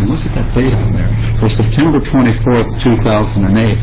And look at that date on there. For September 24th, 2008.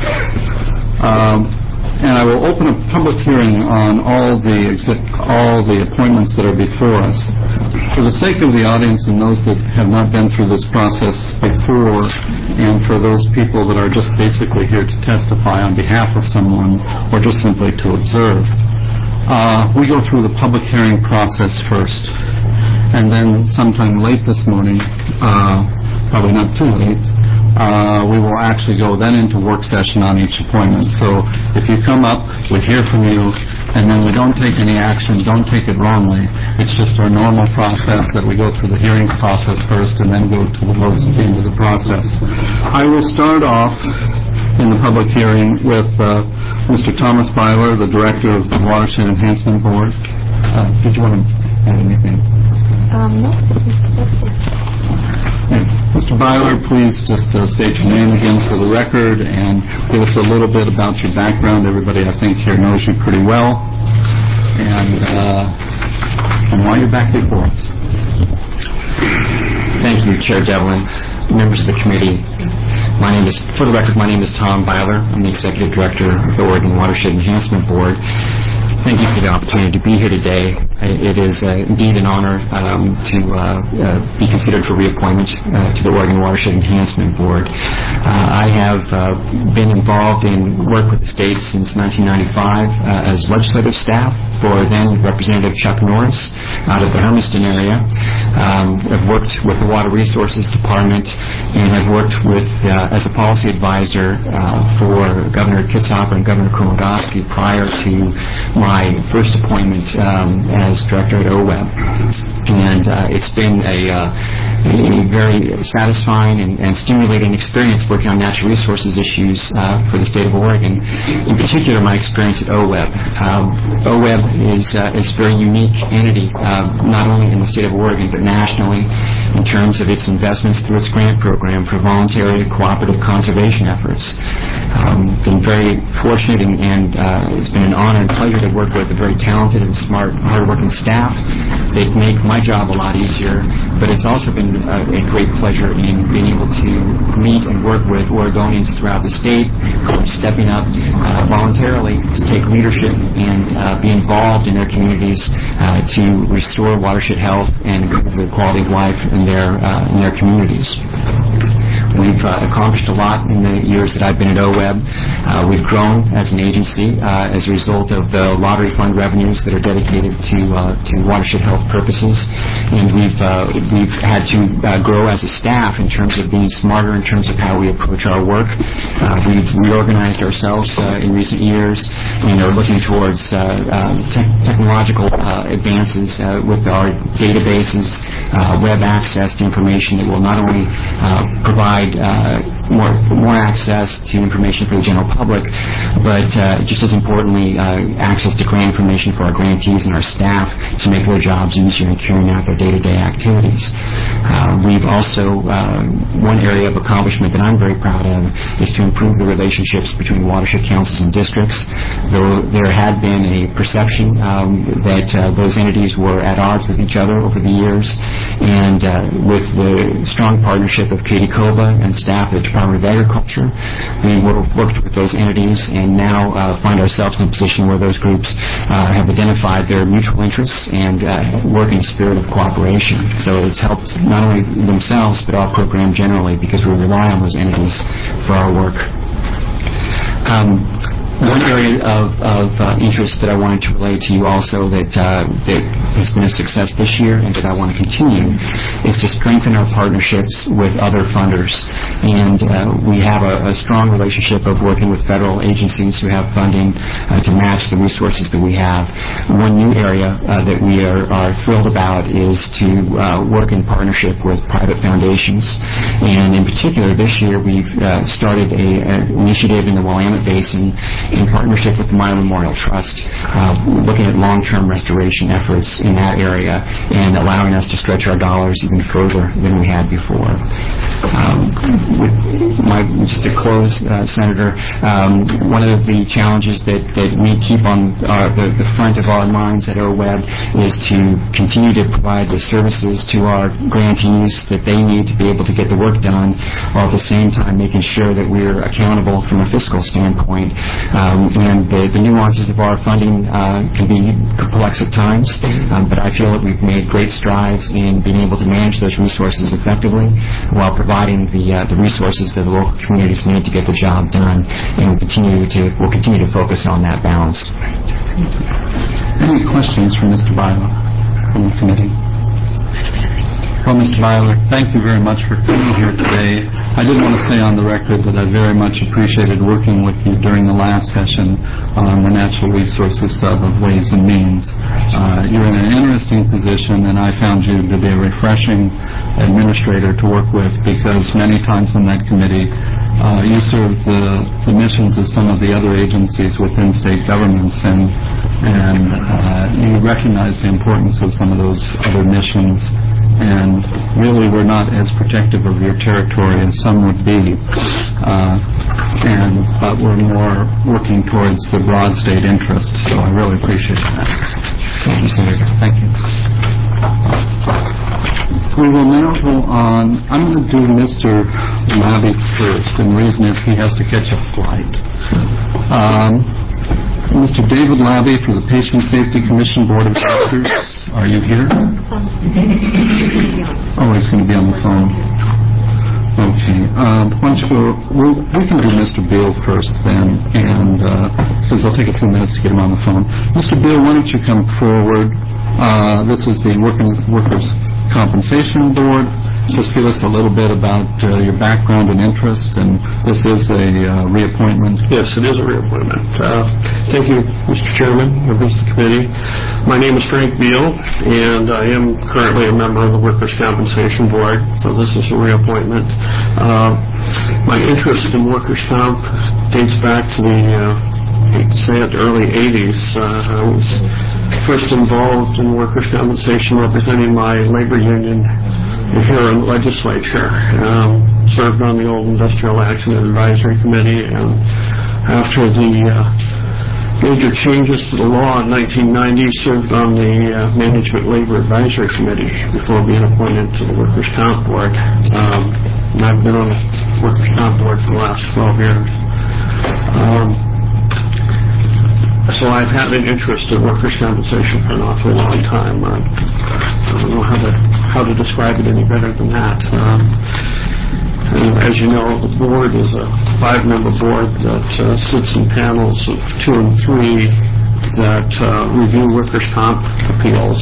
And I will open a public hearing on all the appointments that are before us. For the sake of the audience and those that have not been through this process before, and for those people that are just basically here to testify on behalf of someone or just simply to observe, we go through the public hearing process first. And then sometime late this morning, probably not too late, we will actually go then into work session on each appointment. So if you come up, we hear from you, and then we don't take any action. Don't take it wrongly. It's just our normal process that we go through the hearings process first and then go to the votes at the end of the process. I will start off in the public hearing with Mr. Thomas Byler, the Director of the Watershed Enhancement Board. Did you want to add anything? No. Mr. Byler, please just state your name again for the record and give us a little bit about your background. Everybody, I think, here knows you pretty well, and why you're back before us. Thank you, Chair Devlin, members of the committee. For the record, my name is Tom Byler. I'm the Executive Director of the Oregon Watershed Enhancement Board. Thank you for the opportunity to be here today. It is indeed an honor to be considered for reappointment to the Oregon Watershed Enhancement Board. I have been involved in work with the state since 1995 as legislative staff for then Representative Chuck Norris out of the Hermiston area. I've worked with the Water Resources Department, and I've worked with as a policy advisor for Governor Kitzhaber and Governor Kromagowski prior to my first appointment as director at OWEB. And it's been a very satisfying and stimulating experience working on natural resources issues for the state of Oregon. In particular, my experience at OWEB. OWEB is a very unique entity, not only in the state of Oregon, but nationally in terms of its investments through its grant program for voluntary cooperative conservation efforts. Been very fortunate, and it's been an honor and pleasure to work with a very talented and smart, hard-working staff. They make my job a lot easier, but it's also been a great pleasure in being able to meet and work with Oregonians throughout the state who are stepping up voluntarily to take leadership and be involved in their communities to restore watershed health and improve the quality of life in their communities. We've accomplished a lot in the years that I've been at OWEB. We've grown as an agency as a result of the lottery fund revenues that are dedicated to watershed health purposes, and we've had to grow as a staff in terms of being smarter in terms of how we approach our work. We've reorganized ourselves in recent years and are looking towards technological advances with our databases, web access to information that will not only provide more access to information for the general public, but just as importantly, access to grant information for our grantees and our staff to make their jobs easier in carrying out their day-to-day activities. We've also, one area of accomplishment that I'm very proud of is to improve the relationships between watershed councils and districts. Though there had been a perception that those entities were at odds with each other over the years, and with the strong partnership of Katie Kova and staff at the Department of Agriculture, we worked with those entities and now find ourselves in a position where those groups have identified their mutual interests and work in a spirit of cooperation. So it's helped not only themselves but our program generally, because we rely on those entities for our work. One area of interest that I wanted to relay to you also that has been a success this year and that I want to continue is to strengthen our partnerships with other funders. And we have a strong relationship of working with federal agencies who have funding to match the resources that we have. One new area that we are thrilled about is to work in partnership with private foundations. And in particular, this year we've started an initiative in the Willamette Basin in partnership with the Meyer Memorial Trust, looking at long-term restoration efforts in that area and allowing us to stretch our dollars even further than we had before. Just to close, Senator, one of the challenges that we keep on the front of our minds at OWEB is to continue to provide the services to our grantees that they need to be able to get the work done, while at the same time making sure that we're accountable from a fiscal standpoint. And the nuances of our funding can be complex at times, but I feel that we've made great strides in being able to manage those resources effectively while providing the resources that the local communities need to get the job done, and we'll continue to focus on that balance. Any questions for Mr. Byler from the committee? Well, Mr. Byler, thank you very much for coming here today. I did want to say on the record that I very much appreciated working with you during the last session on the natural resources sub of Ways and Means. You're in an interesting position, and I found you to be a refreshing administrator to work with, because many times in that committee you serve the missions of some of the other agencies within state governments, and you recognize the importance of some of those other missions. And really, we're not as protective of your territory as some would be, but we're more working towards the broad state interest. So I really appreciate that. Thank you, Senator. Thank you. We will now go on. I'm going to do Mr. Labby first, and the reason is he has to catch a flight. Mr. David Labby for the Patient Safety Commission Board of Directors. Are you here? Oh, he's going to be on the phone. Okay. Why don't you go? We can do Mr. Beal first then, and because it'll take a few minutes to get him on the phone. Mr. Beal, why don't you come forward? This is the Workers' Compensation Board. Just give us a little bit about your background and interest, and this is a reappointment. Yes, it is a reappointment. Thank you, Mr. Chairman, members of the committee. My name is Frank Beal, and I am currently a member of the Workers' Compensation Board, so this is a reappointment. My interest in workers' comp dates back to the, I hate to say it, early 80s. I was first involved in workers' compensation representing my labor union here in the legislature. Served on the old Industrial Action Advisory Committee, and after the major changes to the law in 1990, served on the Management Labor Advisory Committee before being appointed to the Workers' Comp Board. And I've been on the Workers' Comp Board for the last 12 years. So I've had an interest in workers' compensation for an awfully long time. I don't know how to describe it any better than that. And as you know, the board is a 5-member board that sits in panels of 2 and 3 that review workers' comp appeals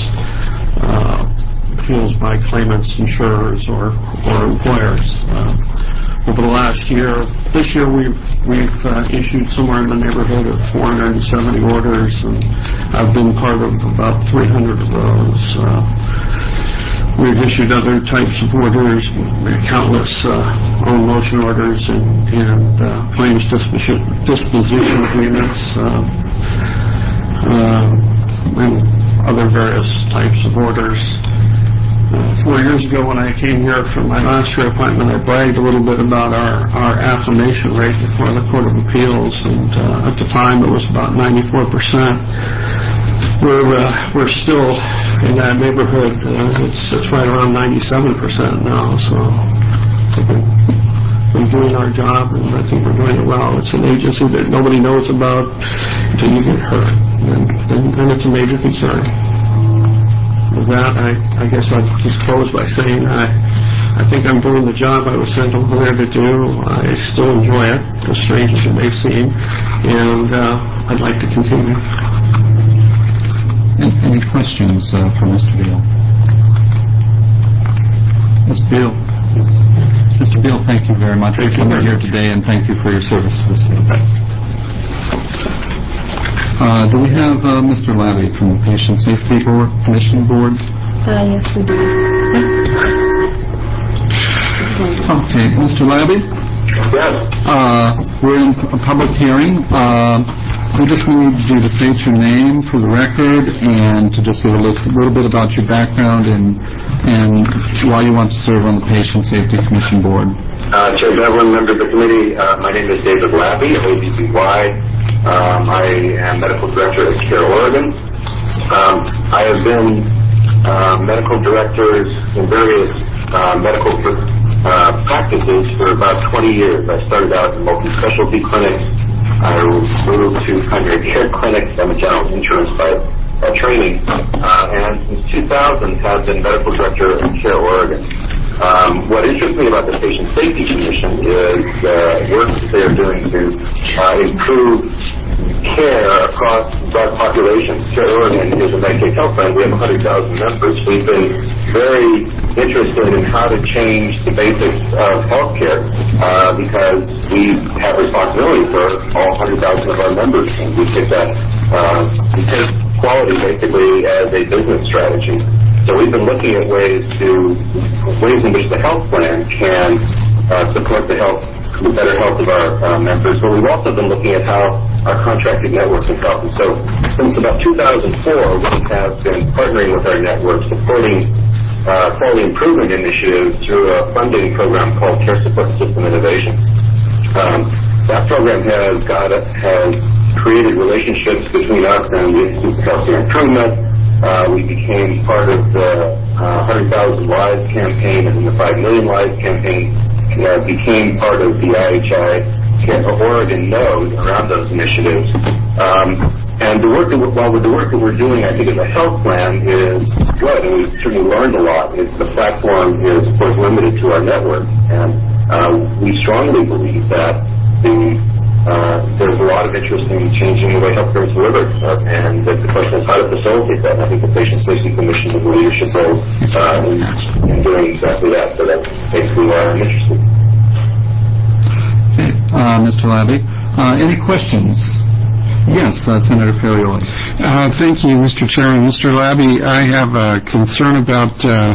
by claimants, insurers, or employers. Over the last year, this year we've issued somewhere in the neighborhood of 470 orders, and I've been part of about 300 of those. We've issued other types of orders, countless own motion orders, and claims disposition agreements, and other various types of orders. 4 years ago, when I came here for my last reappointment, I bragged a little bit about our affirmation rate before the Court of Appeals, and at the time it was about 94%. We're still in that neighborhood. It's right around 97% now. So we're doing our job, and I think we're doing it well. It's an agency that nobody knows about until you get hurt, and it's a major concern. With that, I guess I'd just close by saying I think I'm doing the job I was sent over there to do. I still enjoy it, as strange as it may seem, and I'd like to continue. Any questions for Mr. Beal? Ms. Beal? Mr. Beal, thank you very much for coming here today, and thank you for your service to this field. Do we have Mr. Labby from the Patient Safety Commission Board? Yes, we do. Okay, Mr. Labby? Yes. We're in a public hearing. We just need you to state your name for the record and to just give a little bit about your background and and why you want to serve on the Patient Safety Commission Board. Chair Devlin, members of the committee, my name is David Labby, ABCY. I am Medical Director at CARE Oregon. I have been medical directors in various medical practices for about 20 years. I started out in multi-specialty clinics. I moved to primary care clinics. I'm a general internist by training. And since 2000 have been medical director at CARE Oregon. What interests me about the Patient Safety Commission is the work that they are doing to improve care across broad populations. CARE Oregon is a Medicaid health plan. We have 100,000 members. We've been very interested in how to change the basics of health care because we have responsibility for all 100,000 of our members, and we take that we take quality basically as a business strategy. So we've been looking at ways in which the health plan can support the better health of our members, but we've also been looking at how our contracted networks can help. And so since about 2004, we have been partnering with our network, supporting quality improvement initiatives through a funding program called Care Support System Innovation. That program has created relationships between us and the Institute for Healthcare Improvement. We became part of the 100,000 Lives campaign and the 5 Million Lives campaign. Became part of the IHI Oregon node around those initiatives. And the work that we're doing, I think, as a health plan is good, and we've certainly learned a lot. The platform is, of course, limited to our network, and we strongly believe that there's a lot of interest in changing the way healthcare is delivered, and that the question is how to facilitate that. And I think the Patient Safety Commission has a leadership role in doing exactly that. So that's basically why I'm interested. Okay, Mr. Labby, any questions? Yes, Senator Ferrioli. Thank you, Mr. Chairman. Mr. Labby, I have a concern about the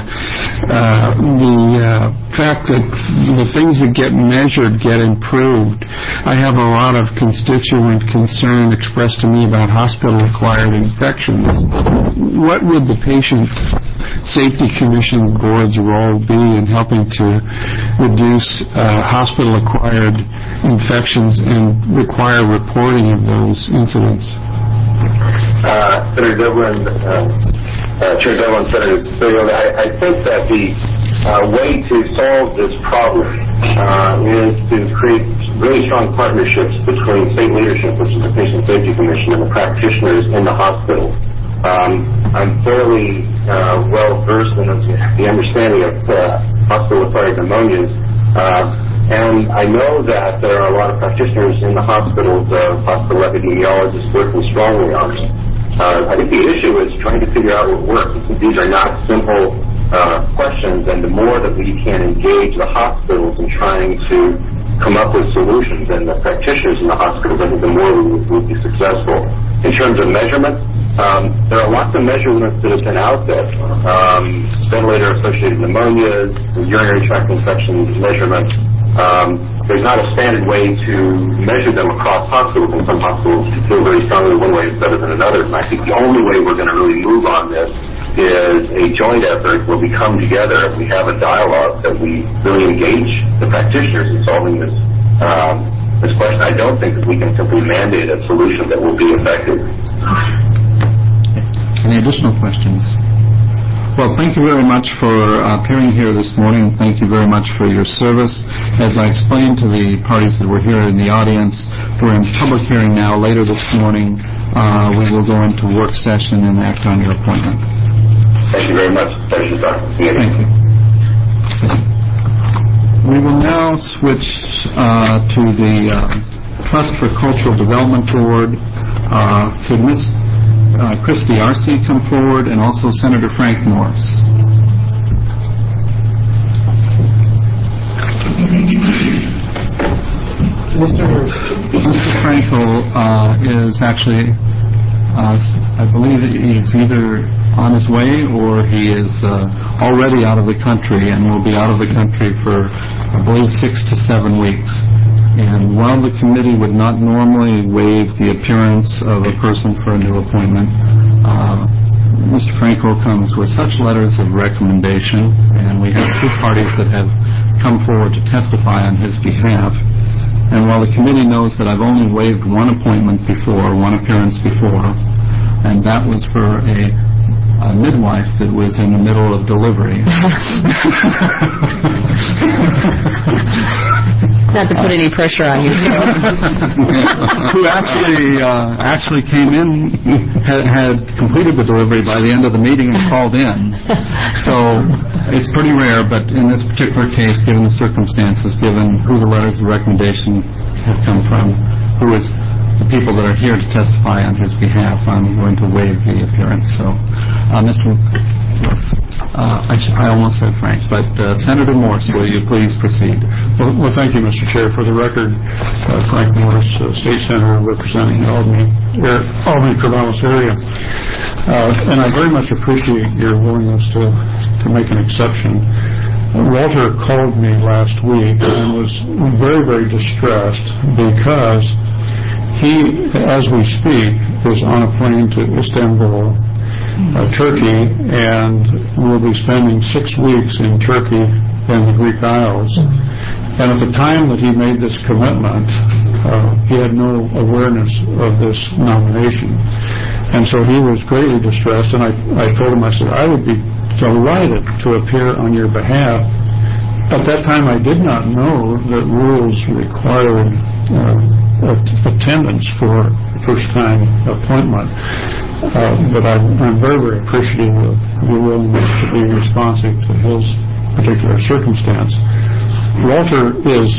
fact that the things that get measured get improved. I have a lot of constituent concern expressed to me about hospital-acquired infections. What would the Patient Safety Commission Board's role be in helping to reduce hospital-acquired infections and require reporting of those incidents? Senator Devlin, Chair Devlin, Senator Ferrioli, I think that the way to solve this problem is to create really strong partnerships between state leadership, which is the Patient Safety Commission, and the practitioners in the hospital. I'm fairly well versed in the understanding of hospital-acquired pneumonias, and I know that there are a lot of practitioners in the hospitals, hospital epidemiologists working strongly on it. I think the issue is trying to figure out what works. These are not simple questions, and the more that we can engage the hospitals in trying to come up with solutions, and the practitioners in the hospitals, I think the more we will be successful. In terms of measurements, there are lots of measurements that have been out there. Ventilator-associated pneumonias, urinary tract infection measurements. There's not a standard way to measure them across hospitals, and some hospitals feel very strongly one way is better than another. And I think the only way we're going to really move on this is a joint effort where we come together and we have a dialogue that we really engage the practitioners in solving this question. I don't think that we can simply mandate a solution that will be effective. Any additional questions? Well, thank you very much for appearing here this morning. Thank you very much for your service. As I explained to the parties that were here in the audience, we're in public hearing now. Later this morning, we will go into work session and act on your appointment. Thank you very much. Pleasure to talk to you. Thank you. We will now switch to the Trust for Cultural Development Board. Could Ms. Christy Arce come forward, and also Senator Frank Morris. Mr. Frankel is actually, I believe he's either on his way or he is already out of the country and will be out of the country for, I believe, 6 to 7 weeks. And while the committee would not normally waive the appearance of a person for a new appointment, Mr. Frankel comes with such letters of recommendation, and we have two parties that have come forward to testify on his behalf. And while the committee knows that I've only waived one appointment before, one appearance before, and that was for a midwife that was in the middle of delivery. Not to put any pressure on you. Who actually came in, had completed the delivery by the end of the meeting and called in. So it's pretty rare, but in this particular case, given the circumstances, given who the letters of recommendation have come from, who is the people that are here to testify on his behalf, I'm going to waive the appearance. So, Mr. I almost said Frank, but Senator Morse, will you please proceed? Well, thank you, Mr. Chair. For the record, Frank Morse, State Senator representing the Albany-Corvallis area. And I very much appreciate your willingness to make an exception. Walter called me last week and was very, very distressed because he, as we speak, is on a plane to Istanbul, Turkey, and will be spending 6 weeks in Turkey and the Greek Isles. And at the time that he made this commitment, he had no awareness of this nomination. And so he was greatly distressed, and I told him, I said, I would be delighted to appear on your behalf. At that time, I did not know that rules required attendance for first-time appointment. But I'm very, very appreciative of your willingness to be responsive to his particular circumstance. Walter is,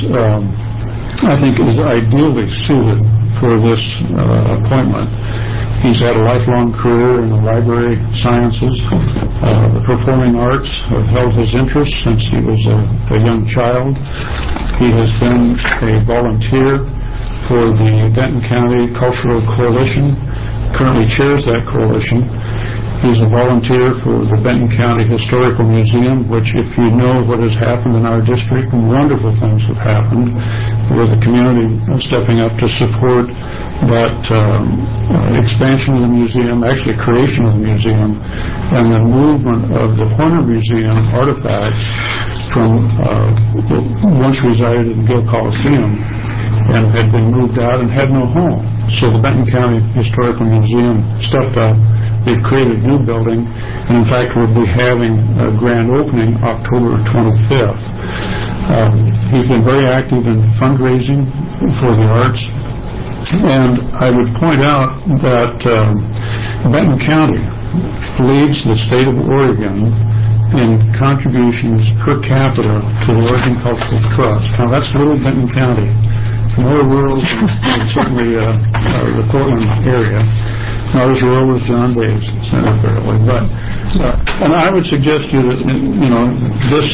I think, is ideally suited for this appointment. He's had a lifelong career in the library sciences. The performing arts have held his interest since he was a young child. He has been a volunteer for the Denton County Cultural Coalition, currently chairs that coalition. He's a volunteer for the Benton County Historical Museum, which, if you know what has happened in our district, wonderful things have happened with the community stepping up to support that expansion of the museum, actually creation of the museum, and the movement of the Horner Museum artifacts from once resided in Gill Coliseum and had been moved out and had no home. So the Benton County Historical Museum stepped up. They've created a new building, and in fact we'll be having a grand opening October 25th. He's been very active in fundraising for the arts, and I would point out that Benton County leads the state of Oregon in contributions per capita to the Oregon Cultural Trust. Now that's little Benton County, more rural than certainly the Portland area. Not as rural as John Davis, Senator Fairley, but and I would suggest to you that this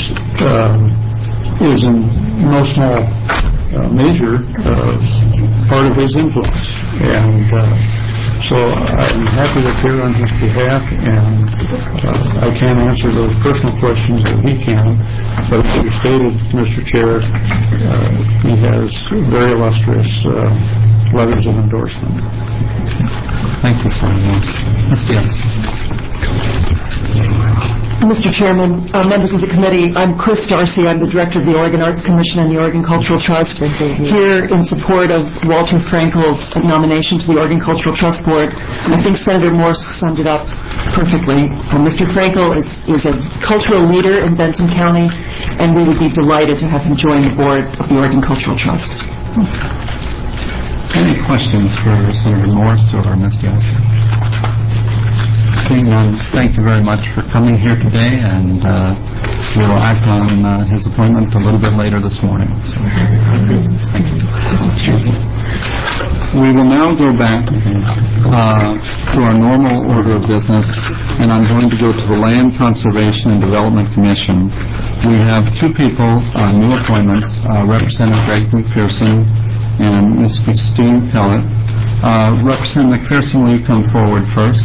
is in no small major part of his influence, and so I'm happy to appear on his behalf, and I can't answer those personal questions that he can, but as you stated, Mr. Chair, he has very illustrious letters of endorsement. Thank you, Senator. Ms. Diaz. Mr. Chairman, members of the committee, I'm Chris Darcy. I'm the director of the Oregon Arts Commission and the Oregon Cultural Trust, here in support of Walter Frankel's nomination to the Oregon Cultural Trust Board. I think Senator Morse summed it up perfectly. Mr. Frankel is a cultural leader in Benton County, and we would be delighted to have him join the board of the Oregon Cultural Trust. Any questions for Senator Morse or Ms. Diaz? Seeing none, thank you very much for coming here today, and we will act on his appointment a little bit later this morning. So, thank you. We will now go back to our normal order of business, and I'm going to go to the Land Conservation and Development Commission. We have two people, new appointments, Representative Greg McPherson and Ms. Christine Pellet. Representative McPherson, will you come forward first?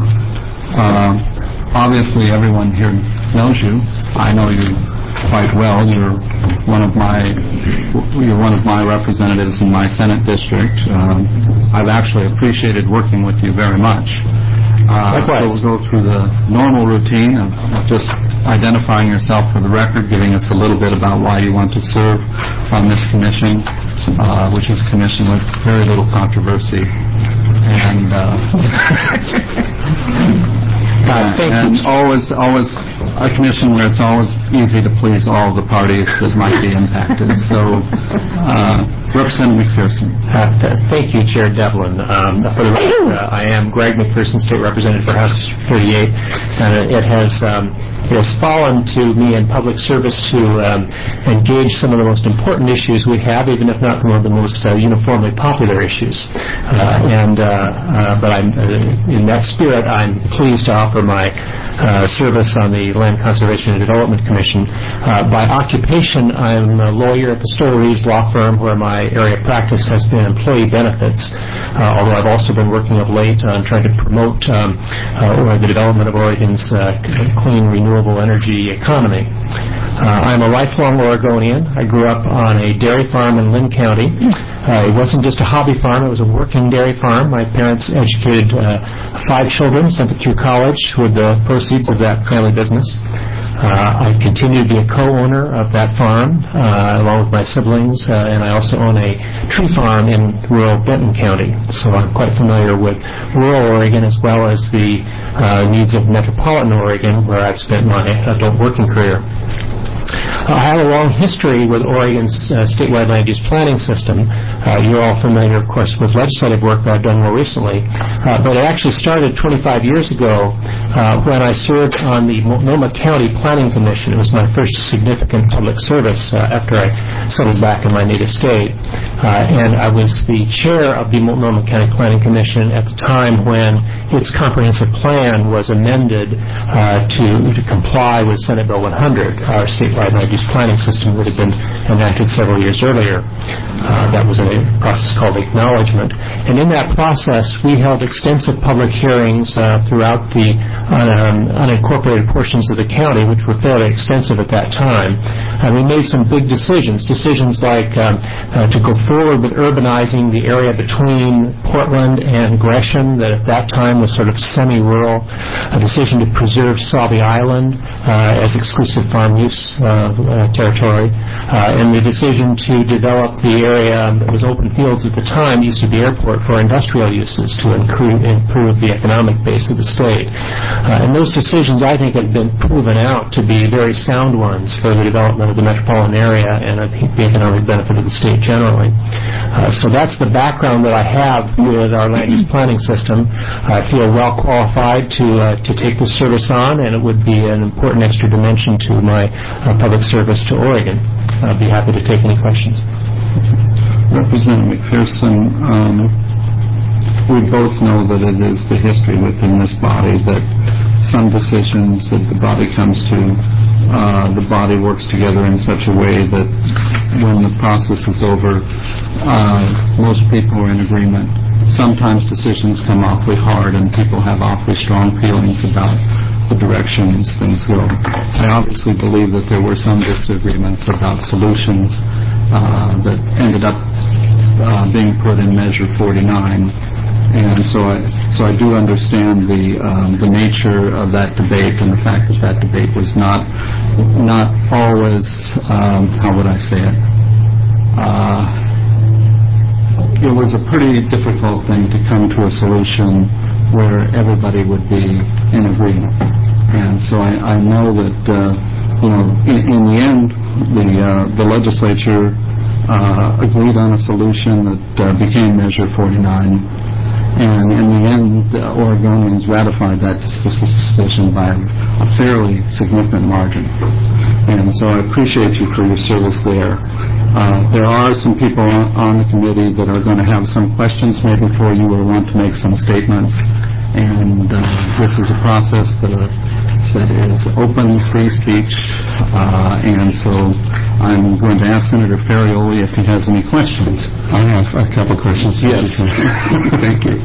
Obviously, everyone here knows you. I know you quite well. You're one of my representatives in my Senate district. I've actually appreciated working with you very much. Likewise. Go through the normal routine of just identifying yourself for the record, giving us a little bit about why you want to serve on this commission, which is a commission with very little controversy. And and always a commission where it's always easy to please all the parties that might be impacted. So, Representative McPherson. Thank you, Chair Devlin. For the record, I am Greg McPherson, State Representative for House District 38, and it has fallen to me in public service to engage some of the most important issues we have, even if not one of the most uniformly popular issues. But in that spirit, I'm pleased to offer my service on the Land Conservation and Development Commission. By occupation, I'm a lawyer at the Story Reeves Law Firm, where my area of practice has been employee benefits, although I've also been working of late on trying to promote the development of Oregon's clean, renewable energy economy. I'm a lifelong Oregonian. I grew up on a dairy farm in Lynn County. It wasn't just a hobby farm, it was a working dairy farm. My parents educated 5 children, sent it through college with the proceeds of that family business. I continue to be a co-owner of that farm, along with my siblings, and I also own a tree farm in rural Benton County. So I'm quite familiar with rural Oregon as well as the needs of metropolitan Oregon, where I've spent my adult working career. I have a long history with Oregon's statewide land use planning system. You're all familiar, of course, with legislative work that I've done more recently. But it actually started 25 years ago when I served on the Multnomah County Planning Commission. It was my first significant public service after I settled back in my native state. And I was the chair of the Multnomah County Planning Commission at the time when its comprehensive plan was amended to comply with Senate Bill 100, our statewide land use planning system that had been enacted several years earlier. That was a process called acknowledgement. And in that process, we held extensive public hearings throughout the unincorporated portions of the county, which were fairly extensive at that time. And we made some big decisions like to go forward with urbanizing the area between Portland and Gresham, that at that time was sort of semi-rural, a decision to preserve Sauvie Island as exclusive farm use territory, and the decision to develop the area that was open fields at the time, used to be airport, for industrial uses to improve the economic base of the state. And those decisions, I think, have been proven out to be very sound ones for the development of the metropolitan area and I think the economic benefit of the state generally. So that's the background that I have with our land use planning system. I feel well qualified to take this service on, and it would be an important extra dimension to my public service to Oregon. I'd be happy to take any questions. Representative McPherson, we both know that it is the history within this body that some decisions that the body comes to, the body works together in such a way that when the process is over, most people are in agreement. Sometimes decisions come awfully hard and people have awfully strong feelings about the directions things go. I obviously believe that there were some disagreements about solutions that ended up being put in Measure 49, and so I do understand the nature of that debate and the fact that debate was not always how would I say it? It was a pretty difficult thing to come to a solution where everybody would be in agreement. And so I know that, in the end, the legislature agreed on a solution that became Measure 49. And in the end, the Oregonians ratified that decision by a fairly significant margin. And so I appreciate you for your service there. There are some people on the committee that are going to have some questions maybe for you or want to make some statements. And this is a process that is open, free speech. And so I'm going to ask Senator Ferrioli if he has any questions. I have a couple questions. Yes. Thank you.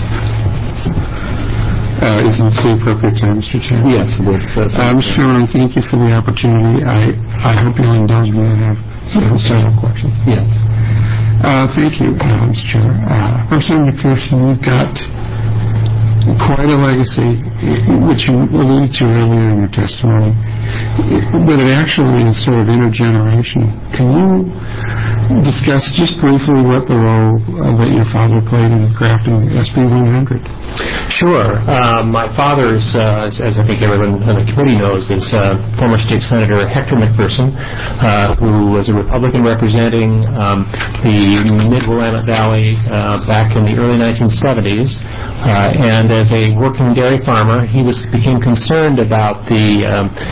Is it the appropriate time, Mr. Chair? Yes, it is. Mr. Chairman, thank you for the opportunity. I hope you'll indulge me and have several questions. Yes. Thank you, Mr. Chair. Representative McPherson, you've got quite a legacy, which you alluded to earlier in your testimony, but it actually is sort of intergenerational. Can you discuss just briefly what the role that your father played in crafting SB 100? Sure. My father's, as I think everyone on the committee knows, is former State Senator Hector McPherson, who was a Republican representing the Mid-Willamette Valley back in the early 1970s. And as a working dairy farmer, he became concerned about the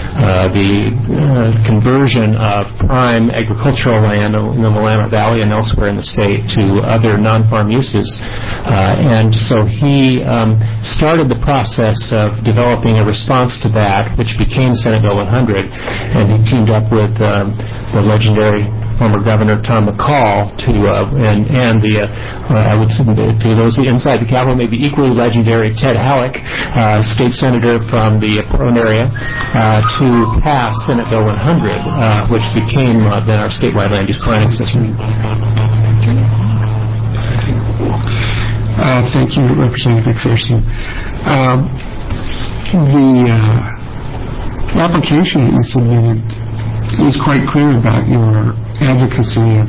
conversion of prime agricultural land in the Willamette Valley and elsewhere in the state to other non-farm uses. And so he started the process of developing a response to that, which became Senate Bill 100, and he teamed up with the legendary former Governor Tom McCall and I would say to those inside the Capitol, maybe equally legendary Ted Halleck, state senator from the Portland area, to pass Senate Bill 100, which became then our statewide land use planning system. Thank you, Representative McPherson. The application that you submitted is quite clear about your advocacy of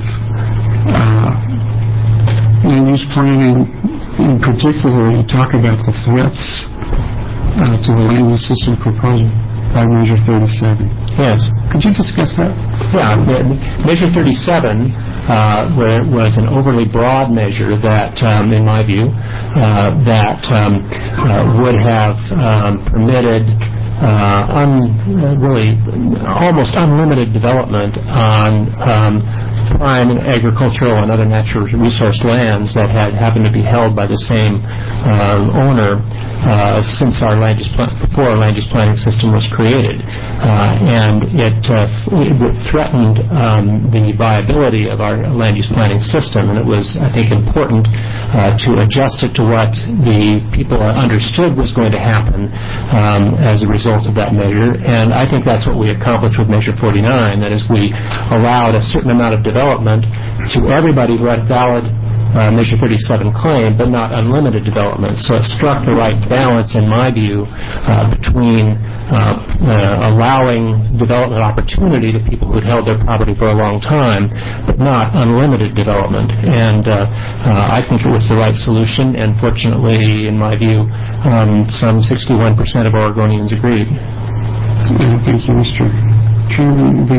land use planning. In particular, you talk about the threats to the land use system proposed by Measure 37. Yes. Could you discuss that? Yeah. Measure 37 was an overly broad measure that, in my view, that would have permitted really almost unlimited development on prime agricultural and other natural resource lands that had happened to be held by the same owner since before our land use planning system was created, and it threatened the viability of our land use planning system. And it was, I think, important to adjust it to what the people understood was going to happen as a result of that measure. And I think that's what we accomplished with Measure 49. That is, we allowed a certain amount of development to everybody who had valid Measure 37 claim, but not unlimited development. So it struck the right balance, in my view, between allowing development opportunity to people who'd held their property for a long time, but not unlimited development. And I think it was the right solution, and fortunately, in my view, some 61% of Oregonians agreed. Thank you, Mr. Chairman.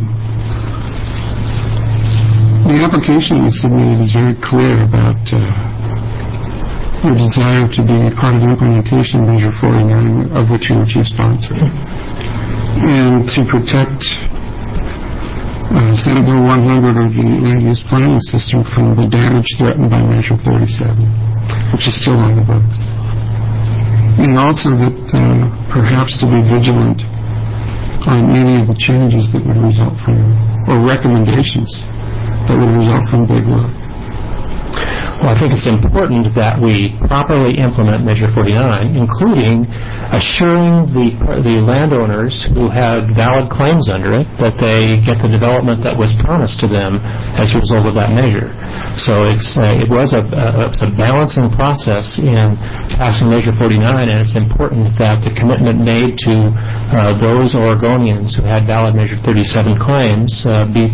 The application you submitted is very clear about your desire to be part of the implementation of Measure 49, of which you're chief sponsor, and to protect Senate Bill 100 or the land use planning system from the damage threatened by Measure 37, which is still on the books. And also that perhaps to be vigilant on any of the changes that would result from, or recommendations that would result from Big Look. Well, I think it's important that we properly implement Measure 49, including assuring the landowners who had valid claims under it that they get the development that was promised to them as a result of that measure. So it was a balancing process in passing Measure 49, and it's important that the commitment made to those Oregonians who had valid Measure 37 claims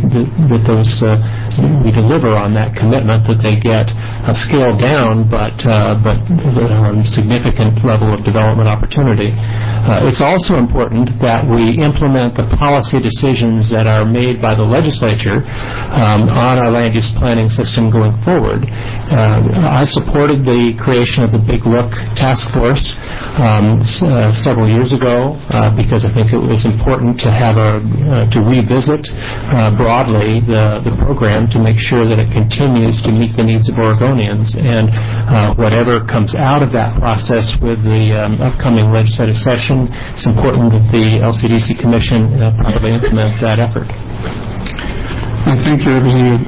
we deliver on that commitment, that they get a scaled down but significant level of development opportunity. It's also important that we implement the policy decisions that are made by the legislature on our land use planning system going forward. I supported the creation of the Big Look Task Force several years ago because I think it was important to have to revisit broadly the program to make sure that it continues to meet the needs of Oregonians. And whatever comes out of that process with the upcoming legislative session, it's important that the LCDC Commission properly implement that effort. Thank you, Representative.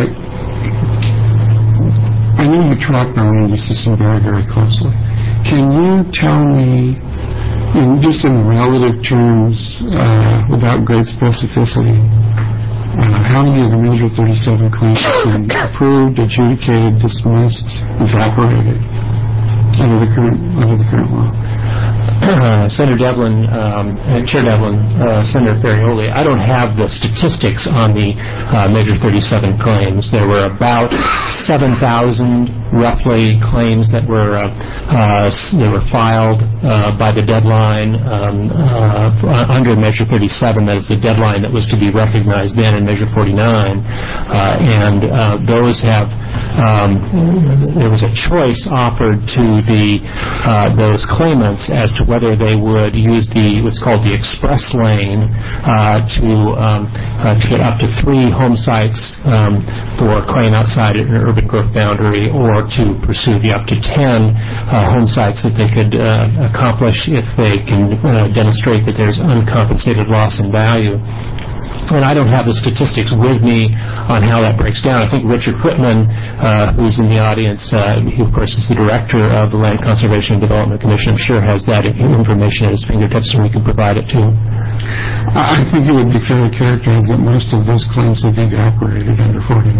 I know you track the land use system very, very closely. Can you tell me, just in relative terms, without great specificity, how many of the Measure 37 claims have been approved, adjudicated, dismissed, evaporated? under the current law? Senator Devlin, Chair Devlin, Senator Ferrioli, I don't have the statistics on the Measure 37 claims. There were about 7,000 roughly claims that were filed by the deadline under Measure 37. That is the deadline that was to be recognized then in Measure 49, and those have. There was a choice offered to those claimants as to whether they would use what's called the express lane to get up to 3 home sites for claim outside an urban growth boundary, or to pursue the up to 10 home sites that they could accomplish if they can demonstrate that there's uncompensated loss in value. And I don't have the statistics with me on how that breaks down. I think Richard Whitman, who's in the audience, who of course is the director of the Land Conservation and Development Commission, I'm sure has that information at his fingertips, and we can provide it to him. I think it would be fair to characterize that most of those claims have evaporated under 49.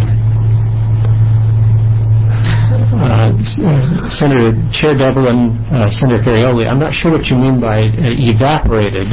Senator Chair Devlin, Senator Ferrioli, I'm not sure what you mean by evaporated.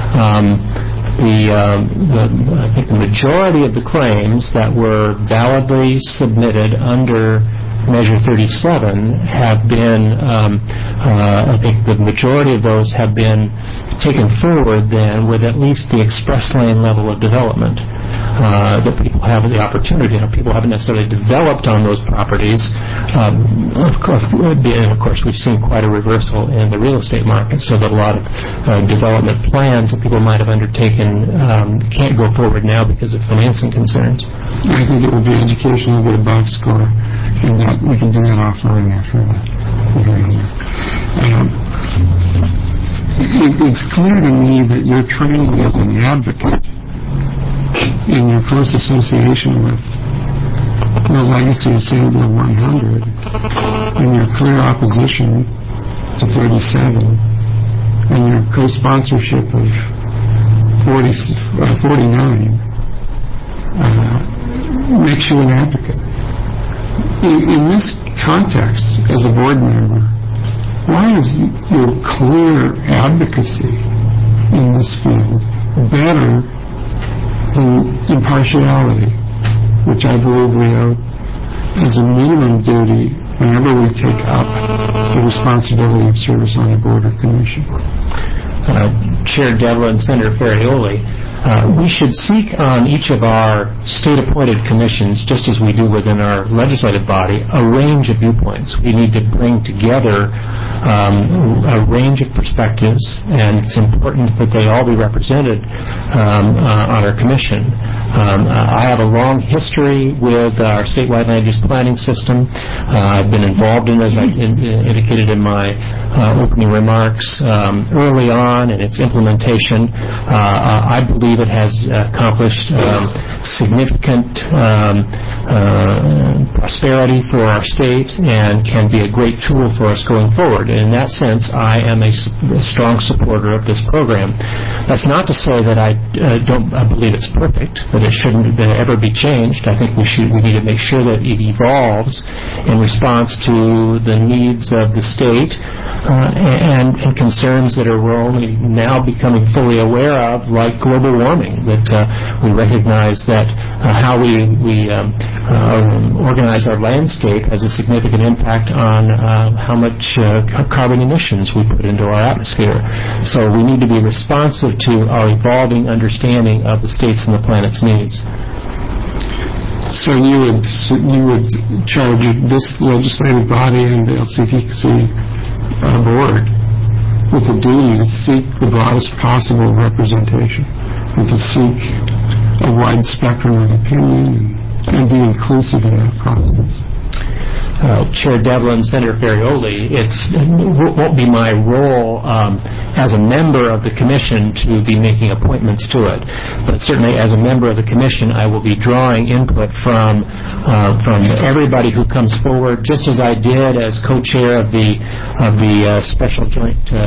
I think the majority of the claims that were validly submitted under Measure 37 have been, I think the majority of those have been taken forward then with at least the express lane level of development that people have the opportunity. People haven't necessarily developed on those properties. Of course, we've seen quite a reversal in the real estate market, so that a lot of development plans that people might have undertaken can't go forward now because of financing concerns. I think it would be educational to get a box score, and that we can do that offline after the hearing here. It's clear to me that your training as an advocate in your close association with the legacy of Senate Bill 100 and your clear opposition to 37 and your co-sponsorship of 49 makes you an advocate. In this context, as a board member, why is your clear advocacy in this field better than impartiality, which I believe we owe as a minimum duty whenever we take up the responsibility of service on a board or commission? Chair Devlin, Senator Ferrioli, we should seek on each of our state-appointed commissions, just as we do within our legislative body, a range of viewpoints. We need to bring together a range of perspectives, and it's important that they all be represented on our commission. I have a long history with our statewide land use planning system. I've been involved in, as I indicated in my opening remarks, early on in its implementation. I believe it has accomplished significant prosperity for our state and can be a great tool for us going forward. And in that sense, I am a strong supporter of this program. That's not to say that I believe it's perfect, that it shouldn't ever be changed. I think we need to make sure that it evolves in response to the needs of the state and concerns that we're only now becoming fully aware of, like global warming, that we recognize that how we organize our landscape has a significant impact on how much carbon emissions we put into our atmosphere. So we need to be responsive to our evolving understanding of the state's and the planet's needs. So you would charge this legislative body and the LCTC board with the duty to seek the broadest possible representation and to seek a wide spectrum of opinion and be inclusive in that process. Chair Devlin, Senator Ferrioli, it won't be my role as a member of the commission to be making appointments to it, but certainly as a member of the commission, I will be drawing input from everybody who comes forward, just as I did as co-chair of the Special Joint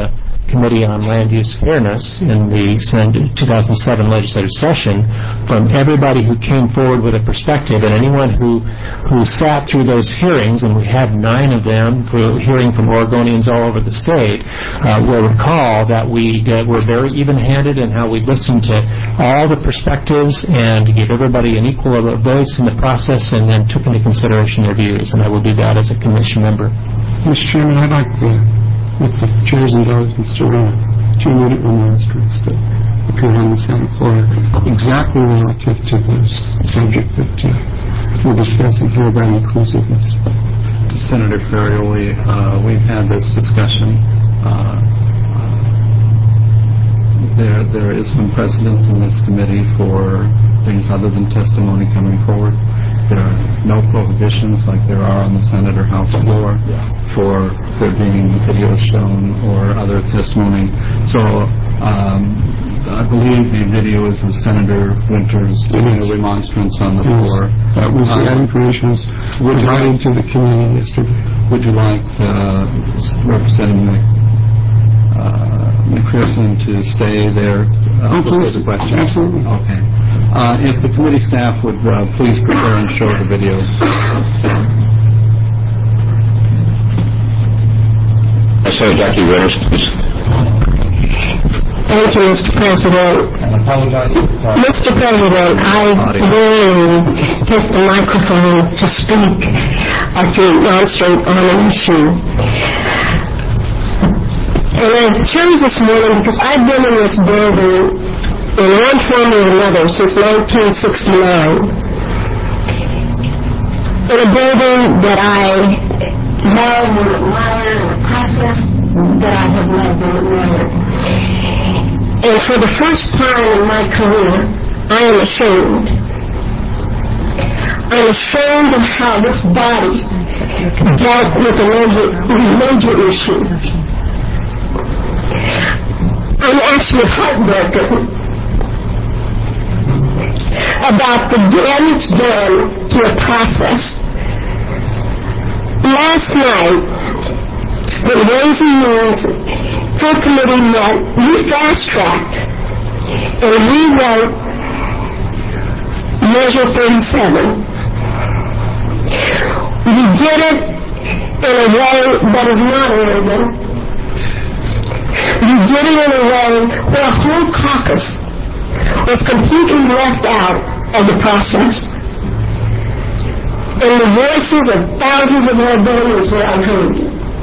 Committee on Land Use Fairness in the 2007 legislative session from everybody who came forward with a perspective, and anyone who sat through those hearings, and we had 9 of them hearing from Oregonians all over the state, will recall that we were very even-handed in how we listened to all the perspectives and gave everybody an equal voice in the process, and then took into consideration their views, and I will do that as a commission member. Mr. Chairman, I'd like to, with the chair's indulgence, to run a 2-minute remarks that occurred on the Senate floor exactly relative to the subject that we're discussing here about inclusiveness. Senator Ferrioli, we've had this discussion. There is some precedent in this committee for things other than testimony coming forward. There are no prohibitions like there are on the Senate or House floor for there being videos shown or other testimony. So I believe the video is of Senator Winters giving a remonstrance on the floor. That information was provided to the committee yesterday. Would you like Representative McPherson to stay there for the question? Absolutely. Okay. If the committee staff would please prepare and show the video. Senator Jackie Winters, please. Thank you, Mr. President. Mr. President, I rarely take the microphone to speak or to demonstrate on an issue. And I chose this morning because I've been in this building in one form or another since 1969. In a building that I love and admire, and a process that I have loved and admired. And for the first time in my career, I am ashamed. I'm ashamed of how this body dealt with a major issue. I'm actually heartbroken about the damage done to a process. Last night, when Ways and Means full committee met, we fast-tracked and rewrote Measure 37. We did it in a way that is not arrogant. We did it in a way where a whole caucus was completely left out of the process. And the voices of thousands of Oregonians were unheard.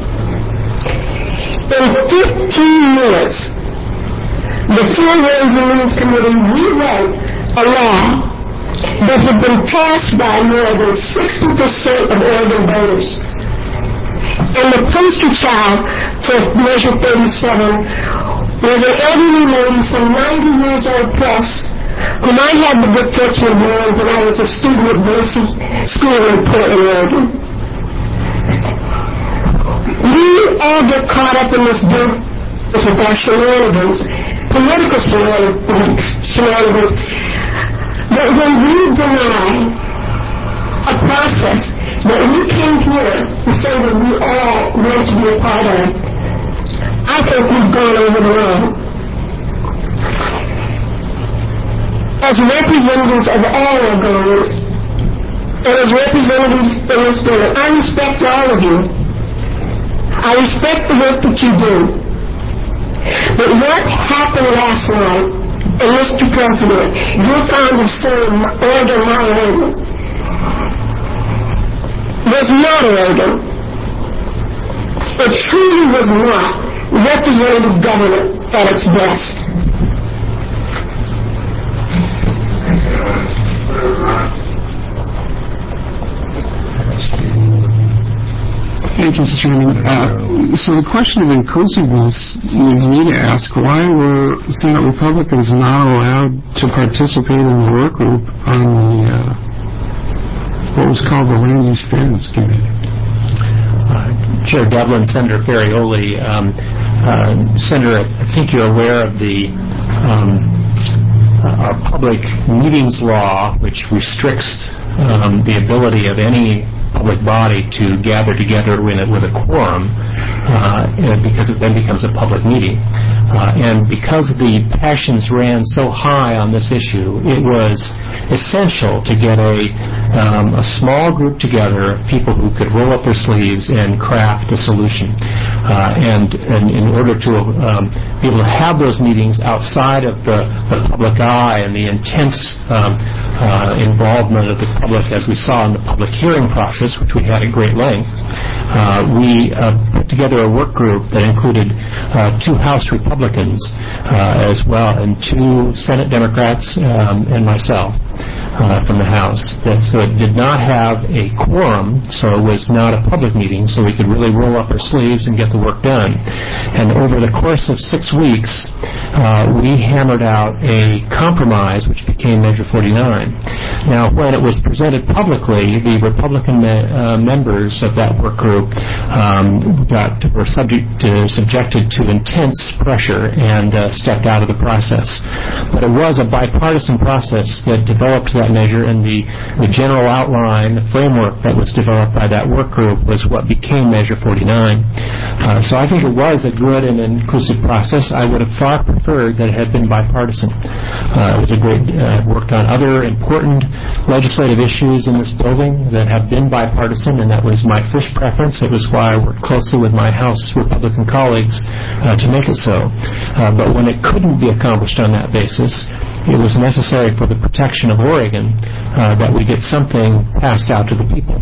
In 15 minutes, the full Ways and Means Committee rewrote a law that had been passed by more than 60% of Oregon voters. And the poster child for Measure 37 was an elderly lady, some 90 years old plus, whom I had the good fortune of knowing when I was a student at Boise School in Portland, Oregon. We all get caught up in this business with our shenanigans, political shenanigans, but when we deny a process that we came here to say that we all want to be a part of, I think we've gone over the line. As representatives of all Oregonians, and as representatives in this building, I respect all of you. I respect the work that you do. But what happened last night, and Mr. President, you're fond of saying Oregon, my Oregon, was not Oregon. It truly was not representative government at its best. Thank you, Mr. Chairman. So the question of inclusiveness leads me to ask, why were Senate Republicans not allowed to participate in the work group on the what was called the Land Use Fairness Committee? Chair Devlin, Senator Ferrioli, Senator, I think you're aware of our public meetings law, which restricts the ability of any public body to gather together with a quorum, because it then becomes a public meeting. And because the passions ran so high on this issue, it was essential to get a small group together of people who could roll up their sleeves and craft a solution. And in order to be able to have those meetings outside of the public eye and the intense involvement of the public, as we saw in the public hearing process, which we had at great length, we put together a work group that included 2 House Republicans as well, and 2 Senate Democrats and myself from the House. So it did not have a quorum, so it was not a public meeting, so we could really roll up our sleeves and get the work done. And over the course of 6 weeks, we hammered out a compromise which became Measure 49. Now, when it was presented publicly, the Republican members of that work group were subjected to intense pressure and stepped out of the process. But it was a bipartisan process that developed that measure, and the general outline, the framework that was developed by that work group was what became Measure 49. So I think it was a good and inclusive process. I would have far preferred that it had been bipartisan. It was a great, worked on other important legislative issues in this building that have been bipartisan, and that was my first preference. It was why I worked closely with my House Republican colleagues to make it so. But when it couldn't be accomplished on that basis, it was necessary for the protection of Oregon that we get something passed out to the people.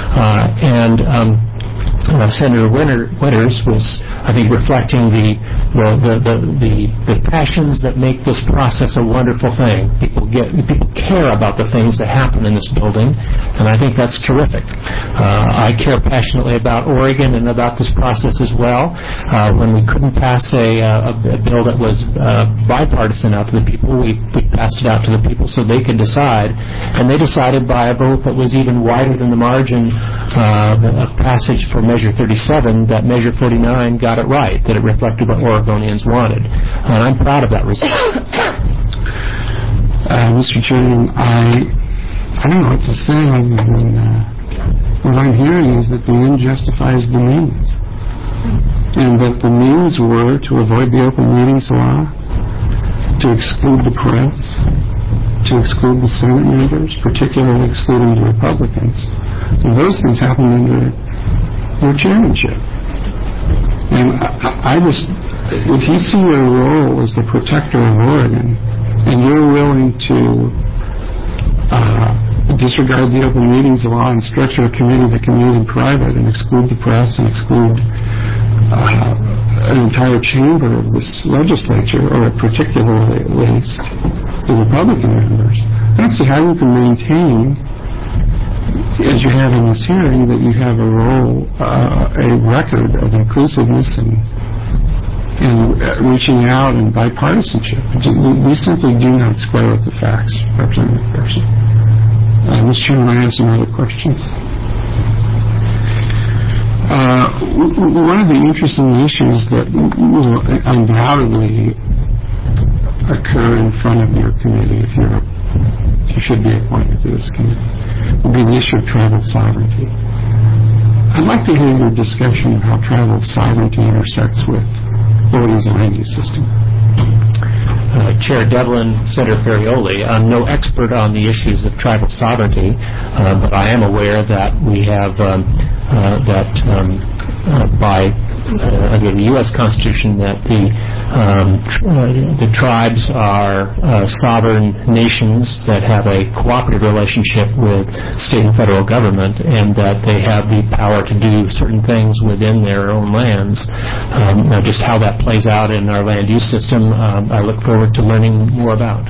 Senator Winters was, I think, reflecting the passions that make this process a wonderful thing. People care about the things that happen in this building, and I think that's terrific. I care passionately about Oregon and about this process as well. When we couldn't pass a bill that was bipartisan out to the people, we passed it out to the people so they could decide, and they decided by a vote that was even wider than the margin of passage for Measure 37 that Measure 49 got it right, that it reflected what Oregonians wanted. And I'm proud of that result. Mr. Chairman, I don't know what to say other than what I'm hearing is that the end justifies the means. And that the means were to avoid the open meetings law, to exclude the press, to exclude the Senate members, particularly excluding the Republicans. And those things happened under your chairmanship. And I just, if you see your role as the protector of Oregon, and you're willing to disregard the open meetings law and structure a committee that can meet in private and exclude the press and exclude an entire chamber of this legislature, or particularly at least the Republican members, I don't see how you can maintain, as you have in this hearing, that you have a role, a record of inclusiveness and reaching out and bipartisanship. These simply do not square with the facts, Representative Pearson. Mr. Chairman, I have some other questions. One of the interesting issues that will undoubtedly occur in front of your committee, if you should be appointed to this committee, will be the issue of tribal sovereignty. I'd like to hear your discussion of how tribal sovereignty intersects with Oregon's land use system. Chair Devlin, Senator Ferrioli, I'm no expert on the issues of tribal sovereignty, but I am aware that we have under the U.S. Constitution that the tribes are sovereign nations that have a cooperative relationship with state and federal government, and that they have the power to do certain things within their own lands. Now, just how that plays out in our land use system, I look forward to learning more about.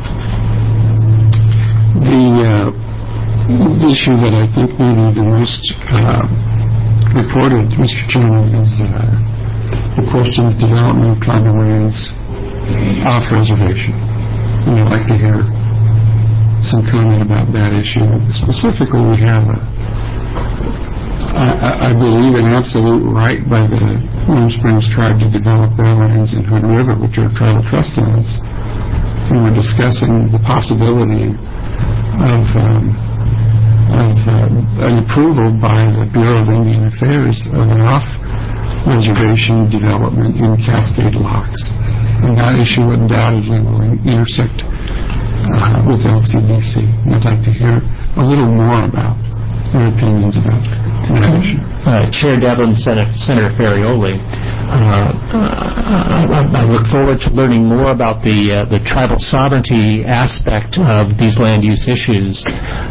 The issue that I think may be the most reported, Mr. Chairman, is the question of development of tribal lands off reservation. And I'd like to hear some comment about that issue. Specifically, we have I believe an absolute right by the Warm Springs tribe to develop their lands in Hood River, which are tribal trust lands. And we're discussing the possibility of an approval by the Bureau of Indian Affairs of an off-reservation development in Cascade Locks. And that issue undoubtedly will intersect with LCDC. And I'd like to hear a little more about your opinions about that issue. Chair Devlin, Senator Ferrioli, I look forward to learning more about the tribal sovereignty aspect of these land use issues.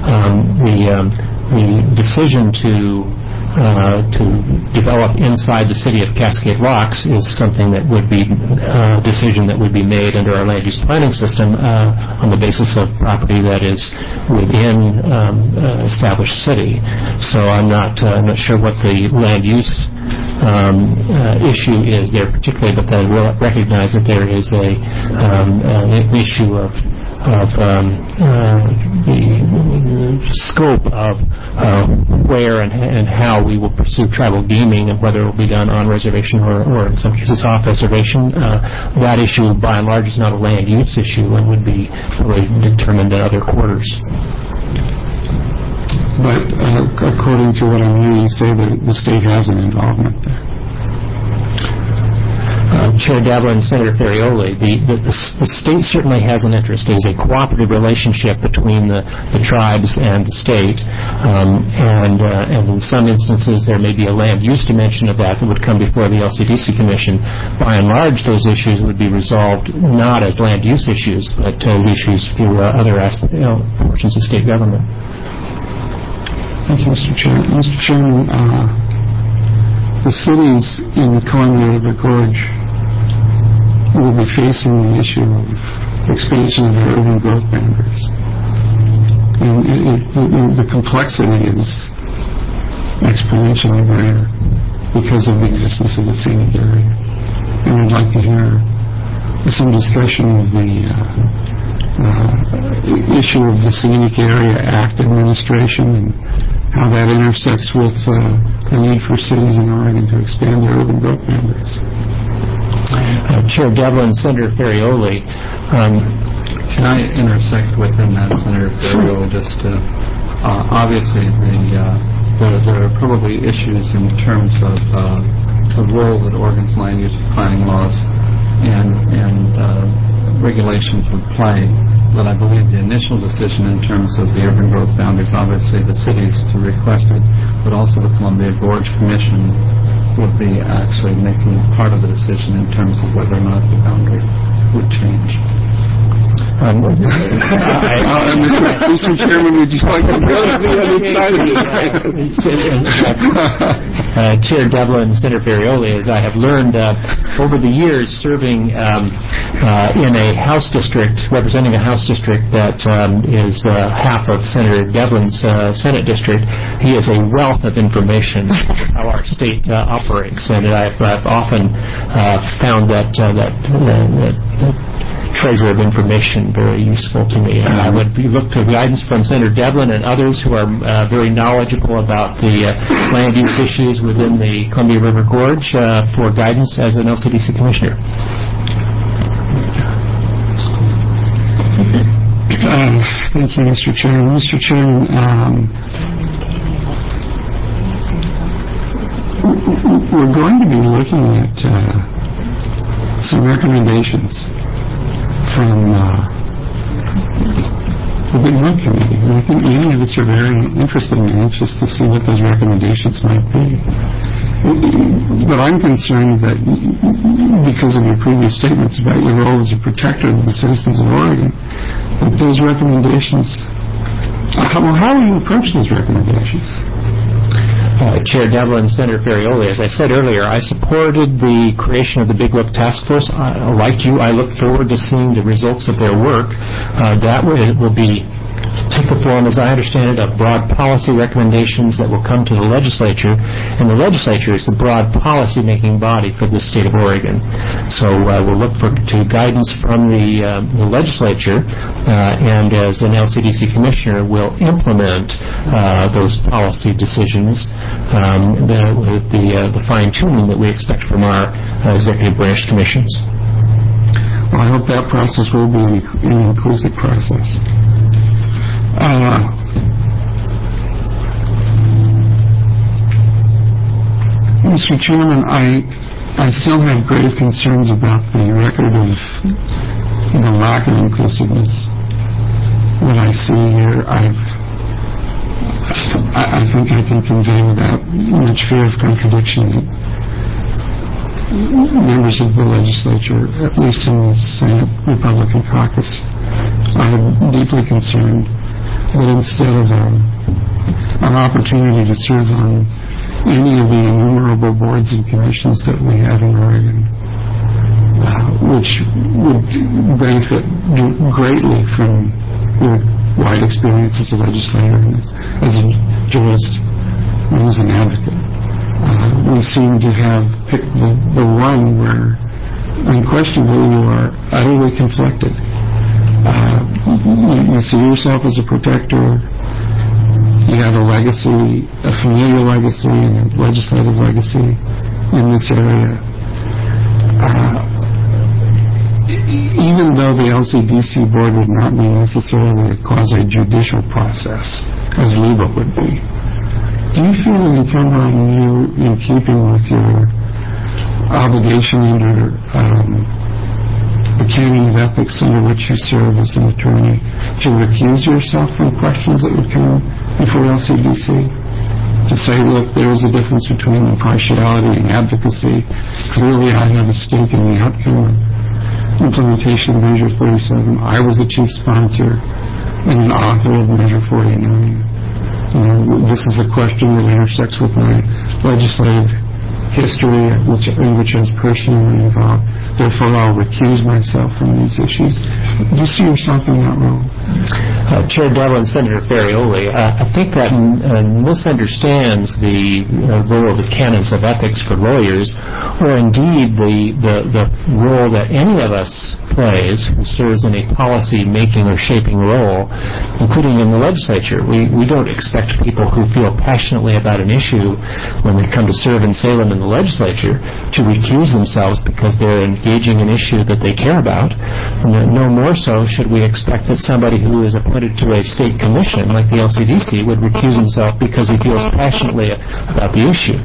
The decision to develop inside the city of Cascade Locks is something that would be a decision that would be made under our land use planning system on the basis of property that is within established city. So I'm not sure what the land use issue is there particularly, but I will recognize that there is an issue of the scope of where and how we will pursue tribal gaming and whether it will be done on reservation or in some cases off reservation. That issue, by and large, is not a land use issue and would be really determined in other quarters. But according to what I'm hearing you say, the state has an involvement there. Chair Devlin, Senator Ferrioli, the state certainly has an interest. It is a cooperative relationship between the tribes and the state, and in some instances there may be a land use dimension of that would come before the LCDC Commission. By and large, those issues would be resolved not as land use issues, but as issues for other portions of state government. Thank you, Mr. Chairman. Mr. Chairman, the cities in the Columbia River Gorge will be facing the issue of expansion of their urban growth boundaries. And the complexity is exponentially greater because of the existence of the scenic area. And I'd like to hear some discussion of the issue of the Scenic Area Act administration and how that intersects with the need for cities in Oregon to expand their urban growth boundaries. Chair Devlin, Senator Ferrioli. Can I intersect within that, Senator Ferrioli? Just obviously, there are probably issues in terms of the role that Oregon's land use planning laws and regulations would play. But I believe the initial decision in terms of the urban growth boundaries, obviously the cities to request it, but also the Columbia Gorge Commission would be actually making part of the decision in terms of whether or not the boundary would change. Mr. Chairman, would you like to go to the other side of it? Chair Devlin, Senator Ferrioli, as I have learned over the years serving in a House district, representing a House district that is half of Senator Devlin's Senate district, he is a wealth of information how our state operates, and I've often found that treasure of information very useful to me. And I would look to guidance from Senator Devlin and others who are very knowledgeable about the land use issues within the Columbia River Gorge for guidance as an LCDC Commissioner. Thank you, Mr. Chairman. Mr. Chairman, we're going to be looking at some recommendations from the Big Lake Committee. And I think many of us are very interested and anxious to see what those recommendations might be. But I'm concerned that because of your previous statements about your role as a protector of the citizens of Oregon, that those recommendations, how will you approach those recommendations? Chair Devlin, Senator Ferrioli, as I said earlier, I supported the creation of the Big Look Task Force. Like you, I look forward to seeing the results of their work. That way it will take the form, as I understand it, of broad policy recommendations that will come to the legislature, and the legislature is the broad policy-making body for the state of Oregon. So we'll look to guidance from the legislature, and as an LCDC commissioner, will implement those policy decisions with the fine-tuning that we expect from our executive branch commissions. Well, I hope that process will be an inclusive process. Mr. Chairman, I still have grave concerns about the record of the lack of inclusiveness. What I see here, I think I can convey without much fear of contradiction that members of the legislature, at least in the Senate Republican caucus, are deeply concerned that instead of an opportunity to serve on any of the innumerable boards and commissions that we have in Oregon, which would benefit greatly from your wide experience as a legislator and as a jurist and as an advocate. We seem to have picked the one where unquestionably you are utterly conflicted. You see yourself as a protector. You have a legacy, a familial legacy, and a legislative legacy in this area. Even though the LCDC board would not be necessarily a quasi-judicial process, as LIBA would be, do you feel it incumbent on you, in keeping with your obligation under the canon of ethics under which you serve as an attorney, to recuse yourself from questions that would come before LCDC? To say, look, there is a difference between impartiality and advocacy. Clearly, I have a stake in the outcome of implementation of Measure 37. I was the chief sponsor and an author of Measure 49. This is a question that intersects with my legislative history, in which I was personally involved. Therefore, I'll recuse myself from these issues. Do you see yourself in that role? Chair Devlin, Senator Ferrioli, I think that misunderstands the role of the canons of ethics for lawyers, or indeed the role that any of us plays who serves in a policy-making or shaping role, including in the legislature. We don't expect people who feel passionately about an issue when they come to serve in Salem in the legislature to recuse themselves because they're engaging an issue that they care about. No more so should we expect that somebody who is appointed to a state commission like the LCDC would recuse himself because he feels passionately about the issue.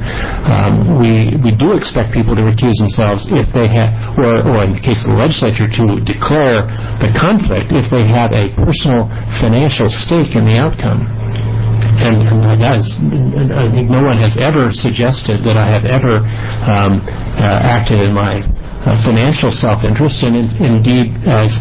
We do expect people to recuse themselves if they have, or in the case of the legislature, to declare the conflict if they have a personal financial stake in the outcome. And that is, I think no one has ever suggested that I have ever acted in my financial self-interest, and indeed as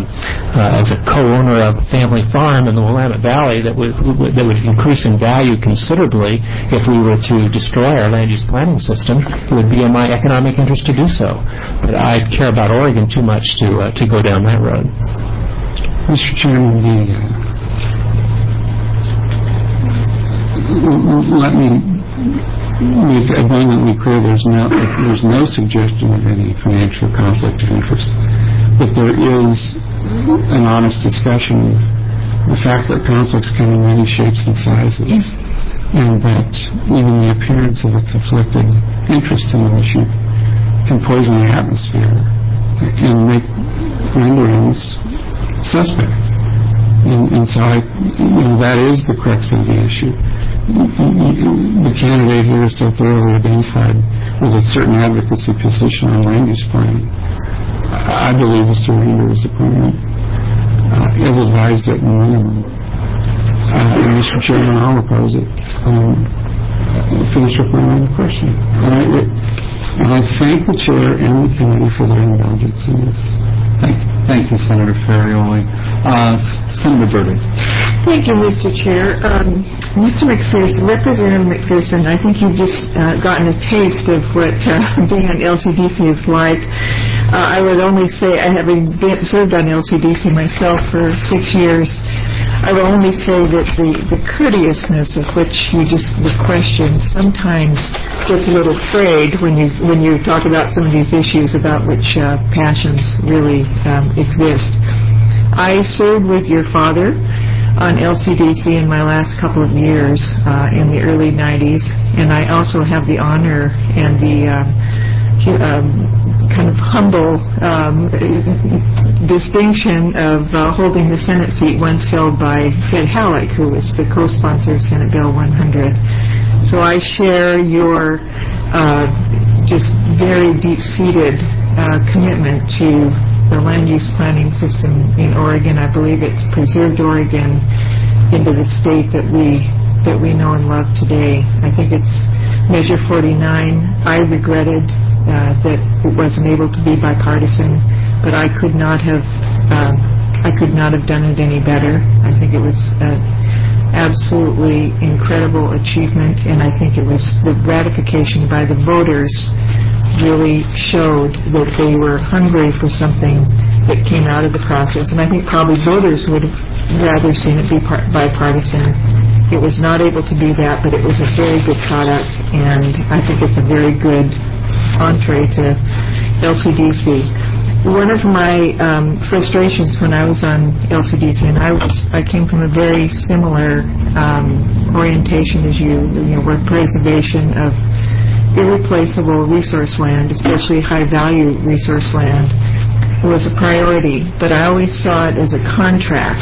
a co-owner of a family farm in the Willamette Valley that would increase in value considerably if we were to destroy our land use planning system. It would be in my economic interest to do so, but I care about Oregon too much to go down that road. Mr. Chairman, let me make abundantly clear there's no suggestion of any financial conflict of interest, but there is an honest discussion of the fact that conflicts come in many shapes and sizes, and that even the appearance of a conflicted interest in an issue can poison the atmosphere and make renderings suspect. And so that is the crux of the issue. The candidate here is so thoroughly identified with a certain advocacy position on land use planning. I believe is to render his appointment ill-advised at minimum. And Mr. Chairman, I'll oppose it. Finish up my line of questioning. And I thank the chair and the committee for their indulgence in this. Thank you, Senator Ferrioli. Senator Burdick. Thank you, Mr. Chair. Mr. McPherson, Representative McPherson, I think you've just gotten a taste of what being on LCDC is like. I would only say, having served on LCDC myself for 6 years, I will only say that the courteousness of which you just were questioned sometimes gets a little frayed when you talk about some of these issues about which passions really exist. I served with your father on LCDC in my last couple of years in the early 90s, and I also have the honor and the kind of humble distinction of holding the Senate seat once held by Fred Halleck, who was the co-sponsor of Senate Bill 100. So I share your just very deep-seated commitment to the land use planning system in Oregon. I believe it's preserved Oregon into the state that we know and love today. I think it's Measure 49. I regretted that it wasn't able to be bipartisan, but I could not have done it any better. I think it was an absolutely incredible achievement, and I think it was the ratification by the voters really showed that they were hungry for something that came out of the process. And I think probably voters would have rather seen it be bipartisan. It was not able to be that, but it was a very good product, and I think it's a very good entree to LCDC. One of my frustrations when I was on LCDC, and I came from a very similar orientation as you where preservation of irreplaceable resource land, especially high-value resource land, was a priority. But I always saw it as a contract,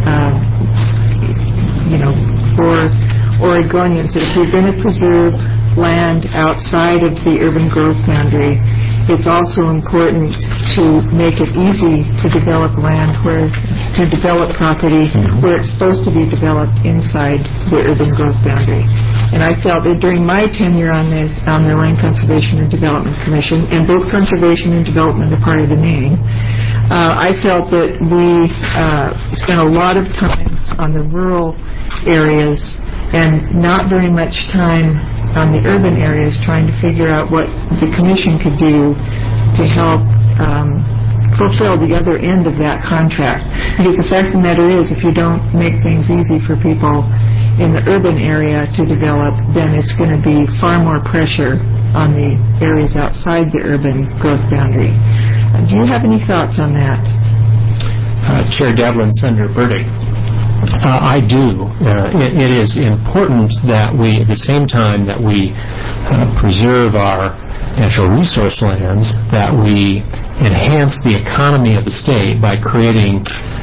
for Oregonians. That if you're going to preserve land outside of the urban growth boundary, it's also important to make it easy to develop land to develop property where it's supposed to be developed inside the urban growth boundary. And I felt that during my tenure on the Land Conservation and Development Commission, and both conservation and development are part of the name, I felt that we spent a lot of time on the rural areas and not very much time on the urban areas trying to figure out what the Commission could do to help fulfill the other end of that contract. Because the fact of the matter is, if you don't make things easy for people in the urban area to develop, then it's going to be far more pressure on the areas outside the urban growth boundary. Do you have any thoughts on that? Chair Devlin, Senator Burdick. I do. It is important that we, at the same time that we preserve our natural resource lands, that we enhance the economy of the state by creating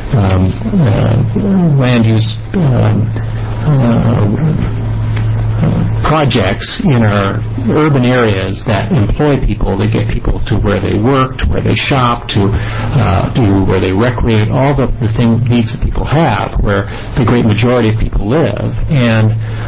land use projects in our urban areas that employ people, that get people to where they work, to where they shop, to where they recreate, all the needs that people have, where the great majority of people live. And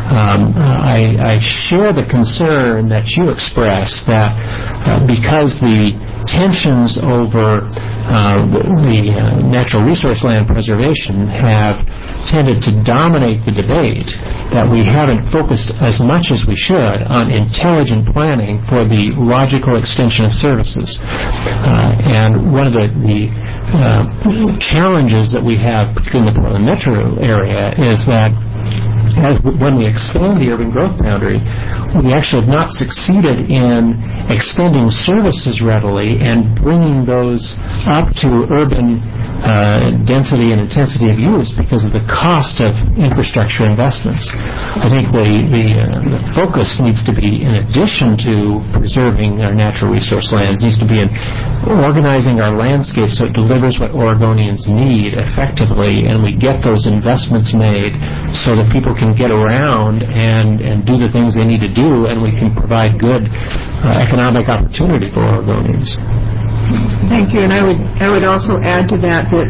I share the concern that you expressed that because the tensions over the natural resource land preservation have tended to dominate the debate, that we haven't focused as much as we should on intelligent planning for the logical extension of services. And one of the challenges that we have, particularly in the Portland metro area, is that when we expand the urban growth boundary, we actually have not succeeded in extending services readily and bringing those up to urban density and intensity of use because of the cost of infrastructure investments. I think the focus needs to be, in addition to preserving our natural resource lands, needs to be in organizing our landscape so it delivers what Oregonians need effectively, and we get those investments made so that people can get around and do the things they need to do, and we can provide good economic opportunity for Oregonians. Thank you, and I would also add to that the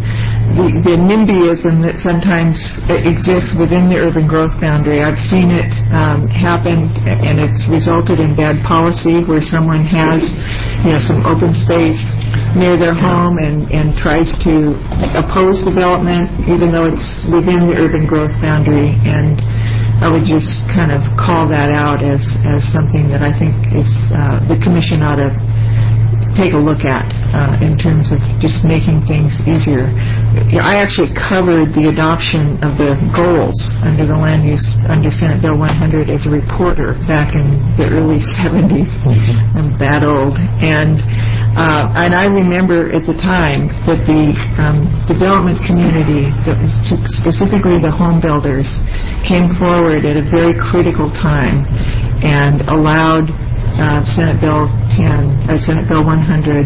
NIMBYism that sometimes exists within the urban growth boundary. I've seen it happen, and it's resulted in bad policy where someone has some open space near their home and tries to oppose development even though it's within the urban growth boundary. And I would just kind of call that out as something that I think is the Commission ought to take a look at in terms of just making things easier. I actually covered the adoption of the goals under the land use under Senate Bill 100 as a reporter back in the early 70s. I'm that old. And I remember at the time that the development community, specifically the home builders, came forward at a very critical time and allowed Senate Bill 10 or Senate Bill 100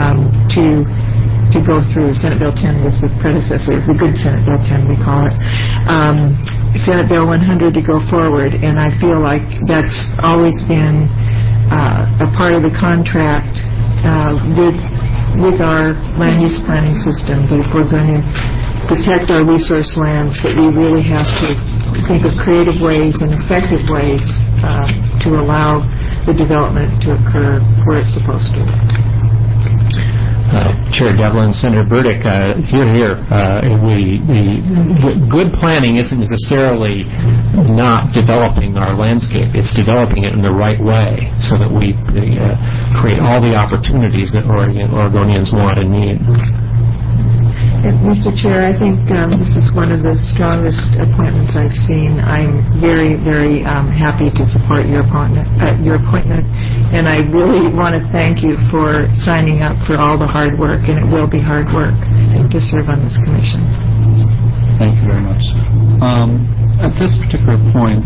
to go through. Senate Bill 10 was the predecessor, the good Senate Bill 10 we call it. Senate Bill 100 to go forward, and I feel like that's always been a part of the contract with our land use planning system, that if we're going to protect our resource lands, that we really have to think of creative ways and effective ways to allow the development to occur where it's supposed to. Chair Devlin, Senator Burdick, here. Good planning isn't necessarily not developing our landscape. It's developing it in the right way so that we create all the opportunities that Oregonians want and need. Mr. Chair, I think this is one of the strongest appointments I've seen. I'm very, very happy to support your appointment, and I really want to thank you for signing up for all the hard work, and it will be hard work to serve on this commission. Thank you very much. At this particular point,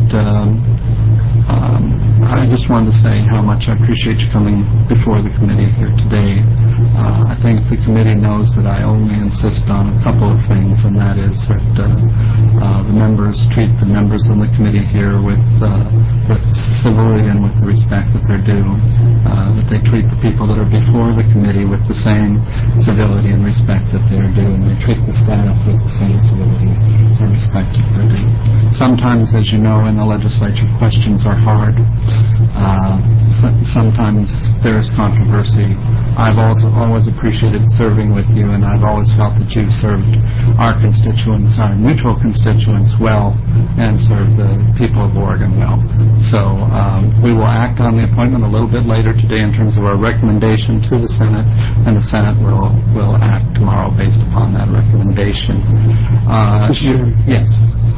I just wanted to say how much I appreciate you coming before the committee here today. I think the committee knows that I only insist on a couple of things, and that is that the members treat the members on the committee here with civility and with the respect that they're due, that they treat the people that are before the committee with the same civility and respect that they're due, and they treat the staff with the same civility and respect that they're due. Sometimes, as you know, in the legislature, questions are hard. Sometimes there's controversy. I've also always appreciated serving with you, and I've always felt that you've served our constituents, our mutual constituents, well, and served the people of Oregon well. So we will act on the appointment a little bit later today in terms of our recommendation to the Senate, and the Senate will act tomorrow based upon that recommendation. Yes.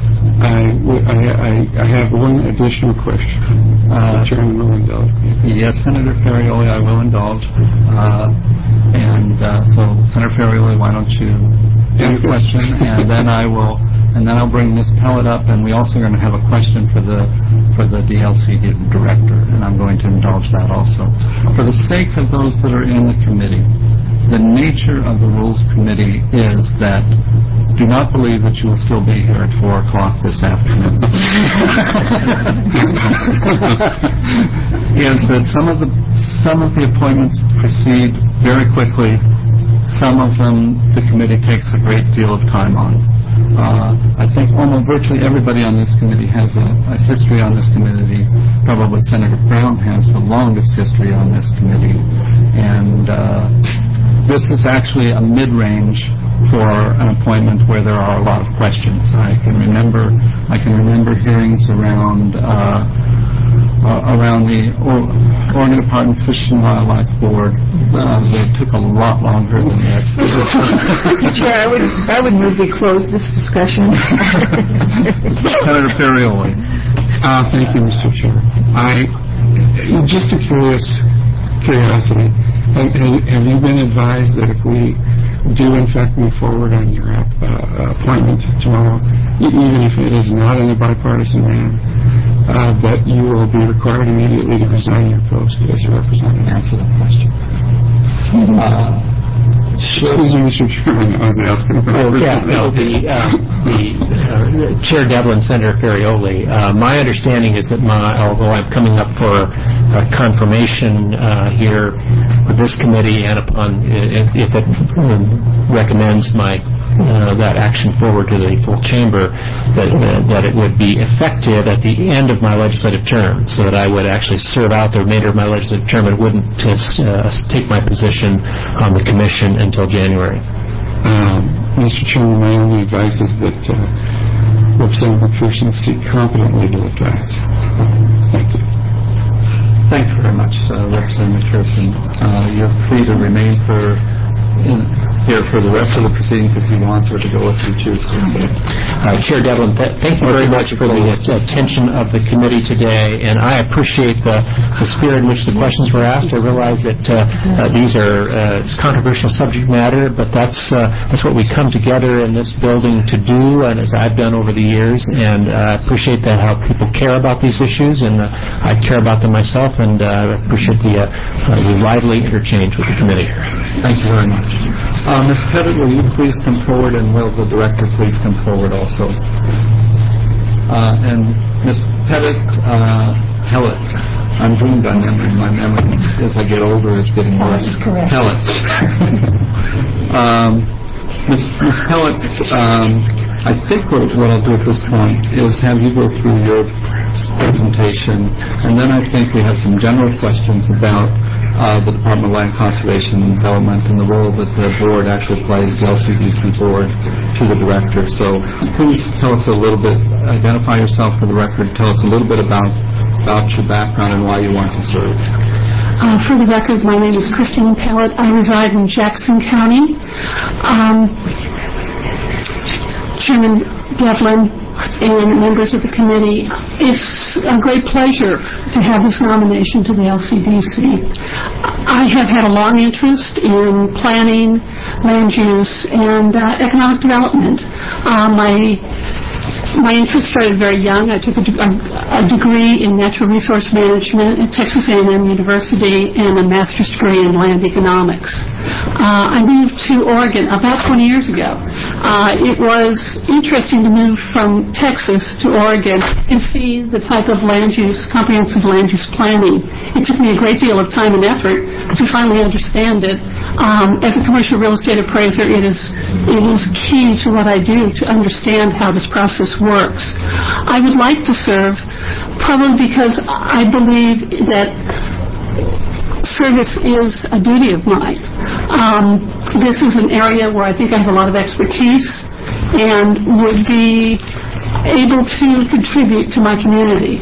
I have one additional question. Chairman will indulge. Yes, Senator Ferrioli, I will indulge. So, Senator Ferrioli, why don't you ask a question, and then I'll bring Ms. Pellet up, and we also are going to have a question for the DLC director, and I'm going to indulge that also. For the sake of those that are in the committee, the nature of the Rules Committee is that do not believe that you will still be here at 4 o'clock this afternoon. Is that some of the appointments proceed very quickly. Some of them the committee takes a great deal of time on. I think almost virtually everybody on this committee has a history on this committee. Probably Senator Brown has the longest history on this committee, and this is actually a mid-range for an appointment where there are a lot of questions. I can remember hearings around the Oregon Department of Fish and Wildlife Board. They took a lot longer than that. Mr. Chair, I would move we close this discussion. Senator Ferrioli. Thank you, Mr. Chair. Just a curiosity. Have you been advised that if we do in fact move forward on your appointment tomorrow, even if it is not in a bipartisan manner, that you will be required immediately to resign your post as a representative? Answer that question. Excuse me, Mr. Chairman, I was asking. Chair Devlin, Senator Ferrioli, my understanding is that although I'm coming up for confirmation here with this committee, and upon if it recommends that action forward to the full chamber, that it would be effective at the end of my legislative term, so that I would actually serve out the remainder of my legislative term and wouldn't take my position on the commission until January. Mr. Chairman, my only advice is that Representative McPherson seek competent legal advice. Thank you. Thank you very much, Representative McPherson. You're free to remain here for the rest of the proceedings if you want, or to go if you choose to. Chair Devlin, thank you very much for the attention of the committee today, and I appreciate the spirit in which the questions were asked. I realize that these are controversial subject matter, but that's what we come together in this building to do, and as I've done over the years, and I appreciate that how people care about these issues, and I care about them myself, and I appreciate the lively interchange with the committee. Thank you very much. Ms. Pettit, will you please come forward, and will the director please come forward also? And Ms. Pettit, Pellet. I'm doomed on memory. My memory, as I get older, is getting worse. That's correct. Pellet. Ms. Pellet, I think what I'll do at this point is have you go through your presentation, and then I think we have some general questions about the Department of Land Conservation and Development and the role that the board actually plays, the LCDC board, to the director. So please tell us a little bit, identify yourself for the record, tell us a little bit about your background and why you want to serve. For the record, my name is Christine Pellet. I reside in Jackson County. Chairman Devlin and members of the committee, it's a great pleasure to have this nomination to the LCDC. I have had a long interest in planning, land use, and economic development. My interest started very young. I took a degree in natural resource management at Texas A&M University and a master's degree in land economics. I moved to Oregon about 20 years ago. It was interesting to move from Texas to Oregon and see the type of land use, comprehensive land use planning. It took me a great deal of time and effort to finally understand it. As a commercial real estate appraiser, it is key to what I do to understand how this process works. I would like to serve probably because I believe that service is a duty of mine. This is an area where I think I have a lot of expertise and would be able to contribute to my community.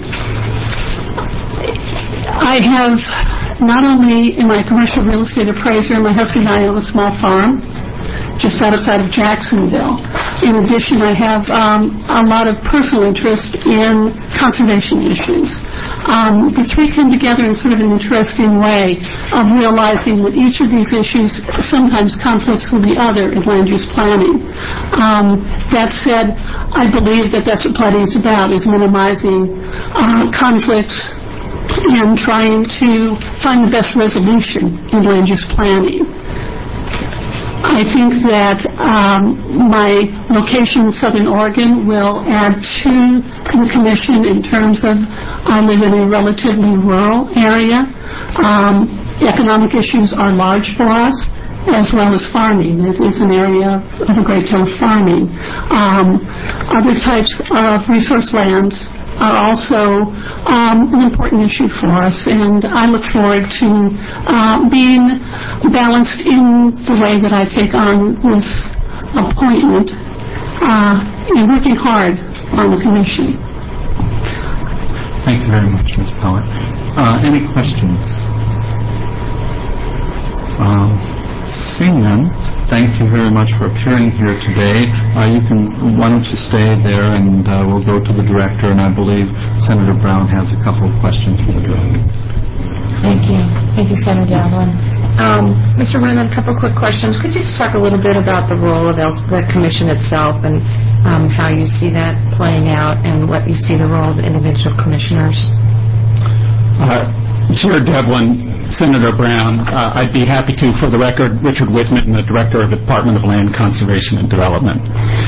I have not only am I a commercial real estate appraiser, my husband and I own a small farm just outside of Jacksonville. In addition, I have a lot of personal interest in conservation issues. The three come together in sort of an interesting way of realizing that each of these issues sometimes conflicts with the other in land use planning. That said, I believe that that's what planning is about, is minimizing conflicts and trying to find the best resolution in land use planning. I think that my location in Southern Oregon will add to the commission in terms of I live in a relatively rural area. Economic issues are large for us, as well as farming. It is an area of a great deal of farming. Other types of resource lands are also an important issue for us, and I look forward to being balanced in the way that I take on this appointment and working hard on the commission. Thank you very much, Ms. Pellet. Any questions? Seeing none, thank you very much for appearing here today. Why don't you stay there, and we'll go to the director, and I believe Senator Brown has a couple of questions for the director. Thank you. Thank you, Senator Devlin. Mr. Wyman, a couple of quick questions. Could you just talk a little bit about the role of the commission itself and how you see that playing out and what you see the role of the individual commissioners? Chair Devlin, Senator Brown, I'd be happy to, for the record, Richard Whitman, the Director of the Department of Land Conservation and Development.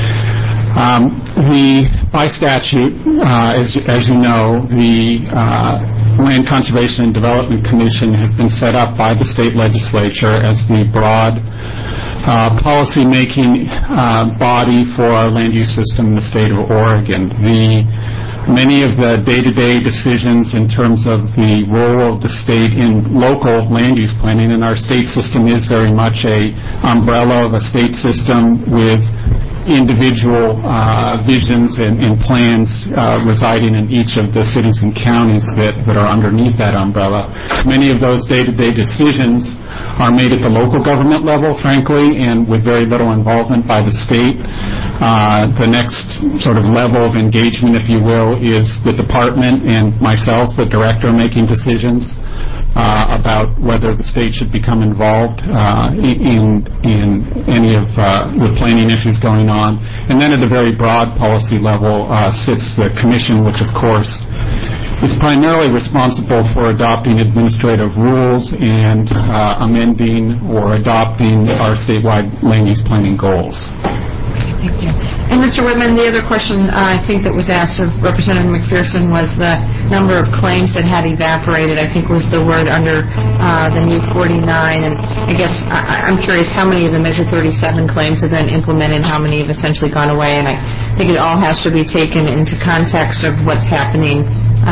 By statute, as you know, the Land Conservation and Development Commission has been set up by the state legislature as the broad policy-making body for our land use system in the state of Oregon. Many of the day-to-day decisions in terms of the role of the state in local land use planning, and our state system is very much a umbrella of a state system with individual visions and plans residing in each of the cities and counties that are underneath that umbrella. Many of those day-to-day decisions are made at the local government level, frankly, and with very little involvement by the state. The next sort of level of engagement, if you will, is the department and myself, the director, making decisions about whether the state should become involved in any of the planning issues going on. And then at the very broad policy level sits the commission, which of course is primarily responsible for adopting administrative rules and amending or adopting our statewide land use planning goals. Thank you. And Mr. Whitman, the other question I think that was asked of Representative McPherson was the number of claims that had evaporated, I think was the word under the new 49. And I guess I'm curious how many of the Measure 37 claims have been implemented, how many have essentially gone away. And I think it all has to be taken into context of what's happening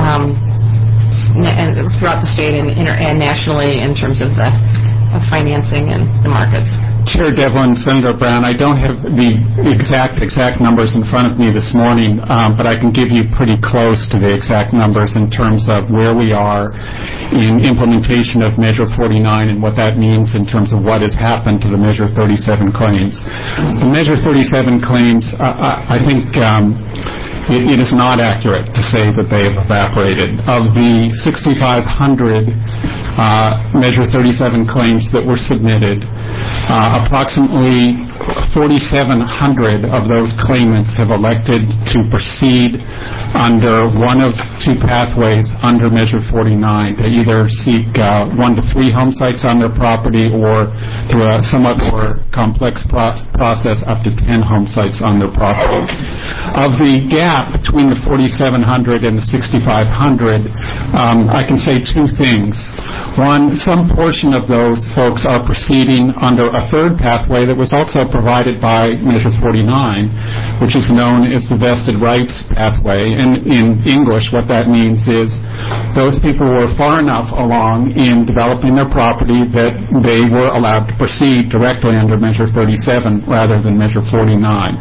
throughout the state and nationally in terms of the financing and the markets. Chair Devlin, Senator Brown, I don't have the exact numbers in front of me this morning, but I can give you pretty close to the exact numbers in terms of where we are in implementation of Measure 49 and what that means in terms of what has happened to the Measure 37 claims. The Measure 37 claims, I think it is not accurate to say that they have evaporated. Of the 6,500 Measure 37 claims that were submitted, approximately 4,700 of those claimants have elected to proceed under one of two pathways under Measure 49. They either seek 1 to 3 home sites on their property or through a somewhat more complex process up to 10 home sites on their property. Of the gap between the 4,700 and the 6,500, I can say two things. One, some portion of those folks are proceeding under a third pathway that was also provided by Measure 49, which is known as the vested rights pathway. And in English, what that means is those people were far enough along in developing their property that they were allowed to proceed directly under Measure 37 rather than Measure 49.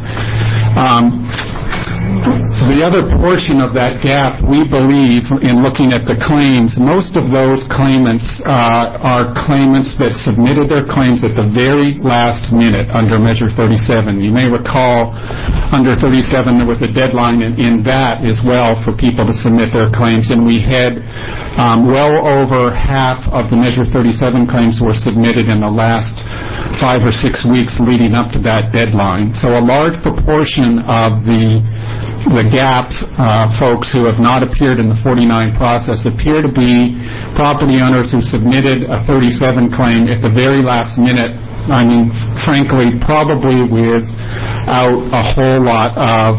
The other portion of that gap, we believe, in looking at the claims, most of those claimants are claimants that submitted their claims at the very last minute under Measure 37. You may recall under 37 there was a deadline in that as well for people to submit their claims, and we had well over half of the Measure 37 claims were submitted in the last 5 or 6 weeks leading up to that deadline. So a large proportion of the gap folks who have not appeared in the 49 process appear to be property owners who submitted a 37 claim at the very last minute. I mean, frankly, probably without a whole lot of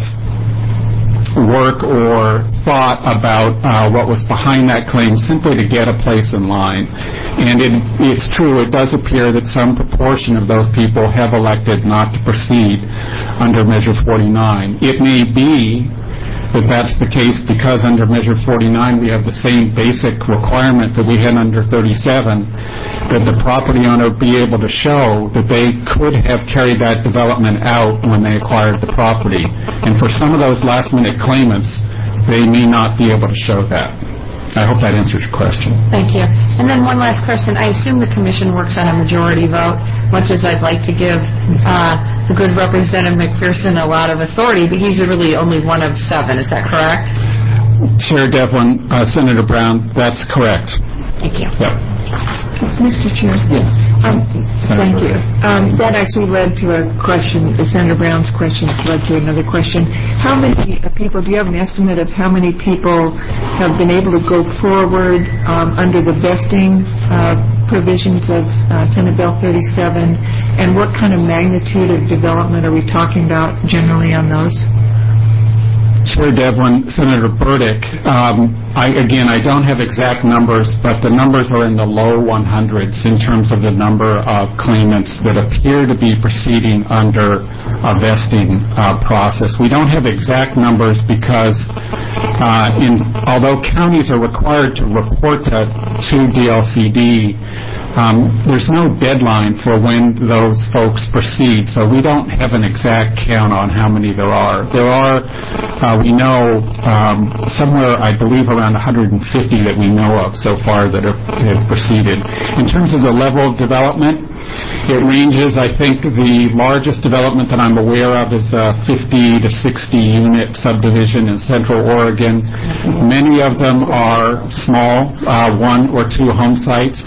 work or thought about what was behind that claim, simply to get a place in line. And it's true, it does appear that some proportion of those people have elected not to proceed under Measure 49. It may be that that's the case because under Measure 49 we have the same basic requirement that we had under 37, that the property owner be able to show that they could have carried that development out when they acquired the property. And for some of those last-minute claimants, they may not be able to show that. I hope that answers your question. Thank you. And then one last question. I assume the Commission works on a majority vote, much as I'd like to give the good Representative McPherson a lot of authority, but he's really only one of 7. Is that correct? Chair Devlin, Senator Brown, that's correct. Thank you. Yep. Mr. Chair. Yes. Thank you. That actually led to a question. Senator Brown's question led to another question. How many people, do you have an estimate of how many people have been able to go forward under the vesting provisions of Senate Bill 37, and what kind of magnitude of development are we talking about generally on those? Chair Devlin, Senator Burdick, I don't have exact numbers, but the numbers are in the low 100s in terms of the number of claimants that appear to be proceeding under a vesting process. We don't have exact numbers because although counties are required to report that to DLCD, there's no deadline for when those folks proceed, so we don't have an exact count on how many there are. There are, we know, somewhere, I believe, around 150 that we know of so far that have proceeded. In terms of the level of development, it ranges. I think the largest development that I'm aware of is a 50 to 60 unit subdivision in Central Oregon. Many of them are small, 1 or 2 home sites.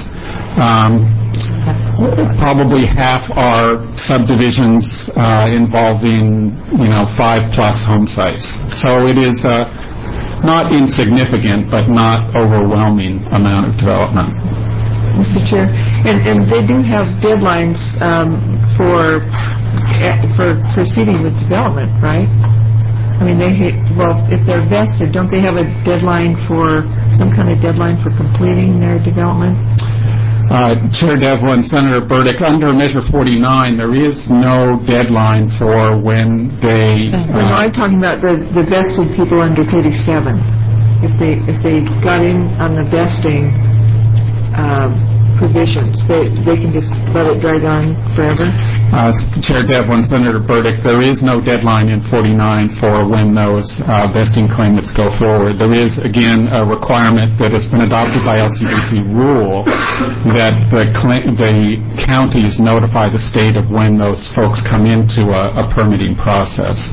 Probably half are subdivisions involving 5+ home sites. So it is not insignificant, but not overwhelming amount of development. Mr. Chair. And they do have deadlines for proceeding with development, right? I mean, if they're vested, don't they have a deadline for some kind of deadline for completing their development? Chair Devlin, Senator Burdick, under Measure 49, there is no deadline for when they... No, I'm talking about the vested people under 37. If they got in on the vesting provisions, they can just let it drag on forever? Chair Devlin, Senator Burdick, there is no deadline in 49 for when those vesting claimants go forward. There is, again, a requirement that has been adopted by LCDC rule that the counties notify the state of when those folks come into a permitting process.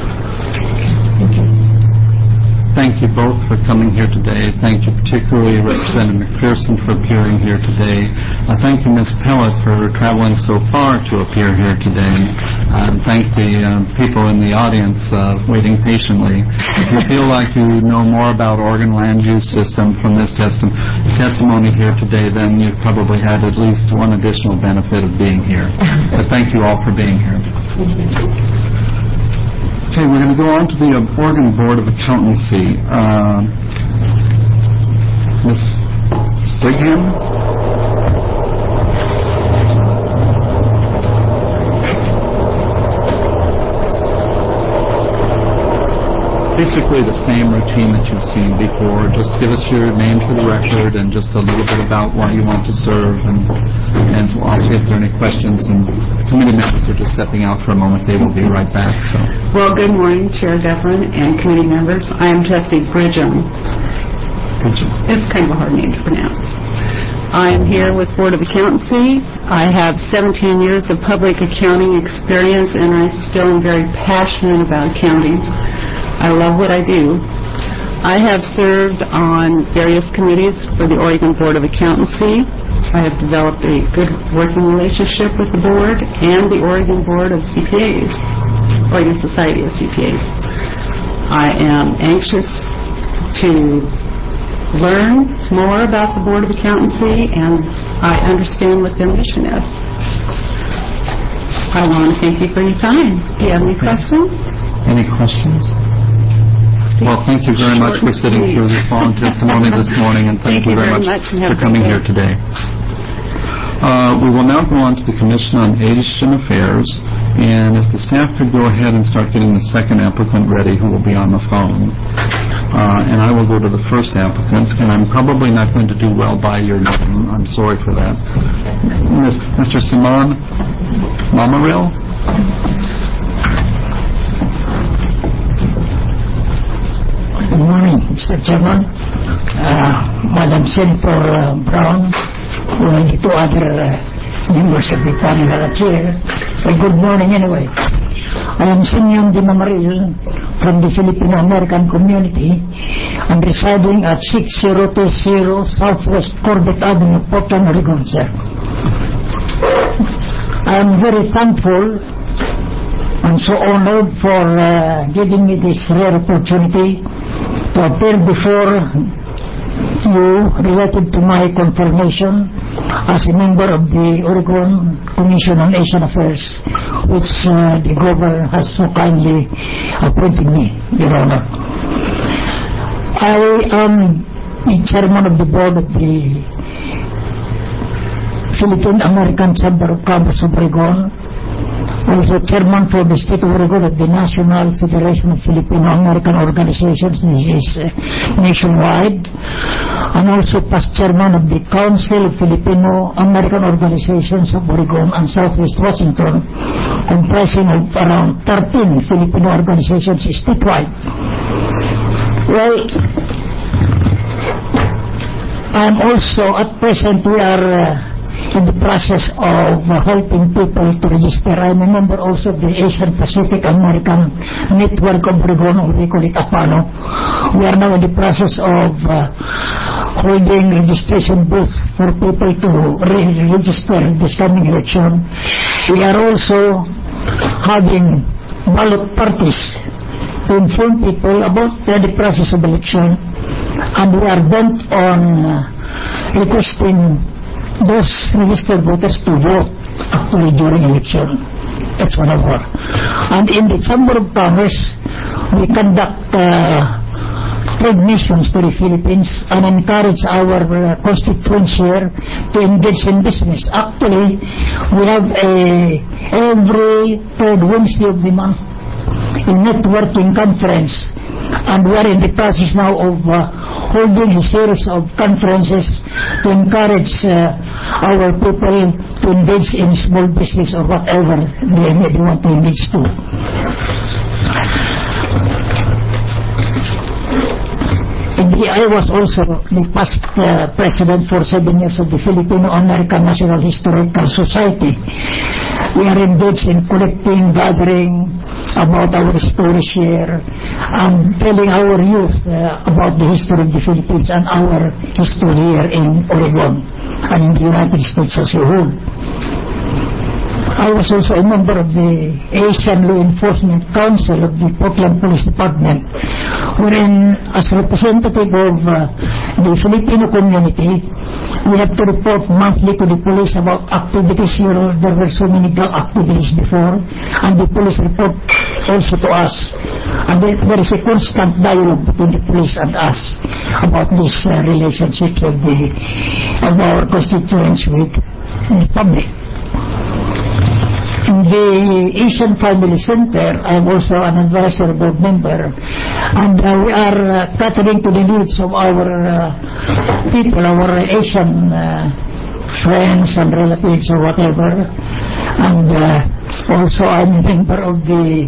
Thank you both for coming here today. Thank you particularly Representative McPherson for appearing here today. Thank you, Ms. Pellet, for traveling so far to appear here today. And thank the people in the audience waiting patiently. If you feel like you know more about Oregon land use system from this testimony here today, then you've probably had at least one additional benefit of being here. But thank you all for being here. Okay, we're going to go on to the Oregon Board of Accountancy. Ms. Brigham? Basically the same routine that you've seen before. Just give us your name for the record and just a little bit about why you want to serve, and we'll ask you if there are any questions. And the committee members are just stepping out for a moment. They will be right back. So. Well, good morning, Chair Devlin and committee members. I am Jessie Bridgham. It's kind of a hard name to pronounce. I am here with Board of Accountancy. I have 17 years of public accounting experience, and I still am very passionate about accounting. I love what I do. I have served on various committees for the Oregon Board of Accountancy. I have developed a good working relationship with the board and the Oregon Board of CPAs, Oregon Society of CPAs. I am anxious to learn more about the Board of Accountancy, and I understand what their mission is. I want to thank you for your time. Do you have any questions? Any questions? Well, thank you very much for sitting through this long testimony this morning, and thank you very much for coming here today. We will now go on to the Commission on Asian Affairs, and if the staff could go ahead and start getting the second applicant ready, who will be on the phone. And I will go to the first applicant, and I'm probably not going to do well by your name. I'm sorry for that. Mr. Simon Mamaril? Good morning, Mr. Chairman, Madam Senator Brown, and the two other members of the panel that are here. Well, good morning anyway. I am Simeon de Mamaril from the Filipino-American community and residing at 6020 Southwest Corbett Avenue, Portland, Oregon, sir. I am very thankful and so honored for giving me this rare opportunity to appear before you related to my confirmation as a member of the Oregon Commission on Asian Affairs, which the governor has so kindly appointed me, Your Honor. I am the chairman of the board of the Philippine-American Chamber of Commerce of Oregon, also chairman for the state of Oregon of the National Federation of Filipino-American Organizations. This is nationwide. And also past chairman of the Council of Filipino-American Organizations of Oregon and Southwest Washington, comprising of around 13 Filipino organizations statewide. Well, I'm also, at present, we are in the process of helping people to register. I'm a member also of the Asian Pacific American Network of Oregon, or we call it APANO. We are now in the process of holding registration booths for people to register this coming election. We are also having ballot parties to inform people about the process of election, and we are bent on requesting those registered voters to vote actually during election. That's one of our. And in the Chamber of Commerce, we conduct trade missions to the Philippines and encourage our constituents here to engage in business. Actually, we have every third Wednesday of the month a networking conference, and we are in the process now of holding a series of conferences to encourage our people to engage in small business or whatever they want to engage to. I was also the past president for 7 years of the Filipino-American National Historical Society. We are engaged in collecting, gathering about our stories here and telling our youth about the history of the Philippines and our history here in Oregon and in the United States as a whole. I was also a member of the Asian Law Enforcement Council of the Portland Police Department, wherein as representative of the Filipino community, we have to report monthly to the police about activities. There were so many gang activities before, and the police report also to us. And there is a constant dialogue between the police and us about this relationship of our constituents with the public. In the Asian Family Center, I am also an advisory board member, and we are catering to the needs of our people, our Asian friends and relatives or whatever. And also I'm a member of the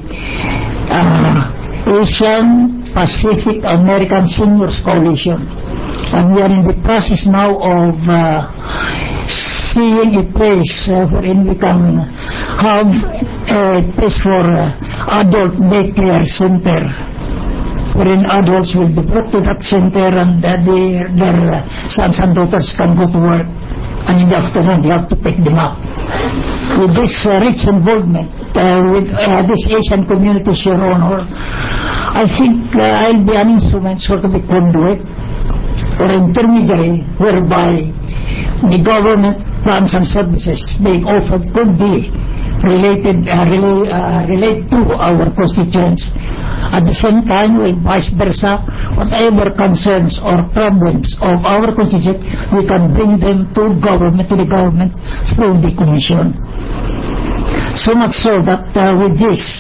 Asian Pacific American Seniors Coalition, and we are in the process now of seeing a place wherein we can have a place for adult daycare center, wherein adults will be brought to that center and their sons and daughters can go to work, and in the afternoon they have to pick them up. With this rich involvement with this Asian community, Your Honor, I think I'll be an instrument, sort of a conduit or intermediary, whereby the government plans and services being offered could be relate to our constituents. At the same time, with vice versa, whatever concerns or problems of our constituents, we can bring them to the government through the commission. So much so that with this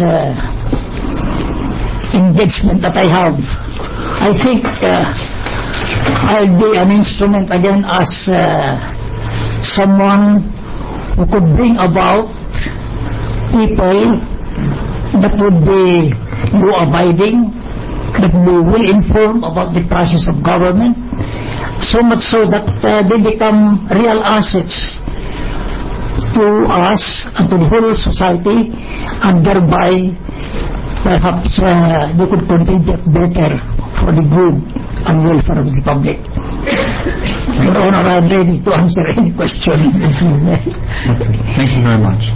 engagement that I have, I think I'll be an instrument again as someone who could bring about people that would be law-abiding, that we will inform about the process of government, so much so that they become real assets to us and to the whole society, and thereby perhaps they could contribute better for the good and welfare of the public. Your Honor, I'm ready to answer any question. Thank you very much.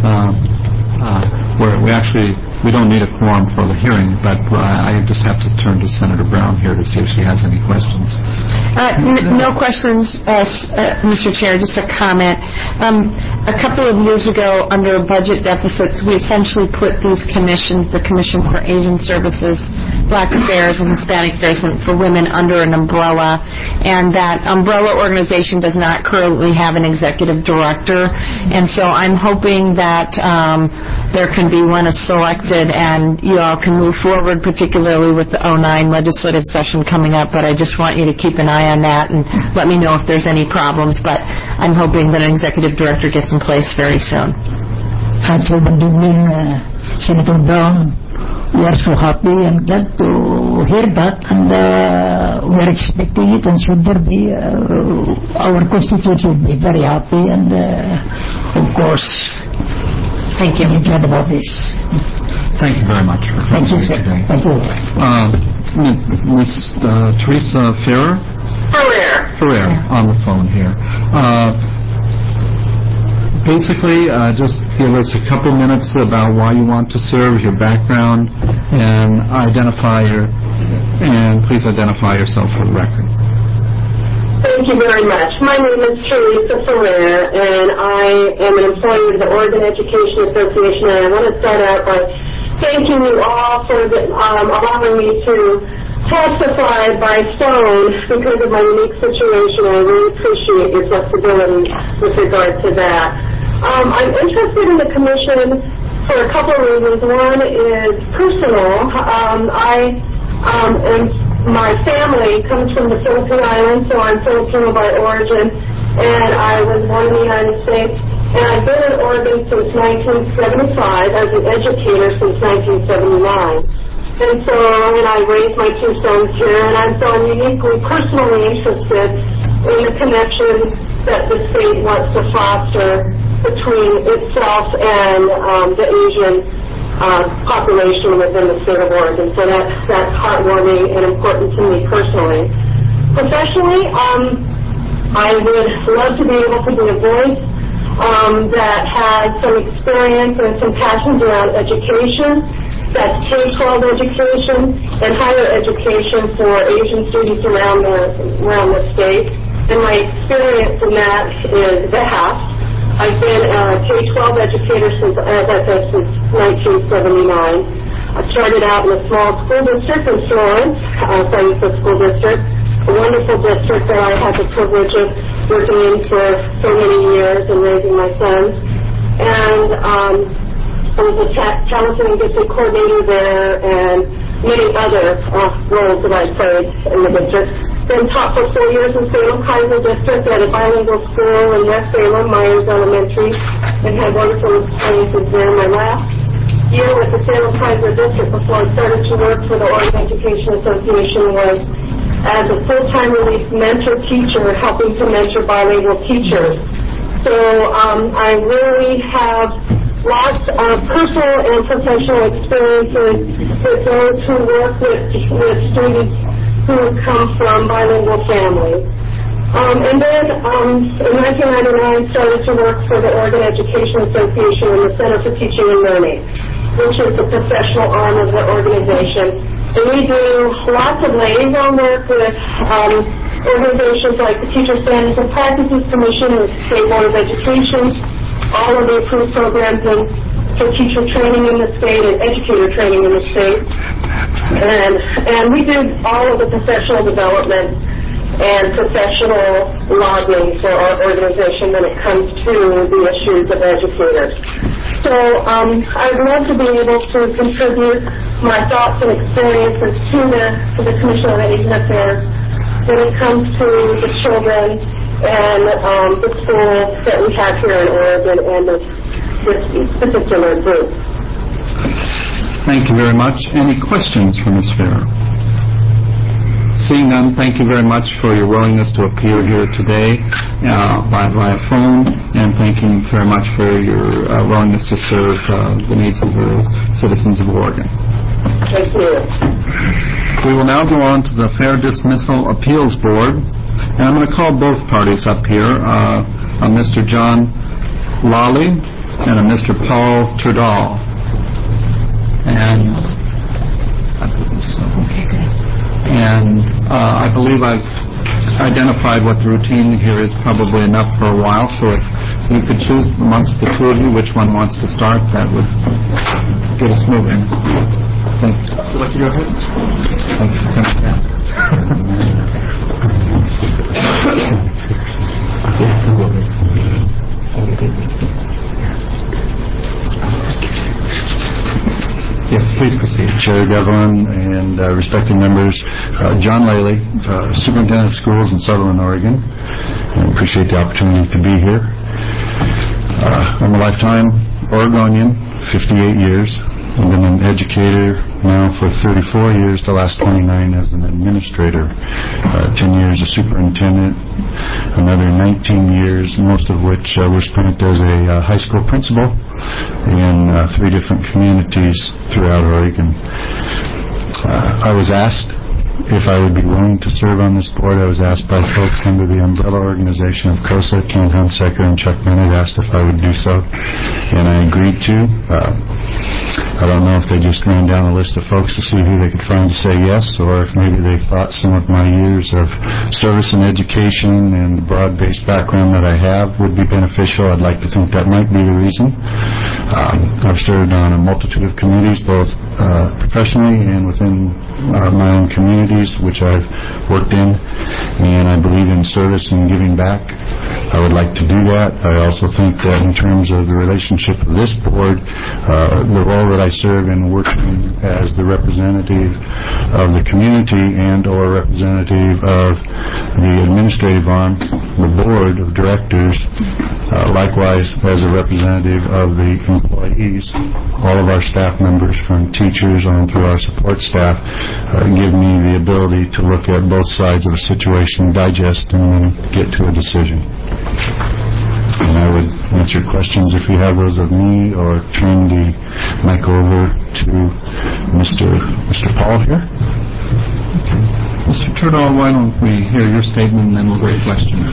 We don't need a quorum for the hearing, but I just have to turn to Senator Brown here to see if she has any questions. No questions, Mr. Chair, just a comment. A couple of years ago, under budget deficits, we essentially put these commissions, the Commission for Asian Services, Black Affairs, and Hispanic Affairs for Women, under an umbrella, and that umbrella organization does not currently have an executive director, and so I'm hoping that there can be one selected and you all can move forward, particularly with the 09 legislative session coming up, but I just want you to keep an eye on that and let me know if there's any problems, but I'm hoping that an executive director gets in place very soon. Good evening, Senator Brown. We are so happy and glad to hear that, and we are expecting it, and should there be, our constituents will be very happy, and of course, thank you. I'm glad about this. Thank you very much. Thank you, sir. Thank you. Ms. Teresa Ferrer on the phone here. Basically, just give us a couple minutes about why you want to serve, your background, and please identify yourself for the record. Thank you very much. My name is Teresa Ferrer, and I am an employee of the Oregon Education Association, and I want to start out by thanking you all for allowing me to testify by phone because of my unique situation. I really appreciate your flexibility with regard to that. I'm interested in the commission for a couple of reasons. One is personal. My family comes from the Philippine Islands, so I'm Filipino by origin, and I was born in the United States. And I've been in Oregon since 1975 as an educator since 1979. And I raised my two sons here, and so I'm uniquely, personally interested in the connection that the state wants to foster between itself and the Asian population within the state of Oregon. So that's heartwarming and important to me personally. Professionally, I would love to be able to be a voice that has some experience and some passions around education. That's K-12 education and higher education for Asian students around the state. And my experience in that is vast. I've been a K-12 educator since 1979. I started out in a small school district in Florence, Franklin School District, a wonderful district that I had the privilege of working in for so many years and raising my sons. And I was a talented and gifted coordinator there, and many other roles that I played in the district. Then taught for 4 years in Salem-Keizer District at a bilingual school in West Salem, Myers Elementary, and had wonderful experiences there. My last year with the Salem-Keizer District before I started to work for the Oregon Education Association was as a full-time relief mentor teacher, helping to mentor bilingual teachers. So I really have lots of personal and professional experiences with those who work with students who come from bilingual families. And then in 1999, started to work for the Oregon Education Association and the Center for Teaching and Learning, which is the professional arm of the organization. And we do lots of liaison work with organizations like the Teacher Standards and Practices Commission and the State Board of Education, all of the approved programs for teacher training in the state and educator training in the state. And we do all of the professional development and professional lobbying for our organization when it comes to the issues of educators. So I'd love to be able to contribute my thoughts and experiences to the Commission on Asian Affairs when it comes to the children and the schools that we have here in Oregon and this particular group. Thank you very much. Any questions for Ms. Ferrer? Seeing none, thank you very much for your willingness to appear here today via phone, and thank you very much for your willingness to serve the needs of the citizens of Oregon. Thank you. We will now go on to the Fair Dismissal Appeals Board, and I'm going to call both parties up here, a Mr. John Lally and a Mr. Paul Turdal. And I believe I've identified what the routine here is probably enough for a while, so if you could choose amongst the two of you which one wants to start, that would get us moving. Thank you. Would you like to go ahead? Thank you for coming down. Yes, please proceed. Chair Devlin and respected members, John Lally, Superintendent of Schools in Sutherland, Oregon. I appreciate the opportunity to be here. I'm a lifetime Oregonian, 58 years. I've been an educator now for 34 years, the last 29 as an administrator, 10 years as superintendent, another 19 years, most of which were spent as a high school principal in 3 different communities throughout Oregon. I was asked if I would be willing to serve on this board. I was asked by folks under the umbrella organization of COSA, Ken Hunsaker and Chuck Bennett asked if I would do so, and I agreed to. I don't know if they just ran down a list of folks to see who they could find to say yes, or if maybe they thought some of my years of service and education and the broad-based background that I have would be beneficial. I'd like to think that might be the reason. I've served on a multitude of committees, both professionally and within my own communities, which I've worked in, and I believe in service and giving back. I would like to do that. I also think that in terms of the relationship of this board, the role that I serve in working as the representative of the community and or representative of the administrative arm, the board of directors, likewise as a representative of the employees, all of our staff members from teachers on through our support staff, give me the ability to look at both sides of a situation, digest, and then get to a decision. And I would answer questions if you have those of me, or turn the mic over to Mr. Paul here. Okay. Mr. Trudeau, why don't we hear your statement and then we'll go to questions.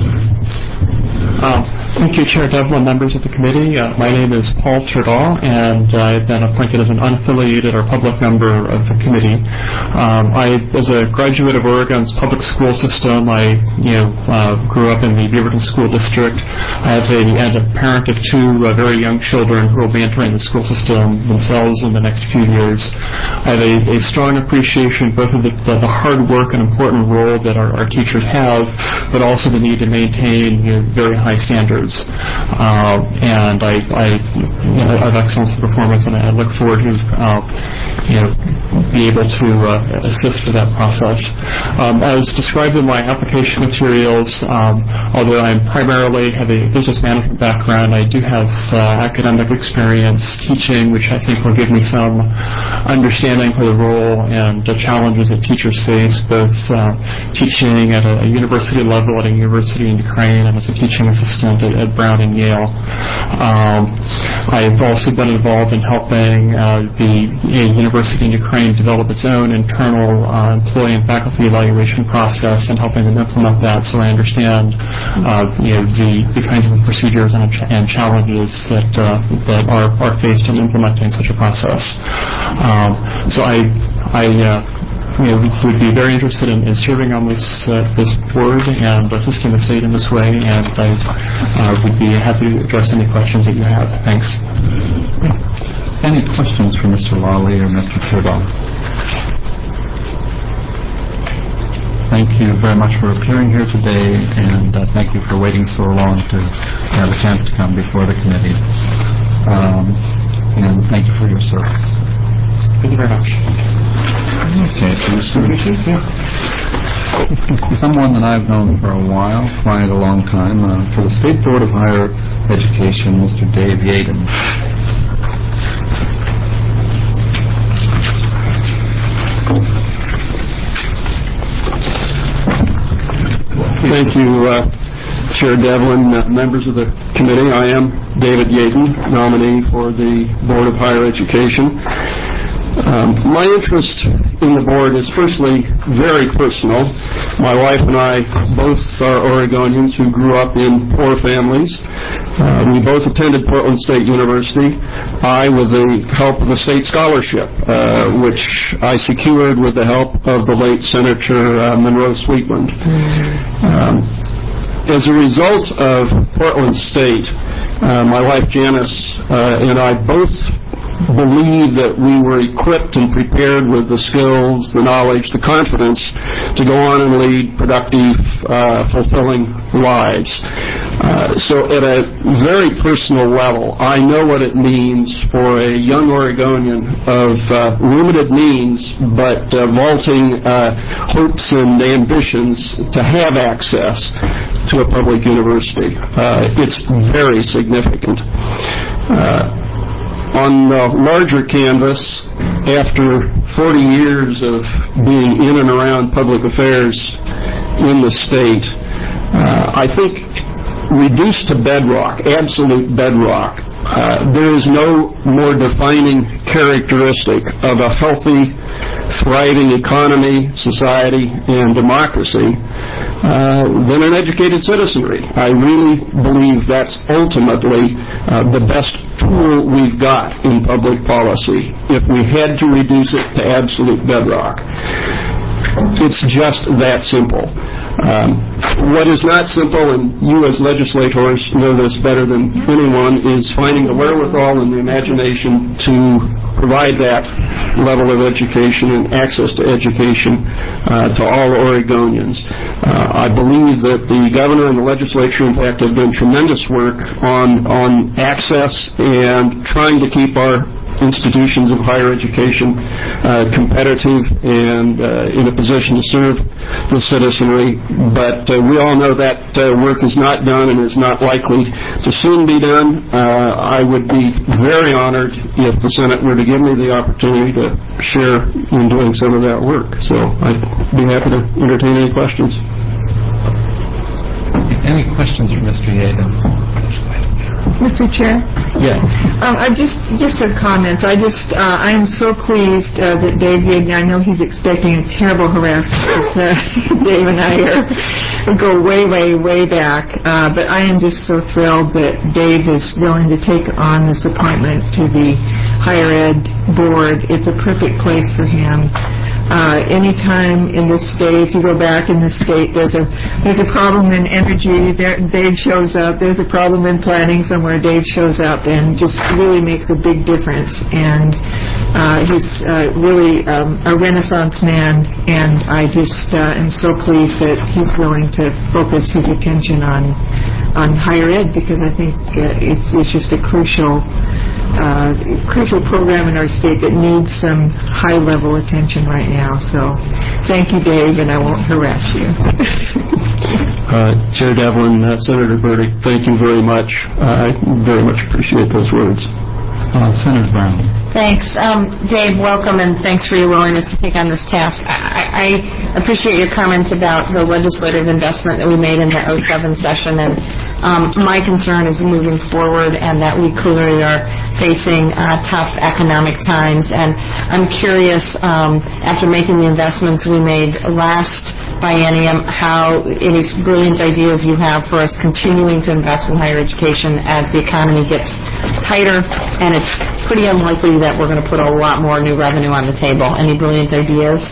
Thank you, Chair Devlin, members of the committee. My name is Paul Trudeau, and I've been appointed as an unaffiliated or public member of the committee. As a graduate of Oregon's public school system, I grew up in the Beaverton School District. I have a parent of two very young children who will be entering the school system themselves in the next few years. I have a strong appreciation both of the hard work and important role that our teachers have, but also the need to maintain very high standards. And I have excellent performance, and I look forward to be able to assist with that process. As described in my application materials, although I primarily have a business management background, I do have academic experience teaching, which I think will give me some understanding for the role and the challenges that teachers face, both teaching at a university level at a university in Ukraine and as a teaching assistant at Brown and Yale. I've also been involved in helping the university in Ukraine develop its own internal employee and faculty evaluation process and helping them implement that, so I understand the kinds of procedures and challenges that are faced in implementing such a process. So I would be very interested in serving on this board and assisting the state in this way, and I would be happy to address any questions that you have. Thanks. Any questions for Mr. Lawley or Mr. Trudeau? Thank you very much for appearing here today, and thank you for waiting so long to have a chance to come before the committee. And thank you for your service. Thank you very much. Okay, someone that I've known for a while, quite a long time, for the State Board of Higher Education, Mr. Dave Yaden. Thank you, Chair Devlin, members of the committee. I am David Yaden, nominee for the Board of Higher Education. My interest in the board is firstly very personal. My wife and I both are Oregonians who grew up in poor families. We both attended Portland State University, I with the help of a state scholarship, which I secured with the help of the late Senator Monroe Sweetland. As a result of Portland State, my wife Janice and I both believe that we were equipped and prepared with the skills, the knowledge, the confidence to go on and lead productive, fulfilling lives. So at a very personal level, I know what it means for a young Oregonian of limited means but vaulting hopes and ambitions to have access to a public university. It's very significant. On the larger canvas, after 40 years of being in and around public affairs in the state, I think reduced to bedrock, absolute bedrock, there is no more defining characteristic of a healthy, thriving economy, society, and democracy than an educated citizenry. I really believe that's ultimately the best tool we've got in public policy if we had to reduce it to absolute bedrock. It's just that simple. What is not simple, and you as legislators know this better than anyone, is finding the wherewithal and the imagination to provide that level of education and access to education to all Oregonians. I believe that the governor and the legislature, in fact, have done tremendous work on access and trying to keep our institutions of higher education competitive and in a position to serve the citizenry. But we all know that work is not done and is not likely to soon be done. I would be very honored if the Senate were to give me the opportunity to share in doing some of that work. So I'd be happy to entertain any questions. Any questions for Mr. Yeadon? Mr. Chair? Yes. Just some comments. I am so pleased that Dave Yeadon, I know he's expecting a terrible harassment because Dave and I go way, way, way back. But I am just so thrilled that Dave is willing to take on this appointment to the Higher Ed Board. It's a perfect place for him. Anytime in this state, if you go back in this state, there's a problem in energy, Dave shows up. There's a problem in planning somewhere, Dave shows up and just really makes a big difference. And he's really a Renaissance man, and I just am so pleased that he's willing to focus his attention on higher ed, because I think it's just a crucial program in our state that needs some high-level attention right now. So thank you, Dave, and I won't harass you. Chair Devlin, Senator Burdick, thank you very much. I very much appreciate those words. Senator Brown. Thanks. Dave, welcome, and thanks for your willingness to take on this task. I appreciate your comments about the legislative investment that we made in the 2007 session, and my concern is moving forward and that we clearly are facing tough economic times. And I'm curious, after making the investments we made last biennium, how any brilliant ideas you have for us continuing to invest in higher education as the economy gets tighter, and it's pretty unlikely that we're going to put a lot more new revenue on the table. Any brilliant ideas?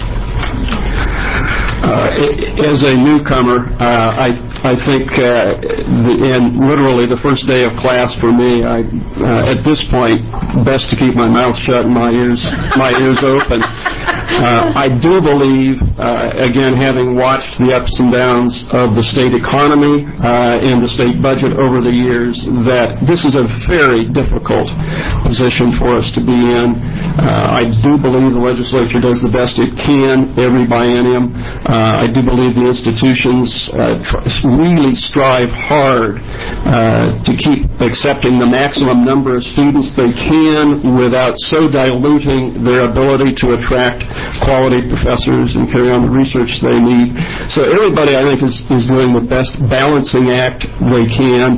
As a newcomer, I think, and literally the first day of class for me, at this point, best to keep my mouth shut and my ears open. I do believe, again, having watched the ups and downs of the state economy and the state budget over the years, that this is a very difficult position for us to be in. I do believe the legislature does the best it can every biennium. I do believe the institutions really strive hard to keep accepting the maximum number of students they can without so diluting their ability to attract quality professors and carry on the research they need. So everybody, I think, is doing the best balancing act they can.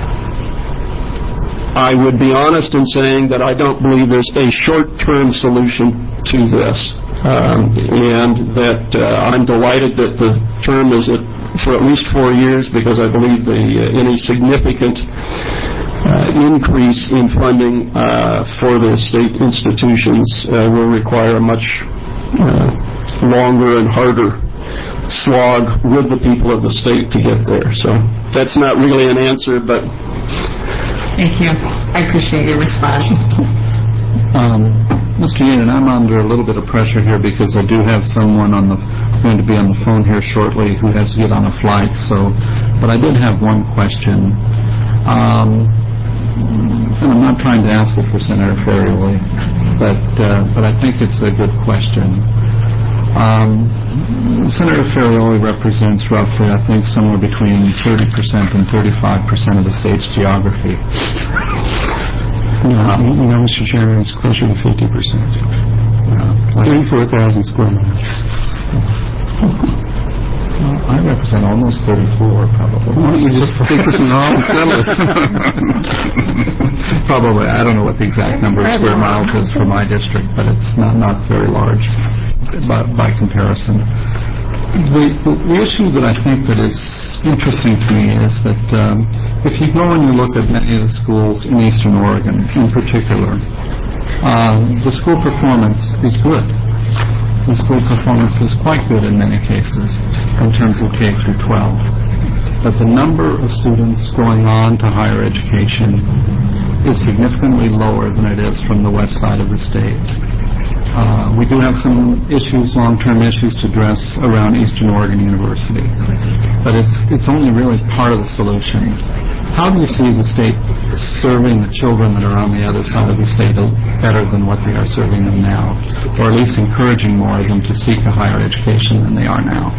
I would be honest in saying that I don't believe there's a short-term solution to this. And that I'm delighted that the term is for at least 4 years, because I believe any significant increase in funding for the state institutions will require a much longer and harder slog with the people of the state to get there. So that's not really an answer, but... Thank you. I appreciate your response. Mr. Yeadon, I'm under a little bit of pressure here because I do have someone going to be on the phone here shortly who has to get on a flight. But I did have one question. And I'm not trying to ask it for Senator Ferrioli, but I think it's a good question. Senator Ferrioli represents roughly, I think, somewhere between 30% and 35% of the state's geography. No, Mr. Chairman, it's closer to 50%. 34,000 square miles. Well, I represent almost 34, probably. Why don't we just take this in all and settle it? Probably. I don't know what the exact number of square miles is for my district, but it's not very large by comparison. The issue that I think that is interesting to me is that if you go and you look at many of the schools in Eastern Oregon in particular, the school performance is good. The school performance is quite good in many cases in terms of K through 12. But the number of students going on to higher education is significantly lower than it is from the west side of the state. We do have some issues, long-term issues to address around Eastern Oregon University, but it's only really part of the solution. How do you see the state serving the children that are on the other side of the state better than what they are serving them now, or at least encouraging more of them to seek a higher education than they are now?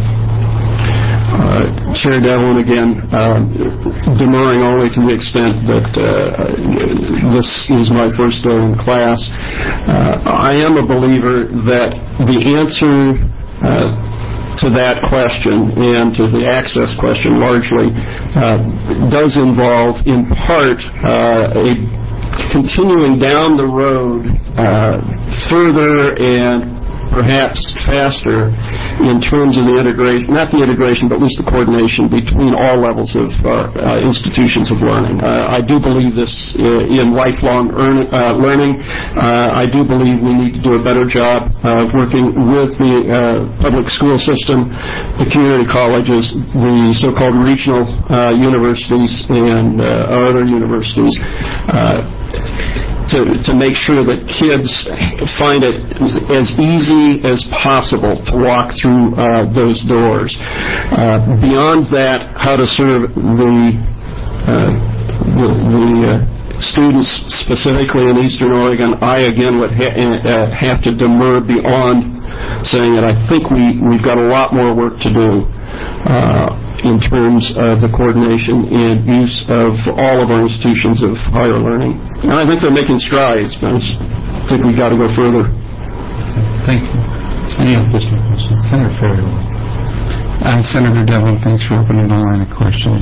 Chair Devlin, again, demurring only to the extent that this is my first day in class. I am a believer that the answer to that question and to the access question largely does involve, in part, a continuing down the road further and perhaps faster in terms of the integration, not the integration, but at least the coordination between all levels of institutions of learning. I do believe this in lifelong learning. I do believe we need to do a better job of working with the public school system, the community colleges, the so-called regional universities, and other universities, to make sure that kids find it as easy as possible to walk through those doors. Beyond that, how to serve the students specifically in Eastern Oregon, I again would have to demur beyond saying that I think we've got a lot more work to do in terms of the coordination and use of all of our institutions of higher learning. And I think they're making strides, but I think we've got to go further. Thank you. Any additional questions? Senator Farrell. Senator Devlin, thanks for opening the line of questioning.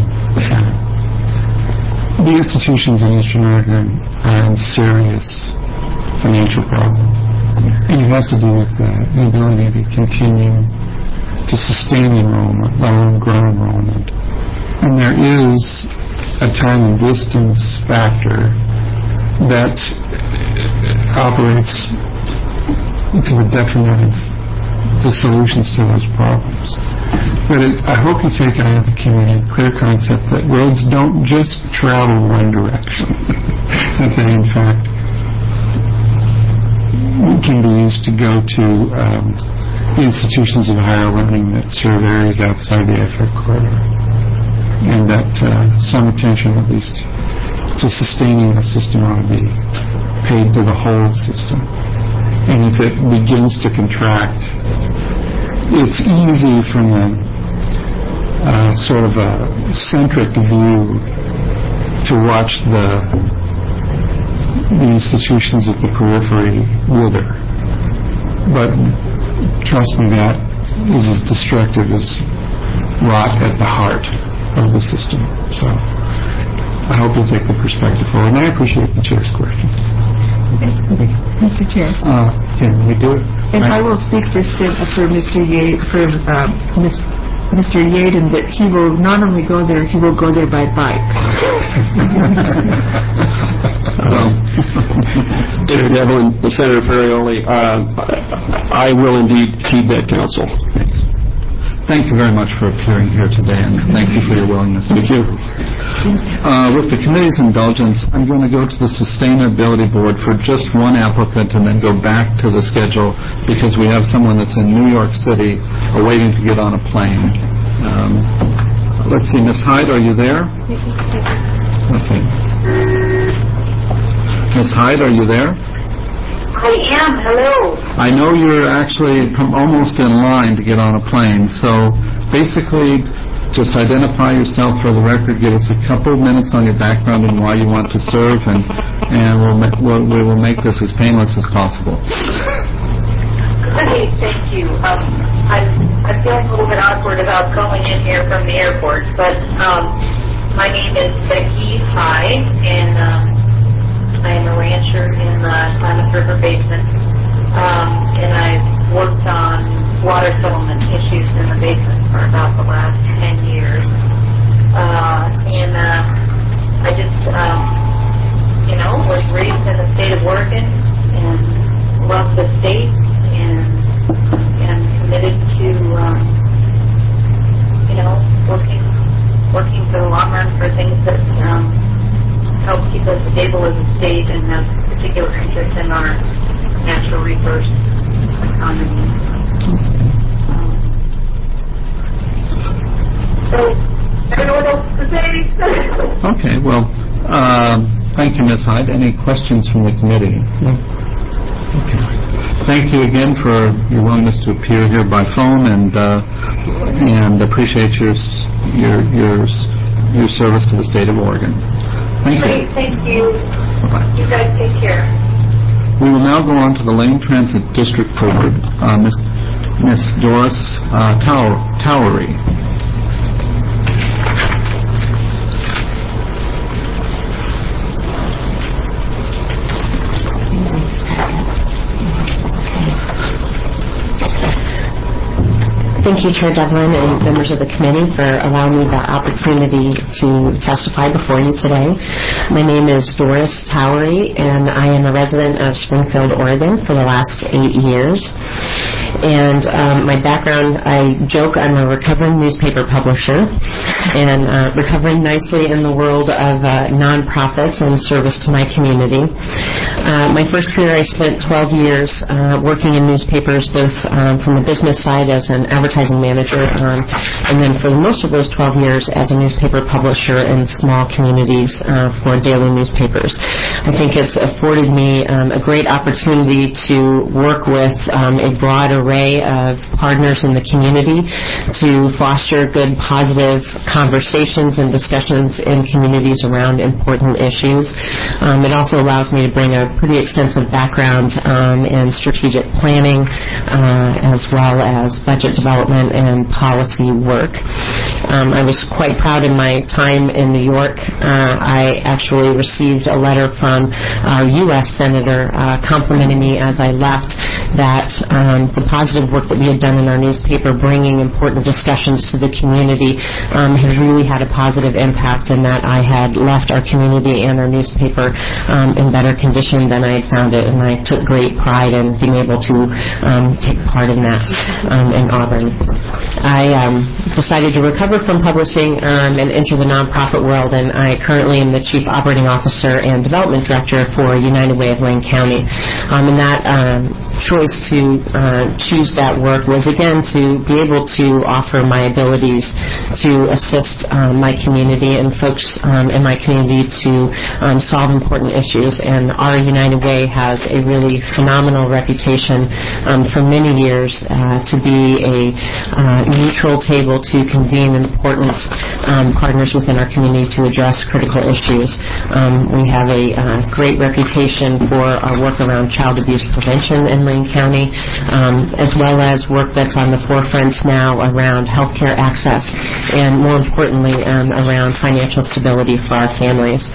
The institutions in Eastern Oregon are in serious financial problems. And it has to do with the ability to continue to sustain enrollment, let alone grow enrollment. And there is a time and distance factor that operates to the detriment of the solutions to those problems. But I hope you take out of the community a clear concept that roads don't just travel one direction, that they in fact can be used to go to institutions of higher learning that serve areas outside the EFEC corridor, and that some attention, at least, to sustaining the system ought to be paid to the whole system. And if it begins to contract, it's easy from a sort of a centric view to watch the institutions at the periphery wither. But trust me, that is as destructive as rot at the heart of the system. So I hope you'll take the perspective forward. And I appreciate the chair's question. Mr. Chair. Can we do it? And I will speak for Mr. Mr. Yaden, that he will not only go there, he will go there by bike. Chair Devlin, Senator Ferrioli, I will indeed heed that counsel. Thanks. Thank you very much for appearing here today, and thank you for your willingness. Thank you. With the committee's indulgence, I'm going to go to the Sustainability Board for just one applicant and then go back to the schedule because we have someone that's in New York City awaiting to get on a plane. Let's see, Ms. Hyde, are you there? Okay. Ms. Hyde, are you there? I am. Hello. I know you're actually almost in line to get on a plane, so basically just identify yourself for the record, give us a couple minutes on your background and why you want to serve, and we will make this as painless as possible. Okay, thank you. I'm feeling a little bit awkward about going in here from the airport, but my name is Becky Hyde, and I am a rancher in the Klamath River Basin, and I've worked on water settlement issues in for about the last 10 years. And I just, was raised in the state of Oregon and love the state and committed to, working for the long run for things that help keep us stable as a state and have particular interest in our natural resource economy. So, I don't know what else to say. Okay, well, thank you, Ms. Hyde. Any questions from the committee? No. Okay. Thank you again for your willingness to appear here by phone, and appreciate your service to the state of Oregon. Thank you. Great, thank you. Bye-bye. You guys take care. We will now go on to the Lane Transit District Board. Miss Doris Towery. Thank you, Chair Devlin and members of the committee, for allowing me the opportunity to testify before you today. My name is Doris Towery, and I am a resident of Springfield, Oregon for the last 8 years. And my background, I joke I'm a recovering newspaper publisher and recovering nicely in the world of nonprofits and service to my community. My first career, I spent 12 years working in newspapers, both from the business side as an advertising manager, and then for most of those 12 years as a newspaper publisher in small communities for daily newspapers. I think it's afforded me a great opportunity to work with a broad array of partners in the community to foster good, positive conversations and discussions in communities around important issues. It also allows me to bring a pretty extensive background in strategic planning as well as budget development and policy work. I was quite proud in my time in New York. I actually received a letter from our U.S. Senator complimenting me as I left that the positive work that we had done in our newspaper, bringing important discussions to the community, had really had a positive impact, and that I had left our community and our newspaper in better condition than I had found it, and I took great pride in being able to take part in that in Auburn. I decided to recover from publishing and enter the nonprofit world, and I currently am the Chief Operating Officer and Development Director for United Way of Lane County. And that choice to choose that work was, again, to be able to offer my abilities to assist my community and folks in my community to solve important issues. And our United Way has a really phenomenal reputation for many years to be a neutral table to convene important partners within our community to address critical issues. We have a great reputation for our work around child abuse prevention in Lane County, as well as work that's on the forefronts now around healthcare access and, more importantly, around financial stability for our families.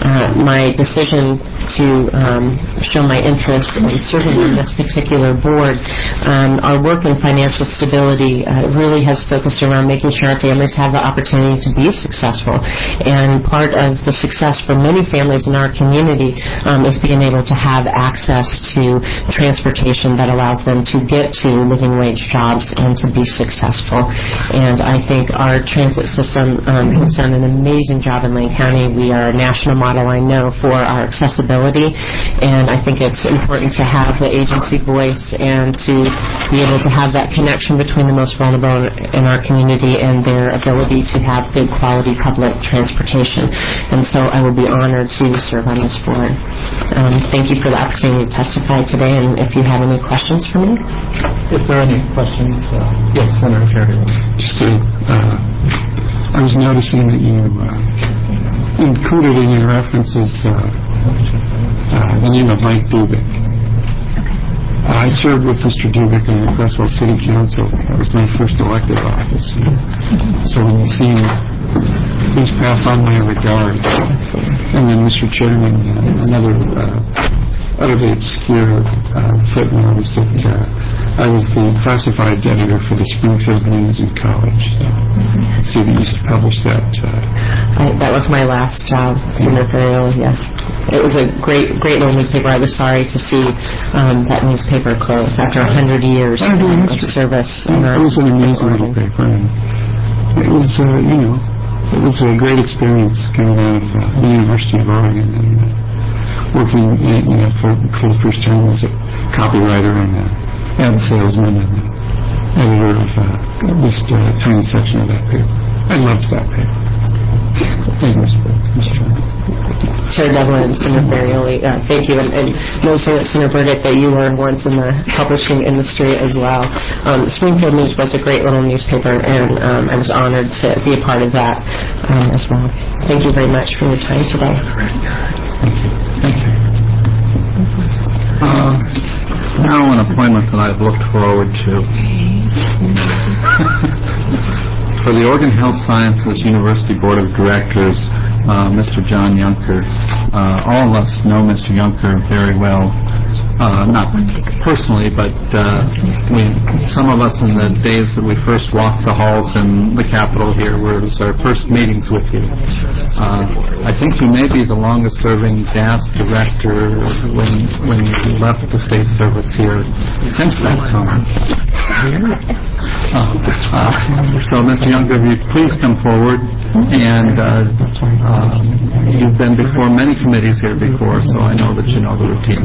My decision to show my interest in serving on this particular board, our work in financial stability really has focused around making sure our families have the opportunity to be successful. And part of the success for many families in our community is being able to have access to transportation that allows them to get to living wage jobs and to be successful. And I think our transit system has done an amazing job in Lane County. We are a national model, I know, for our accessibility, and I think it's important to have the agency voice and to be able to have that connection between the most vulnerable in our community and their ability to have good quality public transportation. And so I will be honored to serve on this board. Thank you for the opportunity to testify today, and if you have any questions for me. If there are any questions, yes, Senator Sheridan. I was noticing that you included in your references the name of Mike Dubik. I served with Mr. Dubik in the Crestwell City Council. That was my first elected office. So when you see him, please pass on my regards. And then, Mr. Chairman, another utterly obscure footnote is that I was the classified editor for the Springfield News in college. So they used to publish that. That was my last job, Senator Ferrioli, yes. It was a great little newspaper. I was sorry to see that newspaper close after 100 years of service. It was an amazing little paper. And it was, it was a great experience coming out of the University of Oregon and working, for the first time as a copywriter and ad salesman and editor of at least a tiny section of that paper. I loved that paper. Thank you, Mr. Chairman. Chair Devlin and Senator Ferrioli, thank you. And know, Senator Burdick, that you were once in the publishing industry as well. Springfield News was a great little newspaper, and I was honored to be a part of that as well. Thank you very much for your time today. Thank you. Now an appointment that I've looked forward to. For the Oregon Health Sciences University Board of Directors, Mr. John Yunker. All of us know Mr. Yunker very well. Not personally, but some of us in the days that we first walked the halls in the Capitol here was our first meetings with you. I think you may be the longest-serving DAS director when you left the state service here since that time. So, Mr. Yunker, if you'd please come forward. And you've been before many committees here before, so I know that you know the routine.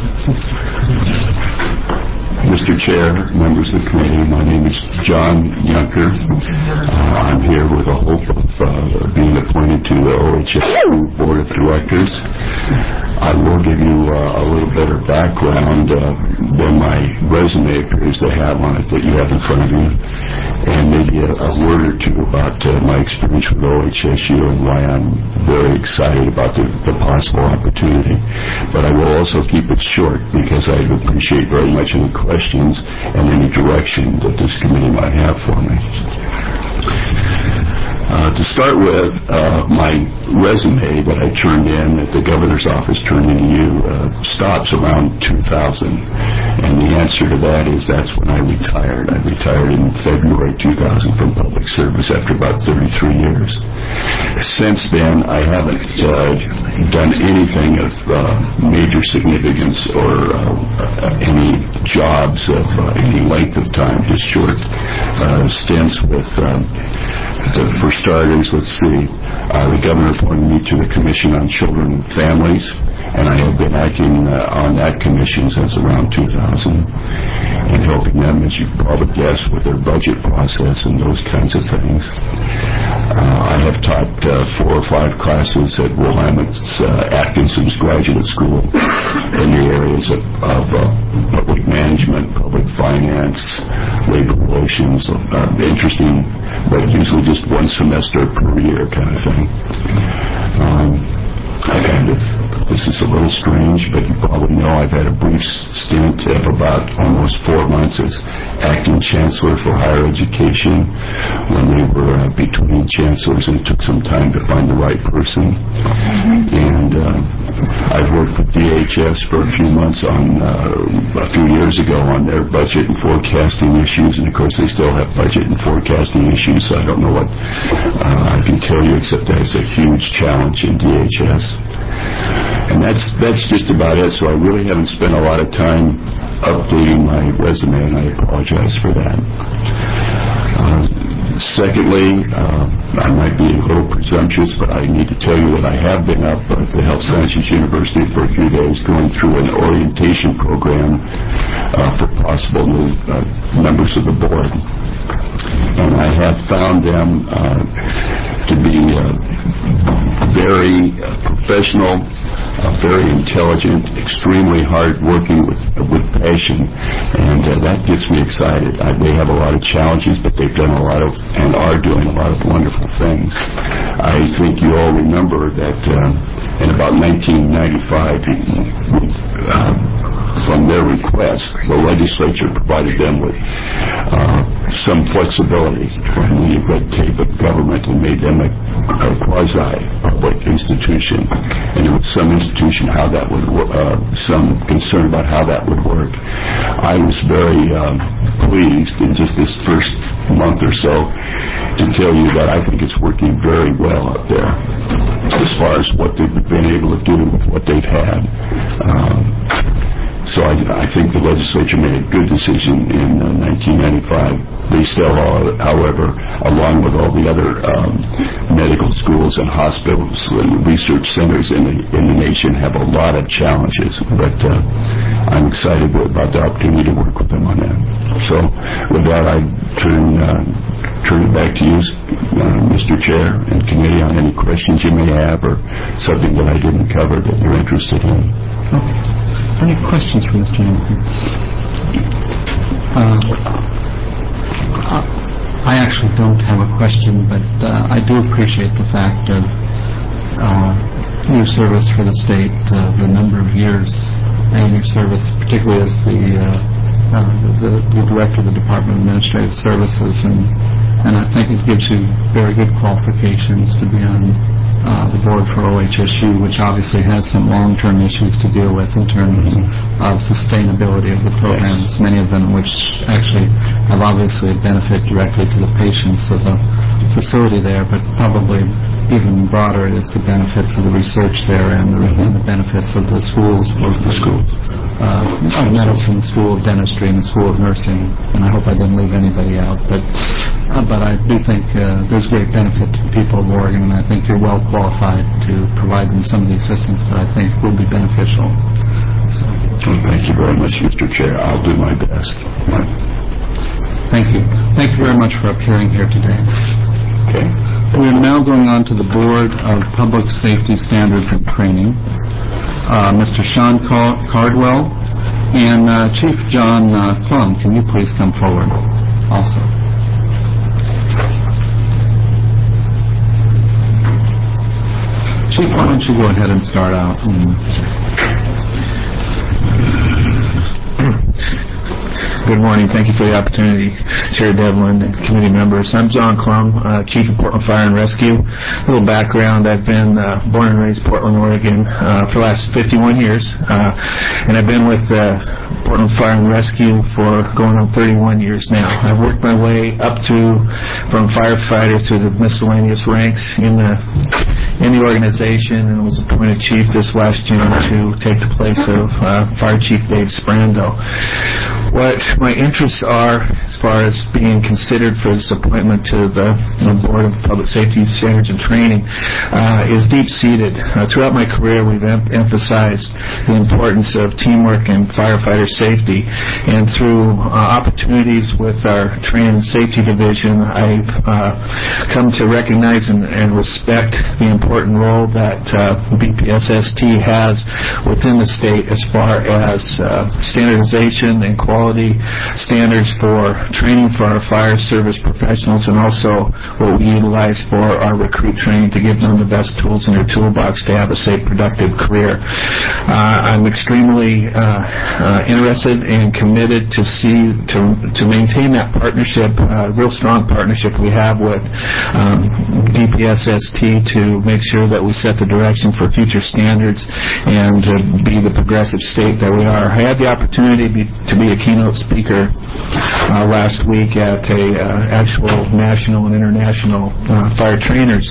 Mr. Chair, members of the committee, my name is John Yunker. I'm here with the hope of being appointed to the OHS Board of Directors. I will give you a little better background than my resume appears to have on it that you have in front of you, and maybe a word or two about my experience with OHSU and why I'm very excited about the possible opportunity. But I will also keep it short because I appreciate very much any questions and any direction that this committee might have for me. To start with, my resume that I turned in, that the governor's office turned in to you, stops around 2000. And the answer to that is that's when I retired. I retired in February 2000 from public service after about 33 years. Since then, I haven't done anything of major significance or any jobs of any length of time, just short stints with for starters, let's see, the governor appointed me to the Commission on Children and Families, and I have been acting on that commission since around 2000 and helping them, as you probably guess, with their budget process and those kinds of things. I have taught 4 or 5 classes at Willamette Atkinson's Graduate School in the areas of public management, public finance, labor relations, interesting, but usually just one semester per year kind of thing. This is a little strange, but you probably know I've had a brief stint of about almost 4 months as acting chancellor for higher education when they were between chancellors, and it took some time to find the right person. And I've worked with DHS for a few months on a few years ago on their budget and forecasting issues, and of course they still have budget and forecasting issues, so I don't know what I can tell you except that it's a huge challenge in DHS. And that's just about it, so I really haven't spent a lot of time updating my resume, and I apologize for that. Secondly, I might be a little presumptuous, but I need to tell you that I have been up at the Health Sciences University for a few days going through an orientation program for possible new members of the board. And I have found them to be very professional, very intelligent, extremely hard-working with passion, and that gets me excited. They have a lot of challenges, but they've done a lot of, and are doing a lot of wonderful things. I think you all remember that in about 1995, from their request, the legislature provided them with some flexibility from the red tape of government and made them a quasi-public institution. And there was some institution how that would some concern about how that would work. I was very pleased in just this first month or so to tell you that I think it's working very well up there as far as what they've been able to do with what they've had. So I think the legislature made a good decision in 1995. They still, however, along with all the other medical schools and hospitals and research centers in the nation, have a lot of challenges. But I'm excited about the opportunity to work with them on that. So with that, I turn it back to you, Mr. Chair and committee, on any questions you may have or something that I didn't cover that you're interested in. Okay. Any questions for Mr. Hamilton? I actually don't have a question, but I do appreciate the fact of your service for the state, the number of years, and your service, particularly as the director of the Department of Administrative Services, and I think it gives you very good qualifications to be on the board for OHSU, which obviously has some long-term issues to deal with in terms of sustainability of the programs, many of them which actually have obviously a benefit directly to the patients of the facility there, but probably even broader is the benefits of the research there and the benefits of the schools, both the schools. Medicine, School of Dentistry, and the School of Nursing, and I hope I didn't leave anybody out, but I do think there's great benefit to the people of Oregon, and I think you're well qualified to provide them some of the assistance that I think will be beneficial. So. Well, thank you very much, Mr. Chair. I'll do my best. Thank you. Thank you very much for appearing here today. Okay. We are now going on to the Board of Public Safety Standards and Training. Mr. Sean Cardwell and Chief John Clum, can you please come forward also? Chief, why don't you go ahead and start out? Good morning. Thank you for the opportunity, Chair Devlin and committee members. I'm John Clum, Chief of Portland Fire and Rescue. A little background, I've been born and raised Portland, Oregon for the last 51 years, and I've been with Portland Fire and Rescue for going on 31 years now. I've worked my way up from firefighter to the miscellaneous ranks in the organization, and was appointed chief this last June to take the place of Fire Chief Dave Sprando. What my interests are, as far as being considered for this appointment to the Board of Public Safety Standards and Training, is deep-seated. Throughout my career, we've emphasized the importance of teamwork and firefighter safety, and through opportunities with our Training and Safety Division, I've come to recognize and respect the important role that BPSST has within the state as far as standardization and quality standards for training for our fire service professionals, and also what we utilize for our recruit training to give them the best tools in their toolbox to have a safe, productive career. I'm extremely interested and committed to maintain that partnership, real strong partnership we have with DPSST to make sure that we set the direction for future standards and be the progressive state that we are. I had the opportunity to be a keynote speaker last week at a actual national and international fire trainers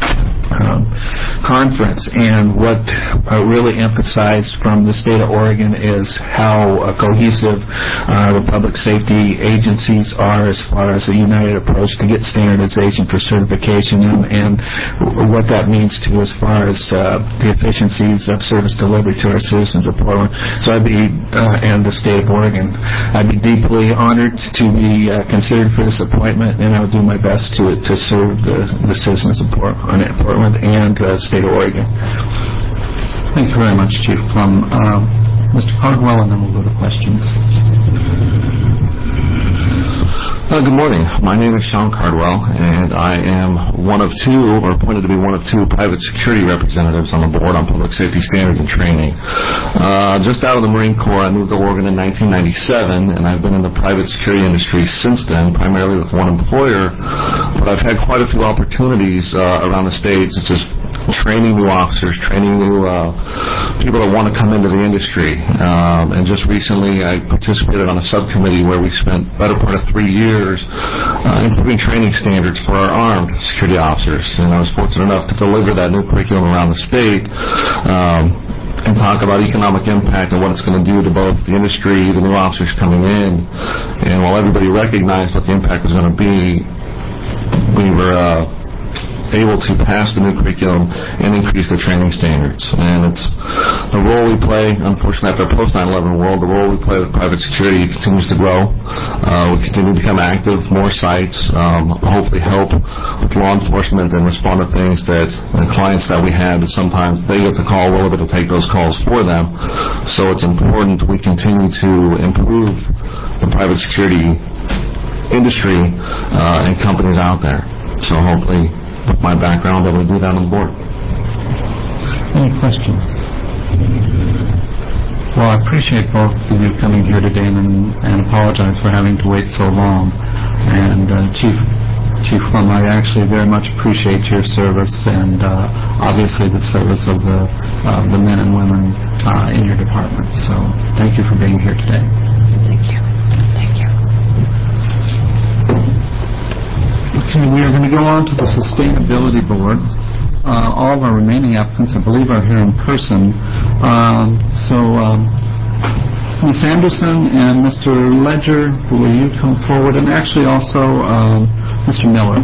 conference, and what I really emphasized from the state of Oregon is how cohesive the public safety agencies are as far as a united approach to get standardization for certification, and what that means to as far as the efficiencies of service delivery to our citizens of Portland. So and the state of Oregon. I'd be deeply honored to be considered for this appointment, and I would do my best to serve the citizens of Portland and the state of Oregon. Thank you very much, Chief Clum. Mr. Cardwell, and then we'll go to questions. Good morning. My name is Sean Cardwell, and I am one of two, or appointed to be one of two, private security representatives on the board on public safety standards and training. Just out of the Marine Corps, I moved to Oregon in 1997, and I've been in the private security industry since then, primarily with one employer, but I've had quite a few opportunities around the States. It's just training new officers, training new people that want to come into the industry. And just recently, I participated on a subcommittee where we spent the better part of 3 years improving training standards for our armed security officers. And I was fortunate enough to deliver that new curriculum around the state and talk about economic impact and what it's going to do to both the industry, the new officers coming in. And while everybody recognized what the impact was going to be, we were able to pass the new curriculum and increase the training standards. And it's the role we play, unfortunately, after post 9/11 world, the role we play with private security continues to grow. We continue to become active, more sites, hopefully help with law enforcement and respond to things that the clients that we have, sometimes they get the call, we're able to take those calls for them. So it's important we continue to improve the private security industry and companies out there. So hopefully, with my background, I will do that on the board. Any questions? Well, I appreciate both of you coming here today and apologize for having to wait so long. And Chief Plum, I actually very much appreciate your service and obviously the service of the men and women in your department. So thank you for being here today. Thank you. Thank you. Okay, we are going to go on to the Sustainability Board. All of our remaining applicants, I believe, are here in person. Ms. Anderson and Mr. Ledger, will you come forward? And actually also Mr. Miller.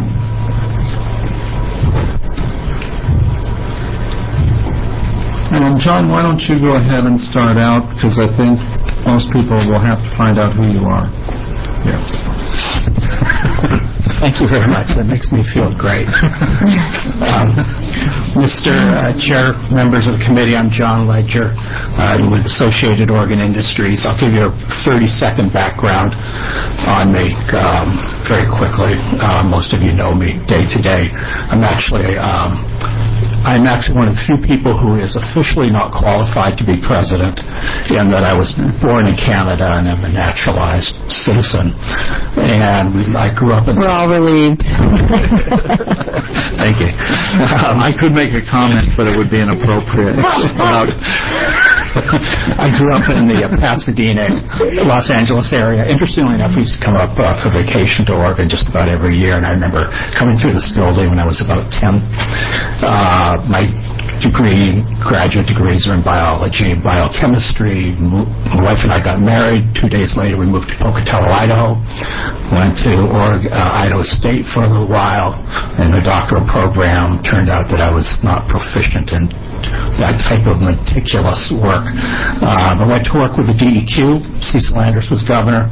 And John, why don't you go ahead and start out, because I think most people will have to find out who you are. Yes. Thank you very much. That makes me feel great. Mr. Chair, members of the committee, I'm John Ledger. I'm with Associated Organ Industries. I'll give you a 30-second background on me very quickly. Most of you know me day to day. I'm actually one of the few people who is officially not qualified to be president, in that I was born in Canada and am a naturalized citizen. And I grew up in... We're all relieved. Thank you. I could make a comment, but it would be inappropriate. I grew up in the Pasadena, Los Angeles area. Interestingly enough, we used to come up for vacation to Oregon just about every year, and I remember coming through this building when I was about 10. My graduate degrees are in biology and biochemistry. My wife and I got married. 2 days later, we moved to Pocatello, Idaho. Went to Idaho State for a little while in the doctoral program. Turned out that I was not proficient in that type of meticulous work. I went to work with the DEQ. Cecil Landers was governor.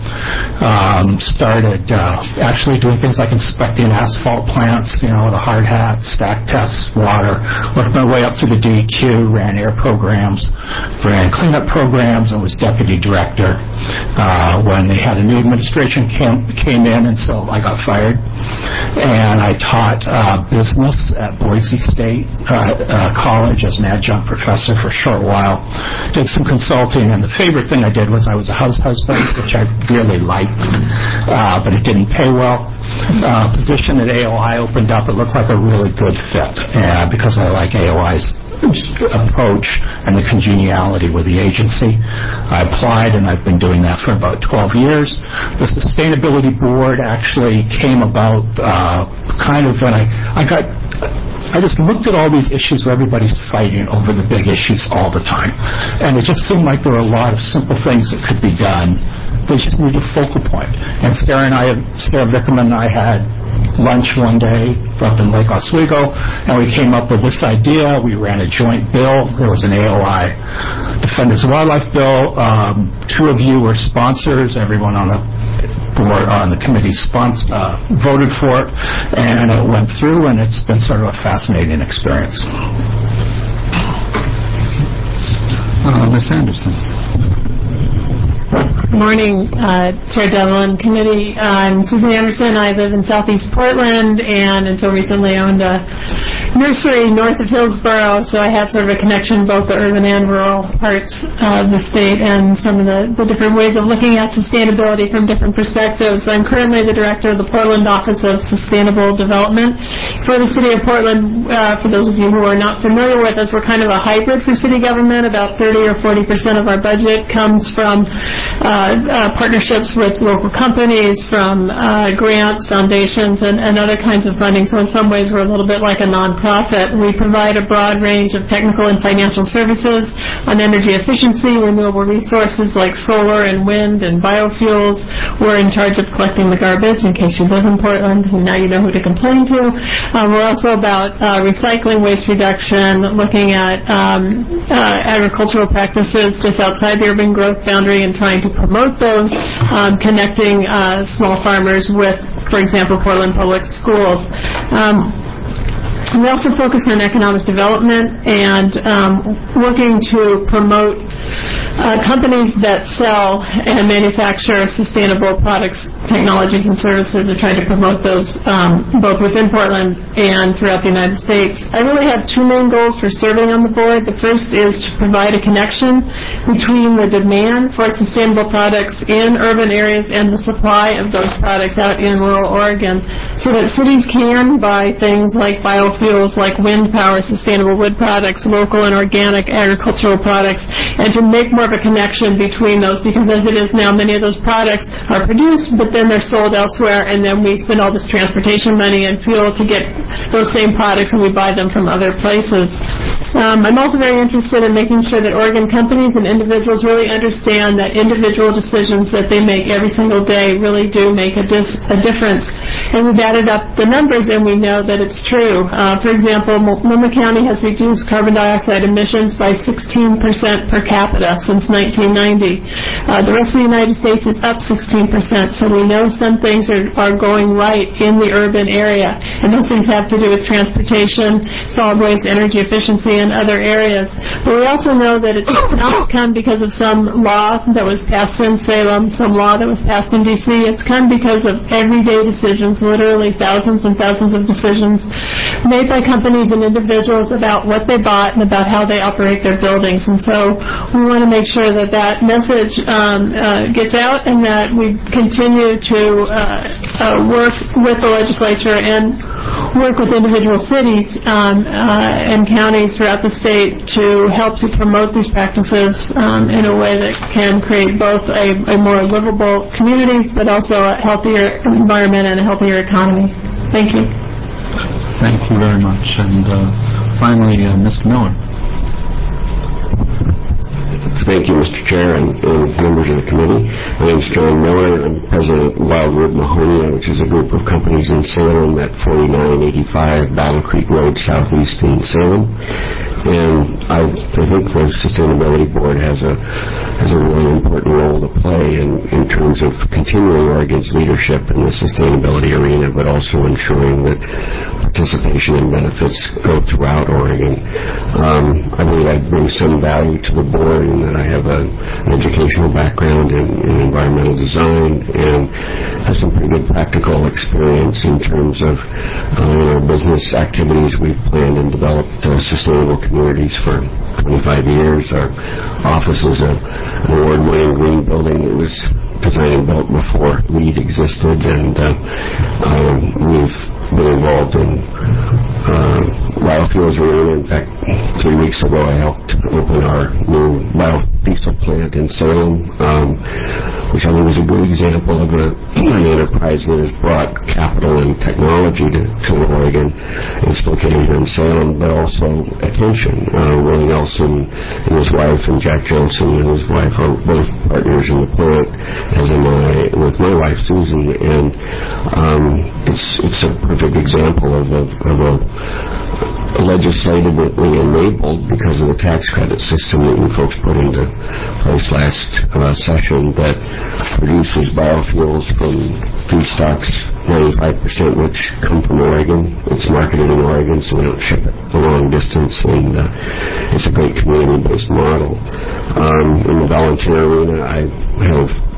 Started actually doing things like inspecting asphalt plants, the hard hat, stack tests, water. Worked my way up through the DEQ, ran air programs, ran cleanup programs, and was deputy director when they had a new administration came in, and so I got fired. And I taught business at Boise State College as an adjunct professor for a short while. Did some consulting, and the favorite thing I did was I was a house husband, which I really liked, but it didn't pay well. Position at AOI opened up. It looked like a really good fit because I like AOI's approach and the congeniality with the agency. I applied, and I've been doing that for about 12 years. The Sustainability Board actually came about kind of when I just looked at all these issues where everybody's fighting over the big issues all the time. And it just seemed like there were a lot of simple things that could be done. They just needed a focal point. And Sarah Vickerman and I had lunch one day up in Lake Oswego, and we came up with this idea. We ran a joint bill. There was an AOI Defenders of Wildlife bill. Two of you were sponsors. Everyone on the board, on the committee voted for it, and it went through, and it's been sort of a fascinating experience. Ms. Anderson. Good morning, Chair Devlin, committee. I'm Susan Anderson. I live in Southeast Portland and until recently owned a nursery north of Hillsborough, so I have sort of a connection both the urban and rural parts of the state and some of the different ways of looking at sustainability from different perspectives. I'm currently the director of the Portland Office of Sustainable Development for the City of Portland. For those of you who are not familiar with us, we're kind of a hybrid for city government. About 30 or 40% of our budget comes from partnerships with local companies, from grants, foundations, and other kinds of funding. So in some ways, we're a little bit like a nonprofit. We provide a broad range of technical and financial services on energy efficiency, renewable resources like solar and wind and biofuels. We're in charge of collecting the garbage, in case you live in Portland, and now you know who to complain to. We're also about recycling, waste reduction, looking at agricultural practices just outside the urban growth boundary and trying to promote those, connecting small farmers with, for example, Portland Public Schools. We also focus on economic development and working to promote companies that sell and manufacture sustainable products, technologies, and services, and trying to promote those both within Portland and throughout the United States. I really have two main goals for serving on the board. The first is to provide a connection between the demand for sustainable products in urban areas and the supply of those products out in rural Oregon, so that cities can buy things like biofuels, like wind power, sustainable wood products, local and organic agricultural products, and to make more of a connection between those, because as it is now, many of those products are produced, but then they're sold elsewhere, and then we spend all this transportation money and fuel to get those same products, and we buy them from other places. I'm also very interested in making sure that Oregon companies and individuals really understand that individual decisions that they make every single day really do make a difference. And we've added up the numbers, and we know that it's true. For example, Multnomah County has reduced carbon dioxide emissions by 16% per capita since 1990. The rest of the United States is up 16%, so we know some things are going right in the urban area, and those things have to do with transportation, solid waste, energy efficiency, and other areas. But we also know that it did not come because of some law that was passed in Salem, some law that was passed in D.C. It's come because of everyday decisions, literally thousands and thousands of decisions made by companies and individuals about what they bought and about how they operate their buildings. And so we want to make sure that that message gets out, and that we continue to work with the legislature and work with individual cities and counties throughout the state to help to promote these practices in a way that can create both a more livable communities, but also a healthier environment and a healthier economy. Thank you. Thank you very much. And finally, Mr. Miller. Thank you, Mr. Chair, and members of the committee. My name is John Miller. I'm president of Wildwood Mahonia, which is a group of companies in Salem at 4985 Battle Creek Road, southeast in Salem. And I think the Sustainability Board has a really important role to play in terms of continuing Oregon's leadership in the sustainability arena, but also ensuring that participation and benefits go throughout Oregon. I believe I bring some value to the board in that I have an educational background in environmental design and have some pretty good practical experience in terms of business activities. We've planned and developed sustainable communities for 25 years. Our office is an award-winning green building that was designed and built before LEED existed, and we've been involved in biofuels arena. In fact, 3 weeks ago I helped open our new biodiesel plant in Salem, which I think is a good example of an enterprise that has brought capital and technology to Oregon. It's located here in Salem, but also attention. Willie Nelson and his wife, and Jack Johnson and his wife, are both partners in the plant, as am I with my wife Susan, and it's a perfect example of a legislatively enabled, because of the tax credit system that you folks put into place last session, that produces biofuels from feedstocks, 95% which come from Oregon. It's marketed in Oregon, so we don't ship it a long distance, and it's a great community-based model. In the volunteer arena, I have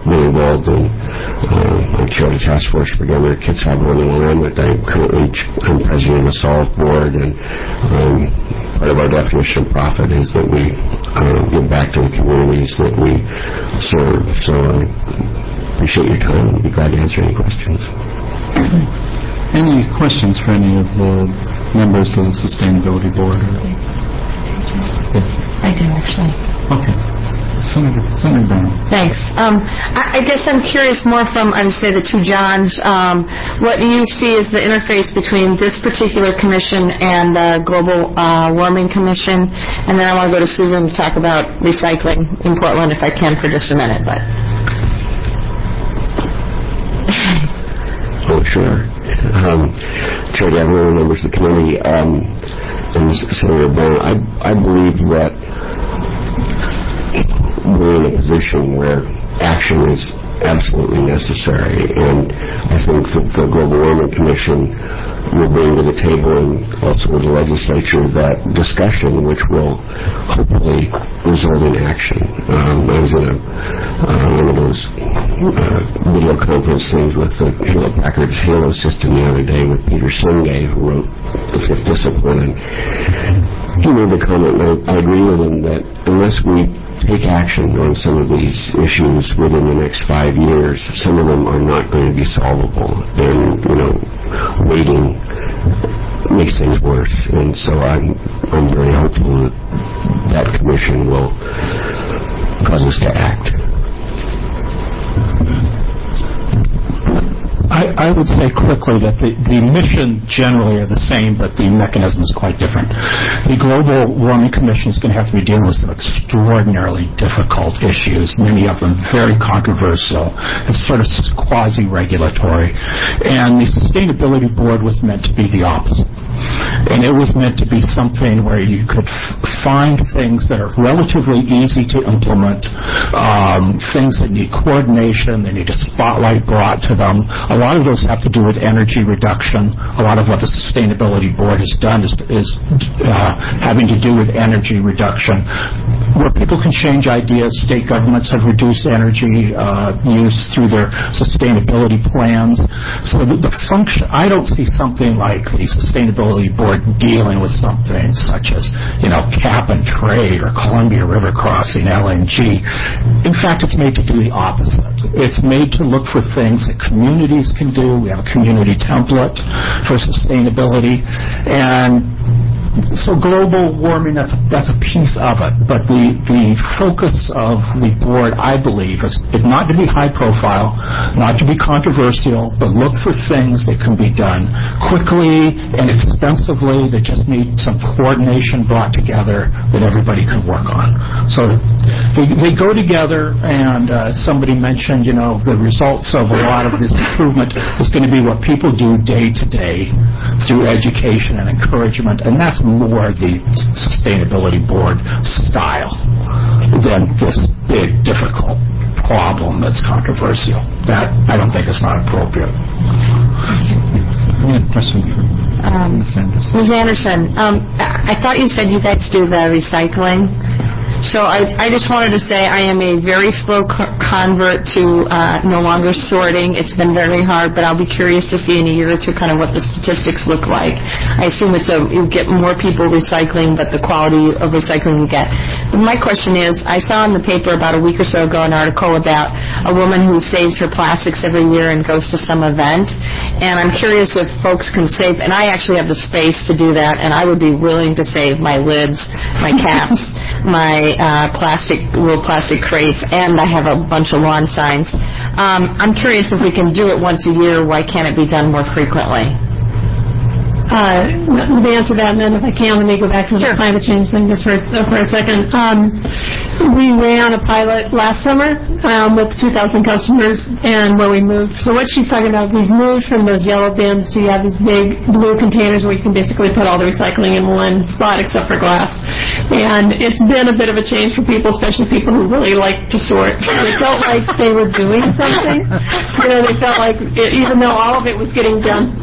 been involved in. I chair the task force for Governor Kitsap Running Alignment. I'm president of the SOLVE board, and part of our definition of profit is that we give back to the communities that we serve. So I appreciate your time. I'd be glad to answer any questions. Any questions for any of the members of the Sustainability Board? Yes. I do, actually. Okay. Senator Brown. Thanks. I guess I'm curious more from, I would say, the two Johns. What do you see as the interface between this particular commission and the Global Warming Commission? And then I want to go to Susan to talk about recycling in Portland, if I can, for just a minute. But Oh, sure. Chair Devlin, members of the committee, and Senator Brown, I believe that we're in a position where action is absolutely necessary, and I think that the Global Warming Commission will bring to the table, and also with the legislature, that discussion which will hopefully result in action. I was in one of those video conference things with the Hewlett-Packard's HALO system the other day with Peter Senge, who wrote The Fifth Discipline, and he made the comment, and I agree with him, that unless we take action on some of these issues within the next 5 years, some of them are not going to be solvable. And, waiting makes things worse. And so I'm very hopeful that commission will cause us to act. I would say quickly that the mission generally are the same, but the mechanism is quite different. The Global Warming Commission is going to have to be dealing with some extraordinarily difficult issues, many of them very controversial. It's sort of quasi-regulatory. And the Sustainability Board was meant to be the opposite. And it was meant to be something where you could find things that are relatively easy to implement, things that need coordination, they need a spotlight brought to them. A lot of those have to do with energy reduction. A lot of what the Sustainability Board has done is having to do with energy reduction, where people can change ideas. State governments have reduced energy use through their sustainability plans. So the function, I don't see something like the Sustainability Board dealing with something such as, cap and trade or Columbia River crossing, LNG. In fact, it's made to do the opposite. It's made to look for things that communities can do. We have a community template for sustainability, and so global warming, that's a piece of it. But the focus of the board, I believe, is not to be high profile, not to be controversial, but look for things that can be done quickly and expensively, that just need some coordination brought together that everybody can work on. So they go together, and somebody mentioned, the results of a lot of this improvement is going to be what people do day to day through education and encouragement, and that's more the Sustainability Board style than this big, difficult problem that's controversial. That, I don't think, is not appropriate. Question for Ms. Anderson. Ms. Anderson, I thought you said you guys do the recycling. So I just wanted to say I am a very slow convert to no longer sorting. It's been very hard, but I'll be curious to see in a year or two kind of what the statistics look like. I assume you get more people recycling, but the quality of recycling you get. But my question is, I saw in the paper about a week or so ago an article about a woman who saves her plastics every year and goes to some event. And I'm curious if folks can save, and I actually have the space to do that, and I would be willing to save my lids, my caps, my real plastic crates, and I have a bunch of lawn signs. I'm curious if we can do it once a year. Why can't it be done more frequently? Let me answer that, and then if I can, let me go back to the climate change thing just for a second. We ran a pilot last summer with 2,000 customers, and where we moved. So what she's talking about, we've moved from those yellow bins to you have these big blue containers where you can basically put all the recycling in one spot except for glass. And it's been a bit of a change for people, especially people who really like to sort. They felt like they were doing something. They felt like, even though all of it was getting done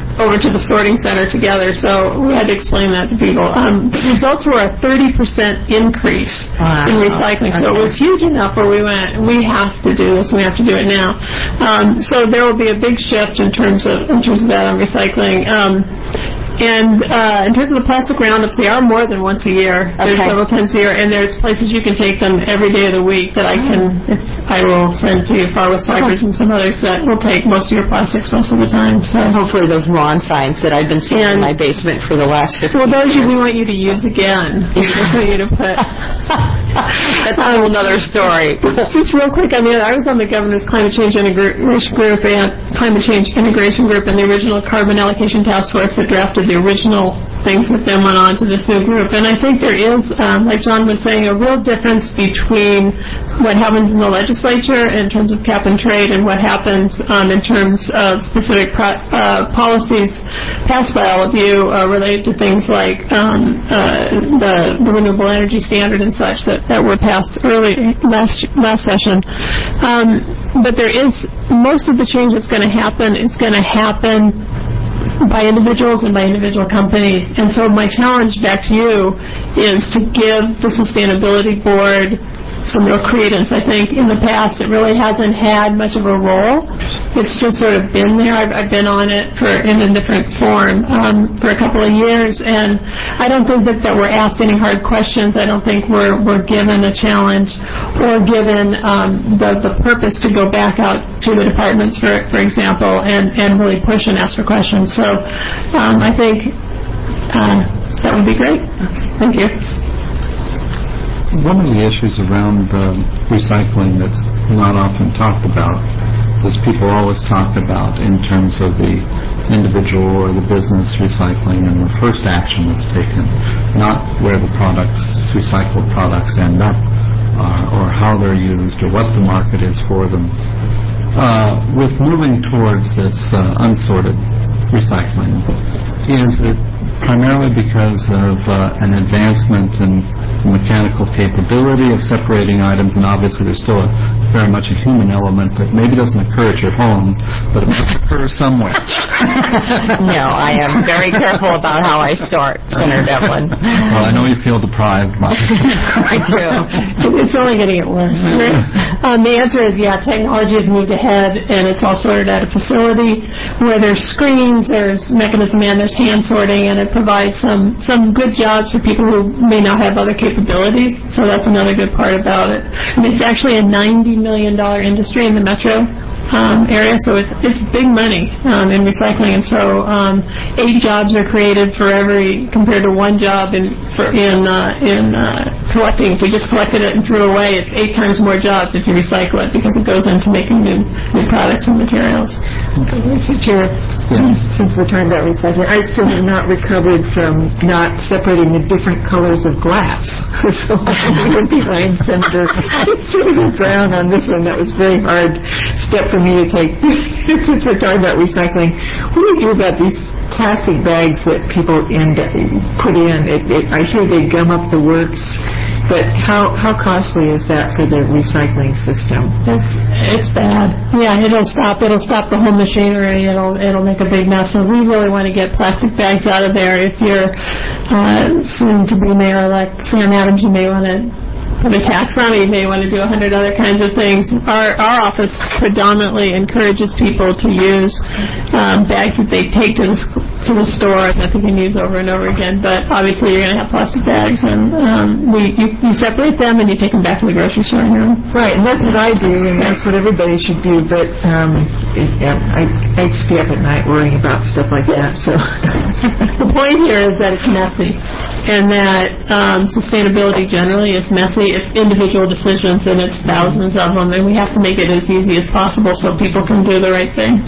over to the sorting center together, so we had to explain that to people. The results were a 30% increase in recycling, so it was huge enough where we went, we have to do this, we have to do it now. So there will be a big shift in terms of that on recycling. And in terms of the plastic roundups, they are more than once a year. There's several times a year, and there's places you can take them every day of the week that I will send to you, Far West Fibers and some others that will take most of your plastics most of the time. So hopefully those lawn signs that I've been seeing in my basement for the last 15 years. Well, those we want you to use again. We just want you to put... That's a whole other story. Just real quick, I was on the governor's climate change integration group and climate change integration group and the original carbon allocation task force that drafted the original things that then went on to this new group. And I think there is, like John was saying, a real difference between what happens in the legislature in terms of cap and trade and what happens in terms of specific policies passed by all of you related to things like the renewable energy standard and such that were passed early last session. But there is, most of the change that's going to happen is going to happen by individuals and by individual companies. And so my challenge back to you is to give the Sustainability Board some real credence. I think in the past it really hasn't had much of a role. It's just sort of been there. I've been on it in a different form for a couple of years, and I don't think that we're asked any hard questions. I don't think we're given a challenge or given the purpose to go back out to the departments, for example, and really push and ask for questions. So I think that would be great. Thank you. One of the issues around recycling that's not often talked about is people always talk about in terms of the individual or the business recycling and the first action that's taken, not where the recycled products end up or how they're used or what the market is for them. With moving towards this unsorted recycling, is it primarily because of an advancement in mechanical capability of separating items, and obviously there's still very much a human element that maybe doesn't occur at your home, but it must occur somewhere. No, I am very careful about how I sort, Senator Devlin. Well, I know you feel deprived, Mark. I do. It's only going to get worse. The answer is, technology has moved ahead, and it's all sorted at a facility where there's screens, there's mechanism, and there's hand sorting, and it provides some good jobs for people who may not have other capabilities. So that's another good part about it. And it's actually a $90 million industry in the metro area, so it's big money in recycling, and so 8 jobs are created for every, compared to 1 job in collecting. If we just collected it and threw it away, it's 8 times more jobs if you recycle it because it goes into making new products and materials. Mr. Chair, since we're talking about recycling, I still have not recovered from not separating the different colors of glass. So I would be behind Senator Brown on this one. That was a very hard step for me to take since we're talking about recycling. What do you do about these plastic bags that people put in? I hear they gum up the works, but how costly is that for the recycling system? It's bad. Yeah, it'll stop the whole machinery. It'll make a big mess. So we really want to get plastic bags out of there. If you're soon to be Mayor-elect Sam Adams, you may want to put a tax on it. You may want to do 100 other kinds of things. Our office predominantly encourages people to use bags that they take to the store that they can use over and over again. But obviously, you're going to have plastic bags, and you separate them and you take them back to the grocery store. Right, and that's what I do, and that's what everybody should do. But I stay up at night worrying about stuff like that. So the point here is that it's messy, and that sustainability generally is messy. It's individual decisions, and it's thousands of them, and we have to make it as easy as possible so people can do the right thing.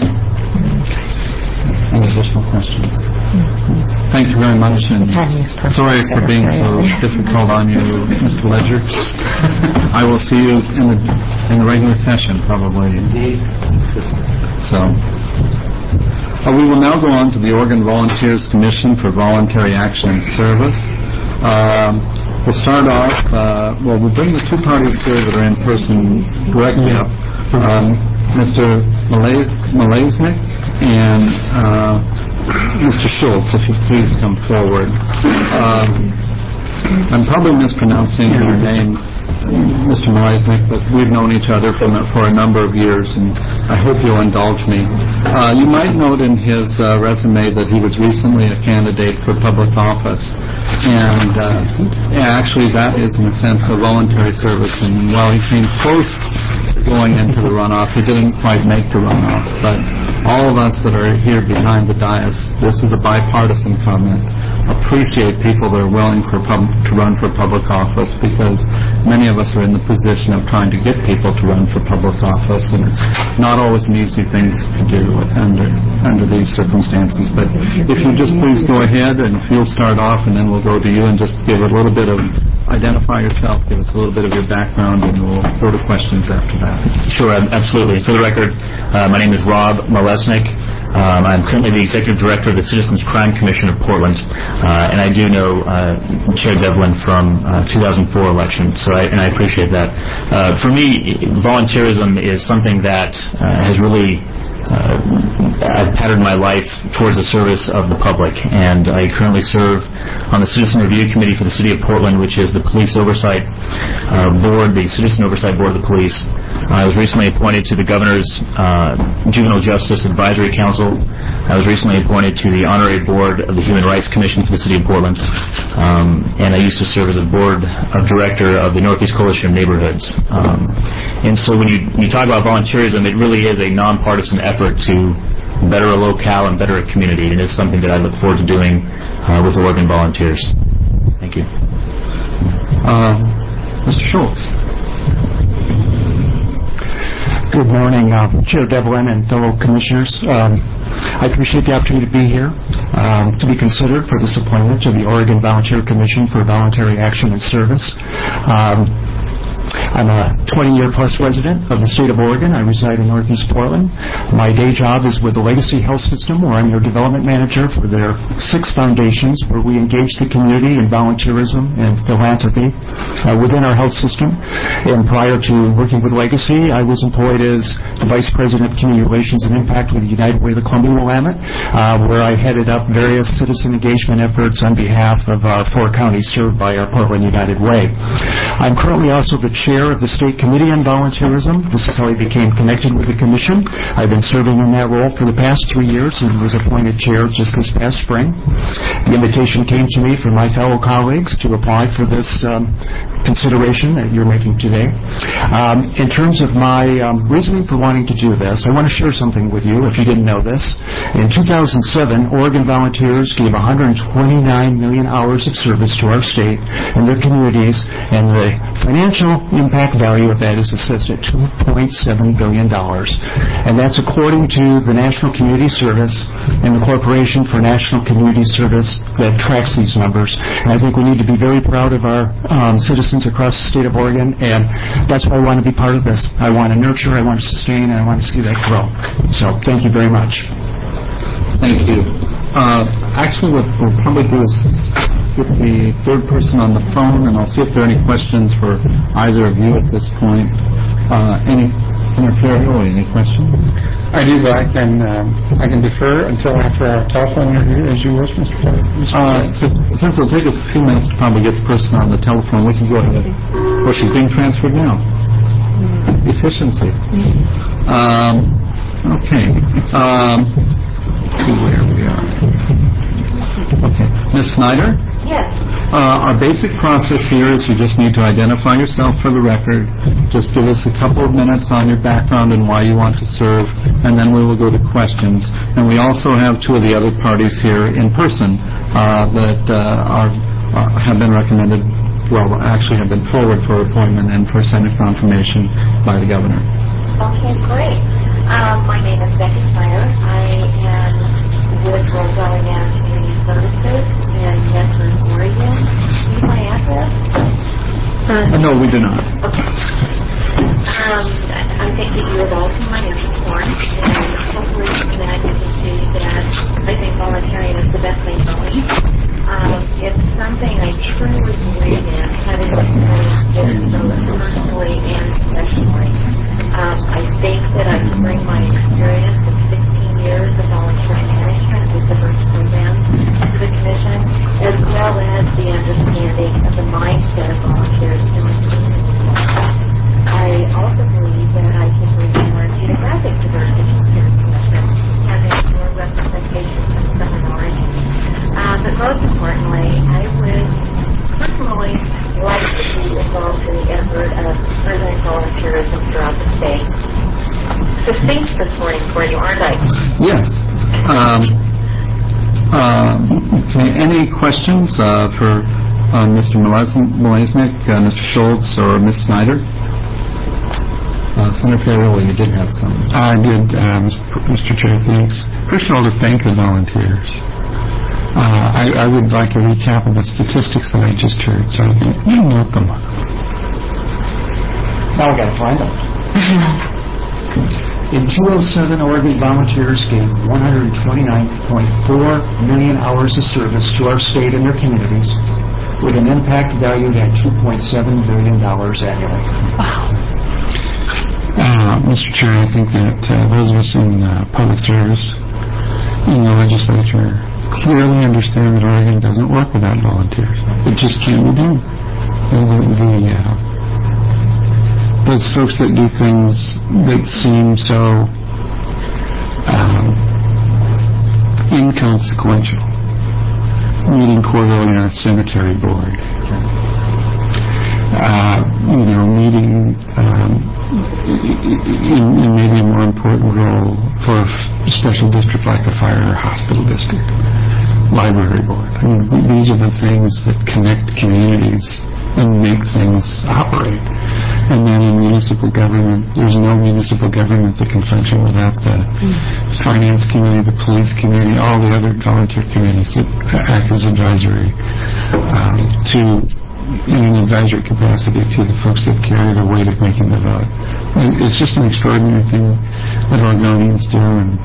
Any additional questions? Thank you very much, and sorry for being so difficult on you, Mr. Ledger. I will see you in the regular session, probably. Indeed. So, we will now go on to the Oregon Volunteers Commission for Voluntary Action and Service. We'll start off, we'll bring the 2 parties here that are in person directly up. Mr. Malaznik and Schultz, if you please come forward. I'm probably mispronouncing your name, Mr. Maliznik, but we've known each other for a number of years, and I hope you'll indulge me. You might note in his resume that he was recently a candidate for public office, and actually that is, in a sense, a voluntary service, and while he came close to going into the runoff, he didn't quite make the runoff, but all of us that are here behind the dais, this is a bipartisan comment, appreciate people that are willing to run for public office, because many of us are in the position of trying to get people to run for public office, and it's not always an easy thing to do under these circumstances. But if you just please go ahead, and if you'll start off, and then we'll go to you and just give a little bit of, identify yourself, give us a little bit of your background, and we'll go to questions after that. Sure, absolutely. For the record, my name is Rob Malesnik. I'm currently the Executive Director of the Citizens Crime Commission of Portland, and I do know Chair Devlin from 2004 election, and I appreciate that. For me, volunteerism is something that has really I've patterned my life towards the service of the public, and I currently serve on the Citizen Review Committee for the City of Portland, which is the police oversight board, the Citizen Oversight Board of the Police. I was recently appointed to the Governor's Juvenile Justice Advisory Council. I was recently appointed to the Honorary Board of the Human Rights Commission for the City of Portland, and I used to serve as the Board of Director of the Northeast Coalition of Neighborhoods. And so when you talk about volunteerism, it really is a nonpartisan effort to better a locale and better a community, and it's something that I look forward to doing with Oregon volunteers. Thank you. Mr. Schultz. Good morning, Chair Devlin and fellow commissioners. I appreciate the opportunity to be here, to be considered for this appointment to the Oregon Volunteer Commission for Voluntary Action and Service. I'm a 20-year-plus resident of the state of Oregon. I reside in Northeast Portland. My day job is with the Legacy Health System, where I'm their development manager for their 6 foundations, where we engage the community in volunteerism and philanthropy within our health system. And prior to working with Legacy, I was employed as the Vice President of Community Relations and Impact with the United Way of the Columbia Willamette, where I headed up various citizen engagement efforts on behalf of 4 counties served by our Portland United Way. I'm currently also the chair of the State Committee on Volunteerism. This is how I became connected with the Commission. I've been serving in that role for the past 3 years and was appointed chair just this past spring. The invitation came to me from my fellow colleagues to apply for this consideration that you're making today. In terms of my reasoning for wanting to do this, I want to share something with you if you didn't know this. In 2007, Oregon volunteers gave 129 million hours of service to our state and their communities, and the financial impact value of that is assessed at $2.7 billion. And that's according to the National Community Service and the Corporation for National Community Service that tracks these numbers. And I think we need to be very proud of our citizens across the state of Oregon, and that's why I want to be part of this. I want to nurture, I want to sustain, and I want to see that grow. So thank you very much. Thank you. Actually, what we'll probably do is get the third person on the phone, and I'll see if there are any questions for either of you at this point. Senator Ferriero, any questions? I do, but I can defer until after our telephone interview, as you wish, Mr. President. Since it'll take us a few minutes to probably get the person on the telephone, we can go ahead. Well, she's being transferred now. Efficiency. Okay. Let's see where we are. Okay. Ms. Snyder? Yes. Our basic process here is you just need to identify yourself for the record. Just give us a couple of minutes on your background and why you want to serve, and then we will go to questions. And we also have 2 of the other parties here in person that have been recommended, well, actually have been forward for appointment and for Senate confirmation by the governor. Okay, great. My name is Becky Snyder. I am with Roselle Gas Community Services in Medford, Oregon. Do you have my address? No, we do not. Okay. I think that you have all seen my report, and hopefully that you can see that I think volunteering is the best thing going. It's something I truly believe in, having experienced both personally and professionally. I think that I can bring my experience of 16 years of volunteer management with diverse programs Okay. Any questions for Mr. Malesnik, Mr. Schultz, or Ms. Snyder? Senator Ferriero, you did have some. I did, Mr. Chair, thanks. First of all, to thank the volunteers. I would like a recap of the statistics that I just heard, so you note them. Now we got to find them. In 2007, Oregon volunteers gave 129.4 million hours of service to our state and their communities, with an impact valued at $2.7 billion annually. Wow. Mr. Chair, I think that those of us in public service in the legislature clearly understand that Oregon doesn't work without volunteers. It just can't be done. Those folks that do things that seem so inconsequential, meeting quarterly on a cemetery board, meeting in maybe a more important role for a special district like a fire or hospital district, library board. I mean, these are the things that connect communities and make things operate. And then in municipal government, there's no municipal government that can function without the finance committee, the police committee, all the other volunteer committees that act as advisory in an advisory capacity to the folks that carry the weight of making the vote. It's just an extraordinary thing that Oregonians do, and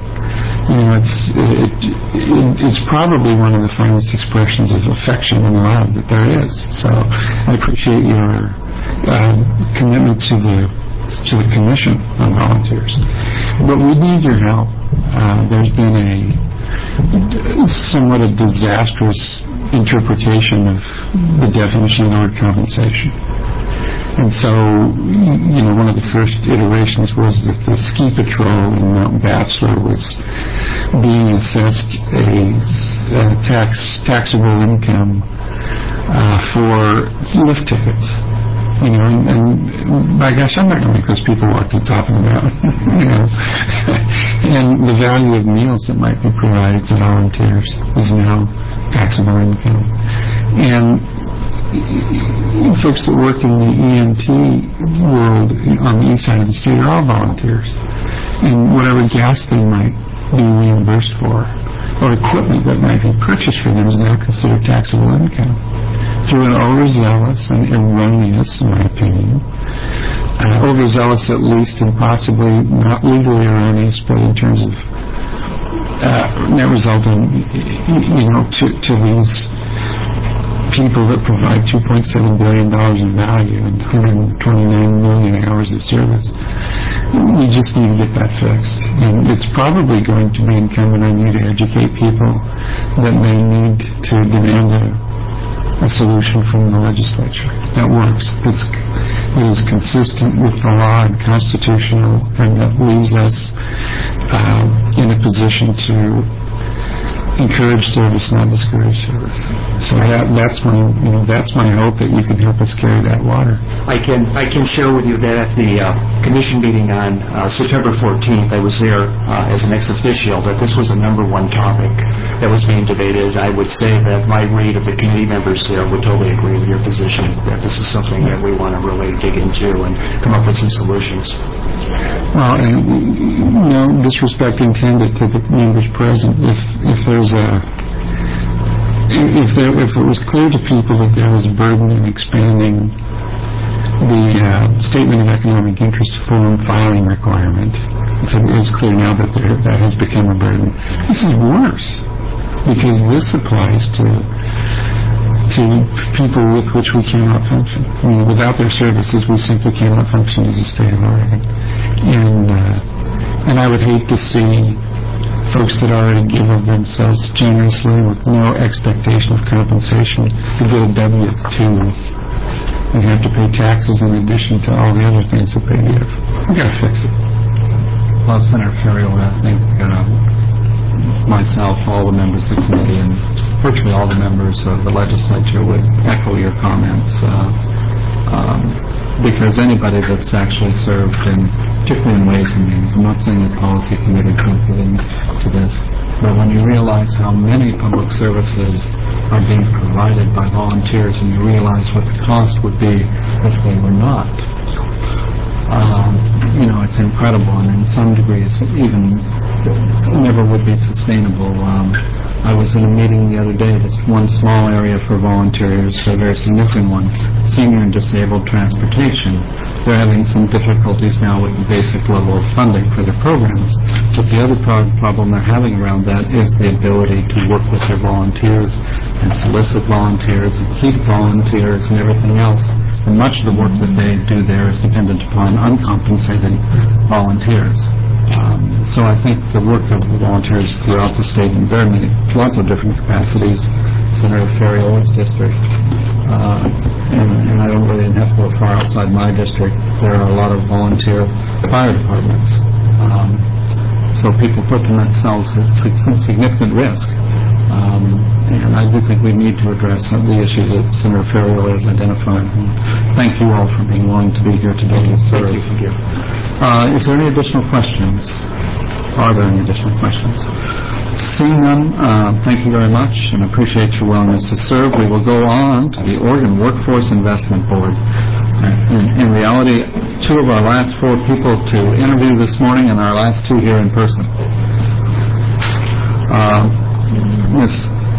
it's probably one of the finest expressions of affection and love that there is. So I appreciate your commitment to the Commission on Volunteers. But we need your help. There's been somewhat a disastrous interpretation of the definition of the word compensation. And so, one of the first iterations was that the ski patrol in Mountain Bachelor was being assessed a taxable income for lift tickets. And by gosh, I'm not going to make those people walk to the top of the mountain. And the value of meals that might be provided to volunteers is now taxable income. And folks that work in the EMT world on the east side of the state are all volunteers. And whatever gas they might be reimbursed for, or equipment that might be purchased for them, is now considered taxable income. Through an overzealous and erroneous, in my opinion, overzealous at least, and possibly not legally erroneous, but in terms of net resulting, to these people that provide $2.7 billion in value and 129 million hours of service. We just need to get that fixed. And it's probably going to be incumbent on you to educate people that they need to demand a solution from the legislature that works, that is consistent with the law and constitutional, and that leaves us in a position to encourage service, not discourage service. So that's my hope, that you can help us carry that water. I can share with you that at the commission meeting on September 14th, I was there as an ex officio, that this was the number one topic that was being debated. I would say that my read of the committee members there would totally agree with your position, that this is something that we want to really dig into and come up with some solutions. Well, no disrespect intended to the members present. If it was clear to people that there was a burden in expanding the Statement of Economic Interest form filing requirement, if it is clear now that that has become a burden, this is worse, because this applies to people with which we cannot function. I mean, without their services, we simply cannot function as a state of Oregon. And I would hate to see folks that already give of themselves generously with no expectation of compensation to get a W-2 and have to pay taxes in addition to all the other things that they give. We've got to fix it. Well, Senator Ferriero, I think myself, all the members of the committee, and virtually all the members of the legislature would echo your comments, because anybody that's actually served, and particularly in Ways and Means, I'm not saying the policy committee is going to get into this, But when you realize how many public services are being provided by volunteers, and you realize what the cost would be if they were not, it's incredible, and in some degrees even never would be sustainable. I was in a meeting the other day, just one small area for volunteers, a very significant one, senior and disabled transportation. They're having some difficulties now with the basic level of funding for their programs. But the other problem they're having around that is the ability to work with their volunteers and solicit volunteers and keep volunteers and everything else. And much of the work that they do there is dependent upon uncompensated volunteers. So I think the work of the volunteers throughout the state in lots of different capacities, Senator Ferriola's district, and I don't really have to go far outside my district. There are a lot of volunteer fire departments. So people put themselves at significant risk. And I do think we need to address some of the issues that Senator Ferriola has identified. And thank you all for being willing to be here today to serve. Thank you. Is there any additional questions? Are there any additional questions? Seeing none, thank you very much and appreciate your willingness to serve. We will go on to the Oregon Workforce Investment Board. In reality, two of our last four people to interview this morning and our last two here in person. Ms.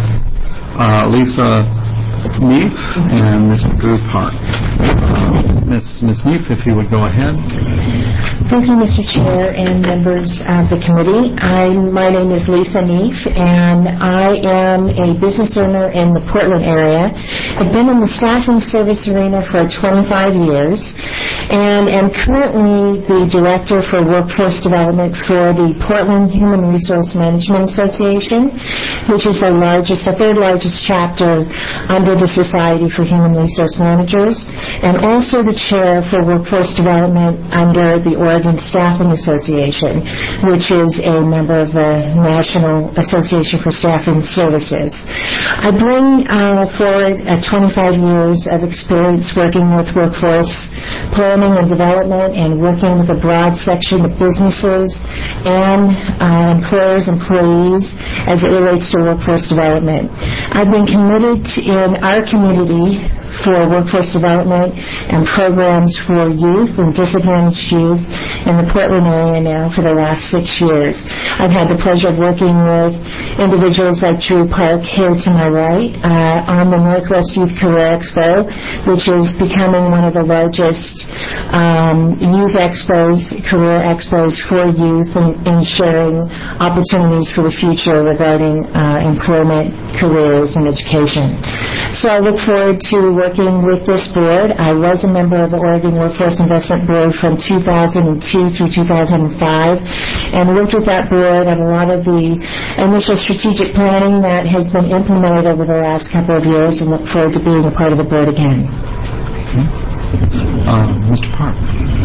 Lisa Neef and Mr. Drew Park. Ms. Neef, if you would go ahead. Thank you, Mr. Chair and members of the committee. My name is Lisa Neef, and I am a business owner in the Portland area. I've been in the staffing service arena for 25 years and am currently the Director for Workforce Development for the Portland Human Resource Management Association, which is the third largest chapter under the Society for Human Resource Managers, and also the Chair for Workforce Development under the Oregon Staffing Association, which is a member of the National Association for Staffing Services. I bring forward 25 years of experience working with workforce planning and development and working with a broad section of businesses and employees as it relates to workforce development. I've been committed in our community for workforce development and programs for youth and disadvantaged youth in the Portland area now for the last 6 years. I've had the pleasure of working with individuals like Drew Park here to my right on the Northwest Youth Career Expo, which is becoming one of the largest youth expos, career expos for youth and sharing opportunities for the future regarding employment, careers, and education. So I look forward to working with this board. I was a member of the Oregon Workforce Investment Board from 2002 through 2005 and worked with that board on a lot of the initial strategic planning that has been implemented over the last couple of years, and look forward to being a part of the board again. Mr. Park.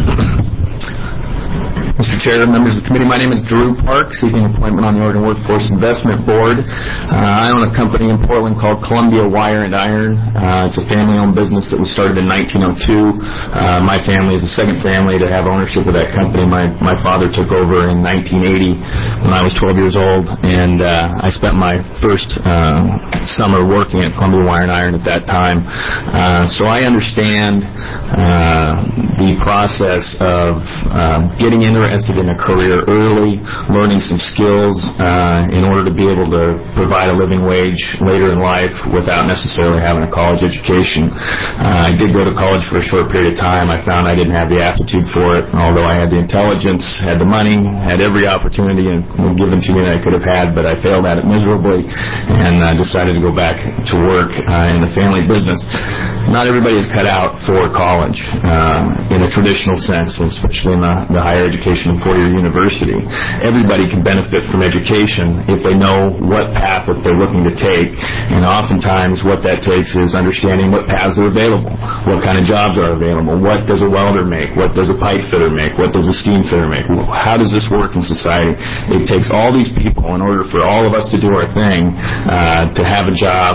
Mr. Chair, members of the committee, my name is Drew Park, seeking appointment on the Oregon Workforce Investment Board. I own a company in Portland called Columbia Wire and Iron. It's a family-owned business that was started in 1902. My family is the second family to have ownership of that company. My father took over in 1980 when I was 12 years old, and I spent my first summer working at Columbia Wire and Iron at that time. So I understand the process of getting interested in a career early, learning some skills in order to be able to provide a living wage later in life without necessarily having a college education. I did go to college for a short period of time. I found I didn't have the aptitude for it, although I had the intelligence, had the money, had every opportunity given to me that I could have had, but I failed at it miserably and decided to go back to work in the family business. Not everybody is cut out for college in a traditional sense, especially in the higher education and four-year university. Everybody can benefit from education if they know what path that they're looking to take, and oftentimes what that takes is understanding what paths are available, what kind of jobs are available, what does a welder make, what does a pipe fitter make, what does a steam fitter make, how does this work in society. It takes all these people in order for all of us to do our thing, to have a job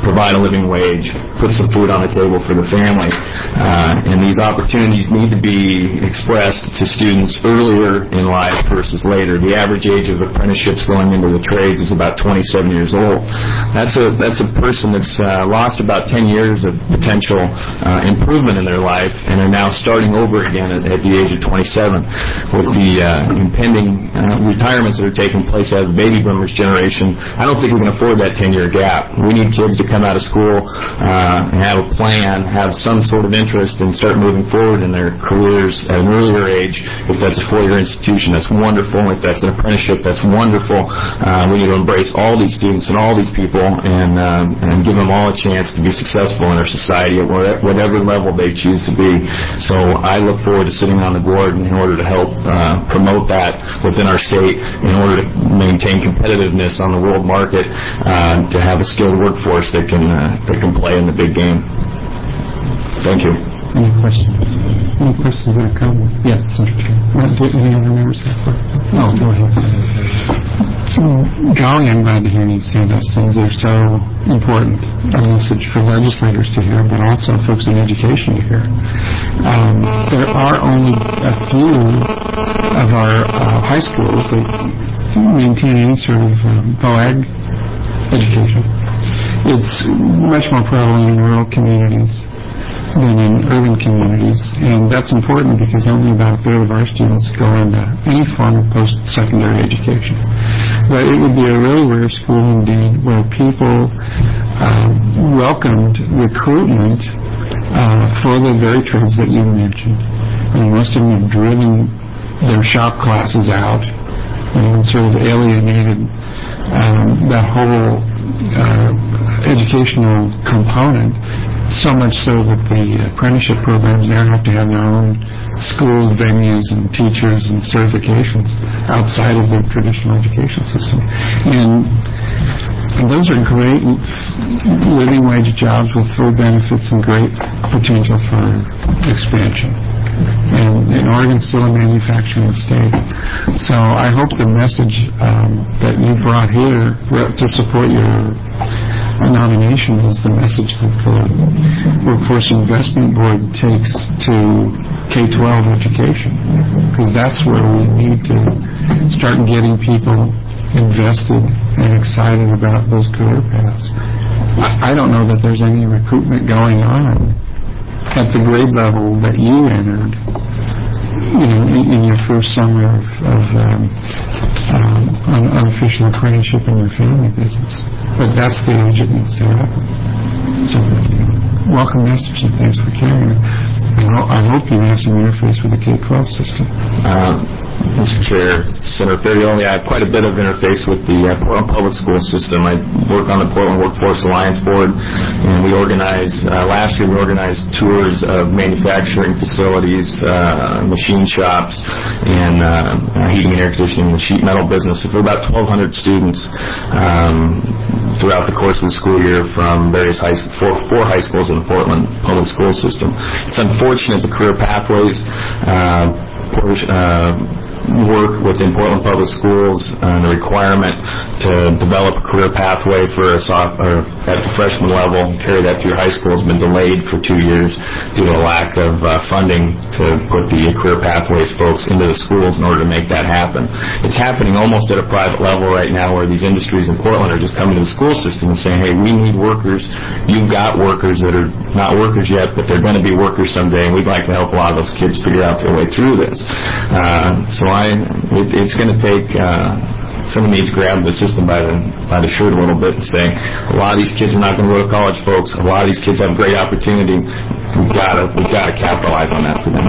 provide a living wage, put some food on the table for the family. And these opportunities need to be expressed to students earlier in life versus later. The average age of apprenticeships going into the trades is about 27 years old. That's a person that's lost about 10 years of potential improvement in their life, and are now starting over again at the age of 27. With the impending retirements that are taking place out of the baby boomers generation, I don't think we can afford that 10-year gap. We need kids to come out of school and have a plan, have some sort of interest, and start moving forward in their careers at an earlier age. If that's a four-year institution, that's wonderful. If that's an apprenticeship, that's wonderful. We need to embrace all these students and all these people and give them all a chance to be successful in our society at whatever level they choose to be. So I look forward to sitting on the board in order to help promote that within our state, in order to maintain competitiveness on the world market, to have a skilled workforce that can play in the big game. Thank you. Any questions? Any questions or comments? Yes. Any other members? No, go ahead. Golly, I'm glad to hear you say those things. They're so important, a message for legislators to hear, but also folks in education to hear. There are only a few of our high schools that maintain any sort of BOAG education. It's much more prevalent in rural communities than in urban communities, and that's important because only about a third of our students go into any form of post-secondary education. But it would be a really rare school indeed where people welcomed recruitment for the very trades that you mentioned. I mean, most of them have driven their shop classes out and sort of alienated that whole educational component, so much so that the apprenticeship programs now have to have their own schools, venues, and teachers and certifications outside of the traditional education system. And those are great living wage jobs with full benefits and great potential for expansion. And Oregon's still a manufacturing state. So I hope the message that you brought here to support your nomination is the message that the Workforce Investment Board takes to K-12 education, because that's where we need to start getting people invested and excited about those career paths. I don't know that there's any recruitment going on at the grade level that you entered, in your first summer of unofficial apprenticeship in your family business. But that's the age it needs to happen. So, welcome message, and thanks for carrying it. I hope you have some interface with the K-12 system. Mr. Chair, Senator Ferrioli, I have quite a bit of interface with the Portland Public School System. I work on the Portland Workforce Alliance Board, and we organized, last year we organized tours of manufacturing facilities, machine shops, and heating and air conditioning and sheet metal business for about 1,200 students throughout the course of the school year from various four high schools in the Portland Public School System. It's unfortunate the career pathways work within Portland Public Schools and the requirement to develop a career pathway for at the freshman level, carry that through high school, has been delayed for 2 years due to a lack of funding to put the career pathways folks into the schools in order to make that happen. It's happening almost at a private level right now, where these industries in Portland are just coming to the school system and saying, hey, we need workers. You've got workers that are not workers yet, but they're going to be workers someday, and we'd like to help a lot of those kids figure out their way through this. It's going to take someone needs to grab the system by the shirt a little bit and say, a lot of these kids are not going to go to college, folks. A lot of these kids have great opportunity. We've got to capitalize on that for them.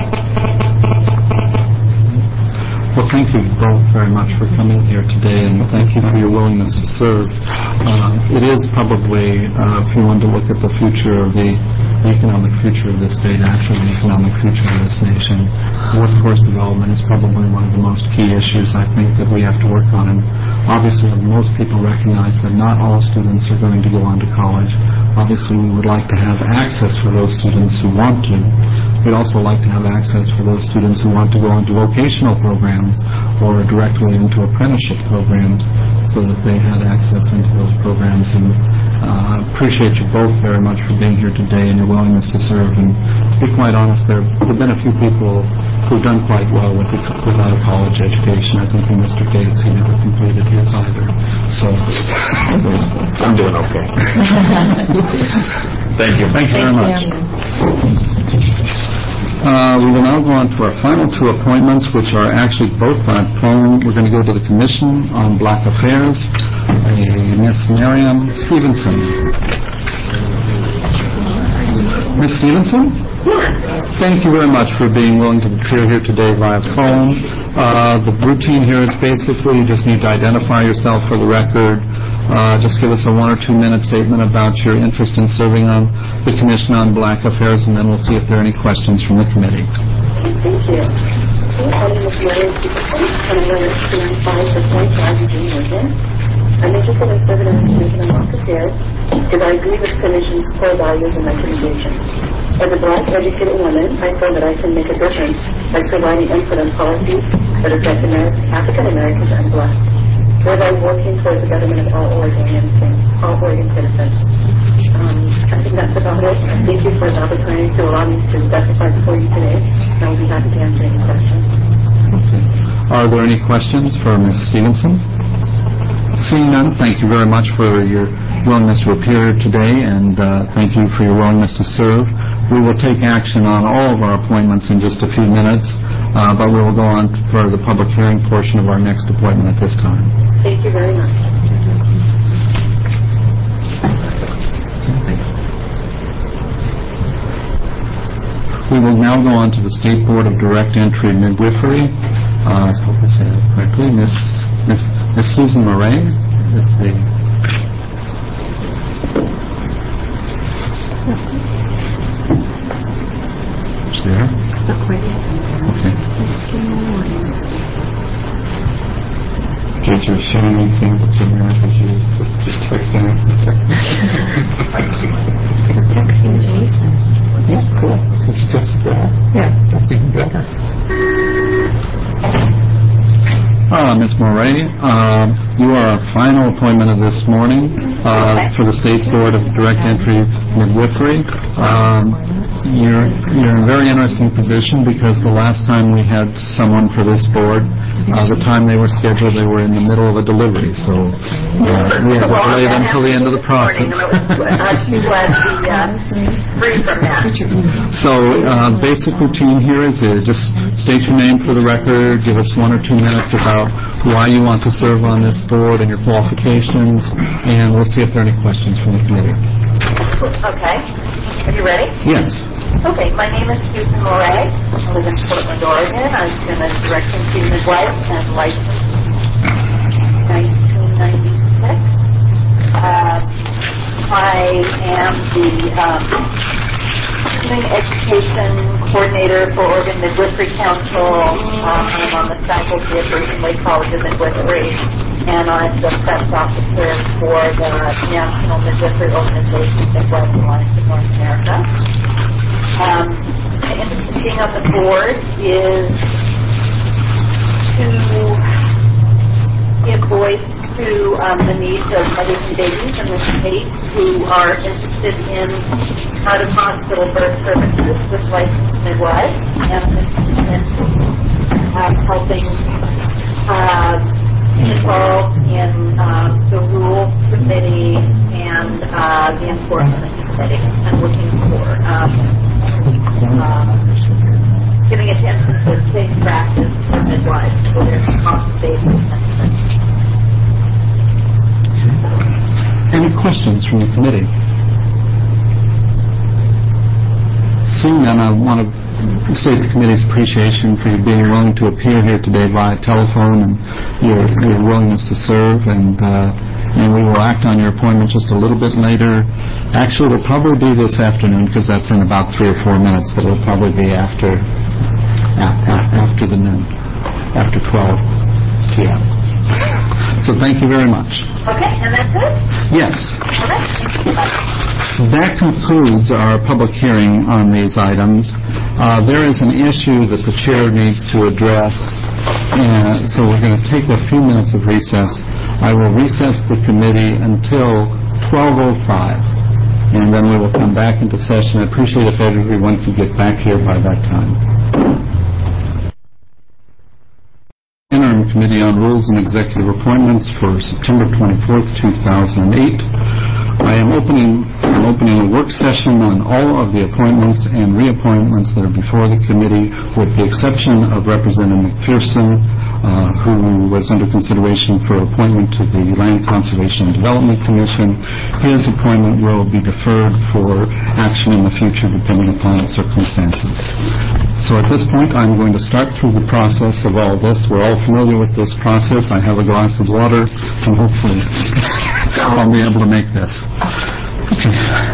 Well, thank you both very much for coming here today, and thank you for your willingness to serve. It is probably, if you want to look at the future of the economic future of this state, actually the economic future of this nation, workforce development is probably one of the most key issues, I think, that we have to work on. And obviously, most people recognize that not all students are going to go on to college. Obviously, we would like to have access for those students who want to. We'd also like to have access for those students who want to go into vocational programs or directly into apprenticeship programs, so that they had access into those programs. And appreciate you both very much for being here today and your willingness to serve. And to be quite honest, there have been a few people who've done quite well without a college education. I think Mr. Gates, he never completed his either. So I'm doing okay. Thank you. Thank you very much. We will now go on to our final two appointments, which are actually both by phone. We're going to go to the Commission on Black Affairs, Miss Miriam Stevenson. Miss Stevenson? Thank you very much for being willing to appear here today via phone. The routine here is basically you just need to identify yourself for the record. Just give us a 1 or 2 minute statement about your interest in serving on the Commission on Black Affairs, and then we'll see if there are any questions from the committee. Thank you. My name is Miriam Stevenson, and I'm representing 5 Eugene, Oregon. I'm interested in serving on the Commission on Black Affairs because I agree with the Commission's core values and recommendations. As a Black educated woman, I feel that I can make a difference by providing input on policies that affect African Americans and Blacks, thereby working towards the betterment of all Oregon citizens. I think that's about it. Thank you for the opportunity to allow me to testify before you today, and I will be happy to answer any questions. Okay. Are there any questions for Ms. Stevenson? Seeing none, thank you very much for your willingness to appear today, and thank you for your willingness to serve. We will take action on all of our appointments in just a few minutes, but we will go on for the public hearing portion of our next appointment at this time. Thank you very much. We will now go on to the State Board of Direct Entry Midwifery. I hope I say that correctly. Miss Susan Murray is the... Is she there? Not quite yet. Okay. Can't you show anything that's in there? Just text them. Texting Jason. Yeah, cool. It's just that. Yeah. That's even better. Ms. Murray, you are our final appointment of this morning for the State Board of Direct Entry Midwifery. You're in a very interesting position because the last time we had someone for this board, the time they were scheduled, they were in the middle of a delivery, so we had to delay them until the end of the process. So basic routine here is just state your name for the record, give us 1 or 2 minutes about why you want to serve on this board and your qualifications, and we'll see if there are any questions from the committee. Okay. Are you ready? Yes. Okay, my name is Susan Moray. I live in Portland, Oregon. I've been a direct entry midwife and licensed in 1996. I am the continuing education coordinator for Oregon Midwifery Council. I'm on the faculty at Virgin Lake College of Midwifery, and I'm the press officer for the National Midwifery Organization, Midwife Alliance of North America. My interest in being on the board is to give voice to the needs of mothers and babies in the state who are interested in out-of-hospital birth services with licensed midwives, and I'm interested in helping involved in the rule committee and the enforcement committee, and looking for giving attention to safe practice for midwives so there's cost-saving benefits. Any questions from the committee? Seeing none, I want to say the committee's appreciation for you being willing to appear here today via telephone and your willingness to serve, and we will act on your appointment just a little bit later. Actually, it'll probably be this afternoon because that's in about 3 or 4 minutes, but it'll probably be after the noon, after 12 p.m. So thank you very much. Okay, and that's it? Yes. Okay, thank you. That concludes our public hearing on these items. There is an issue that the chair needs to address, so we're going to take a few minutes of recess. I will recess the committee until 12:05. And then we will come back into session. I appreciate if everyone could get back here by that time. Interim Committee on Rules and Executive Appointments for September 24th, 2008. I am opening a work session on all of the appointments and reappointments that are before the committee, with the exception of Representative McPherson, who was under consideration for appointment to the Land Conservation and Development Commission. His appointment will be deferred for action in the future depending upon circumstances. So at this point, I'm going to start through the process of all this. We're all familiar with this process. I have a glass of water, and hopefully I'll be able to make this. Okay.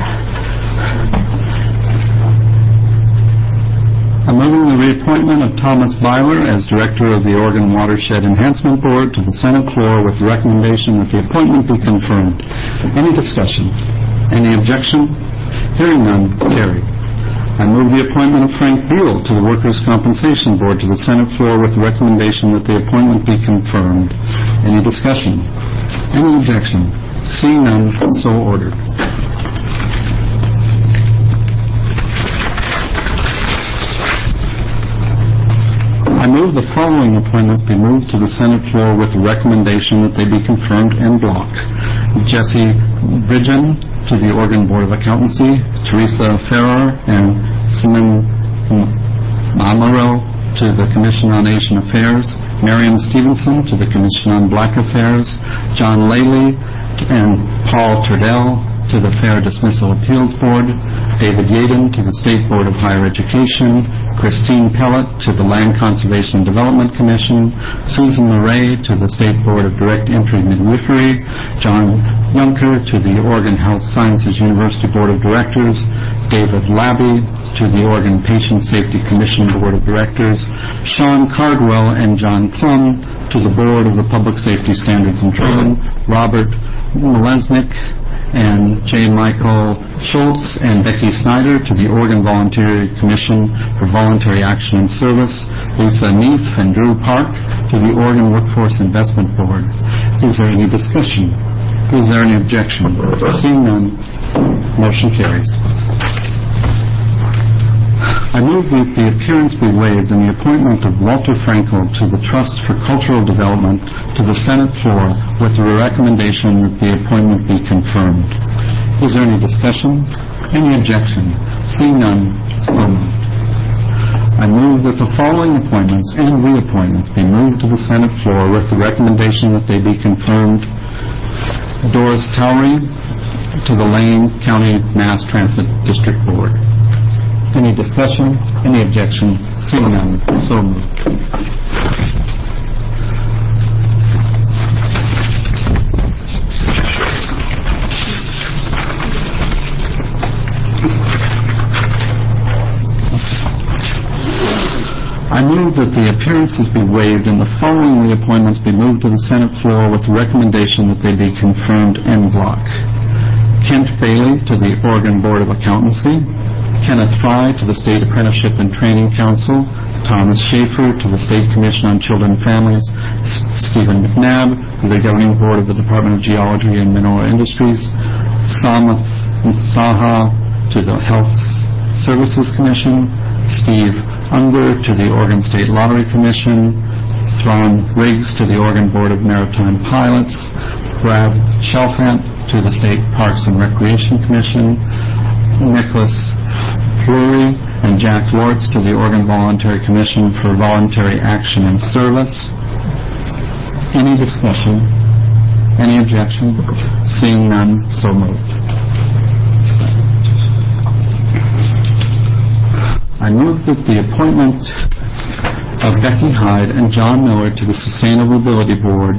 I'm moving the reappointment of Thomas Byler as Director of the Oregon Watershed Enhancement Board to the Senate floor with the recommendation that the appointment be confirmed. Any discussion? Any objection? Hearing none, carried. I move the appointment of Frank Beal to the Workers' Compensation Board to the Senate floor with the recommendation that the appointment be confirmed. Any discussion? Any objection? Seeing none, so ordered. I move the following appointments be moved to the Senate floor with the recommendation that they be confirmed en bloc. Jesse Bridgen to the Oregon Board of Accountancy, Teresa Ferrer and Simon Mamaro to the Commission on Asian Affairs, Marion Stevenson to the Commission on Black Affairs, John Laley and Paul Turdell to the Fair Dismissal Appeals Board, David Yaden to the State Board of Higher Education, Christine Pellett to the Land Conservation and Development Commission, Susan Murray to the State Board of Direct Entry Midwifery, John Yunker to the Oregon Health Sciences University Board of Directors, David Labby to the Oregon Patient Safety Commission Board of Directors, Sean Cardwell and John Plum to the Board of the Public Safety Standards and Training, Robert Molesnik and J. Michael Schultz and Becky Snyder to the Oregon Voluntary Commission for Voluntary Action and Service, Lisa Neef and Drew Park to the Oregon Workforce Investment Board. Is there any discussion? Is there any objection? Seeing none, motion carries. I move that the appearance be waived in the appointment of Walter Frankel to the Trust for Cultural Development to the Senate floor with the recommendation that the appointment be confirmed. Is there any discussion? Any objection? Seeing none, so moved. I move that the following appointments and reappointments be moved to the Senate floor with the recommendation that they be confirmed. Doris Towery to the Lane County Mass Transit District Board. Any discussion? Any objection? Seeing none, so moved. I move that the appearances be waived and the following reappointments be moved to the Senate floor with the recommendation that they be confirmed en bloc. Kent Bailey to the Oregon Board of Accountancy, Kenneth Fry to the State Apprenticeship and Training Council, Thomas Schaefer to the State Commission on Children and Families, Stephen McNabb to the Governing Board of the Department of Geology and Mineral Industries, Samath Saha to the Health Services Commission, Steve Unger to the Oregon State Lottery Commission, Thron Riggs to the Oregon Board of Maritime Pilots, Brad Shelfant to the State Parks and Recreation Commission, Nicholas Fleury and Jack Lortz to the Oregon Voluntary Commission for Voluntary Action and Service. Any discussion? Any objection? Seeing none, so moved. I move that the appointment of Becky Hyde and John Miller to the Sustainability Board.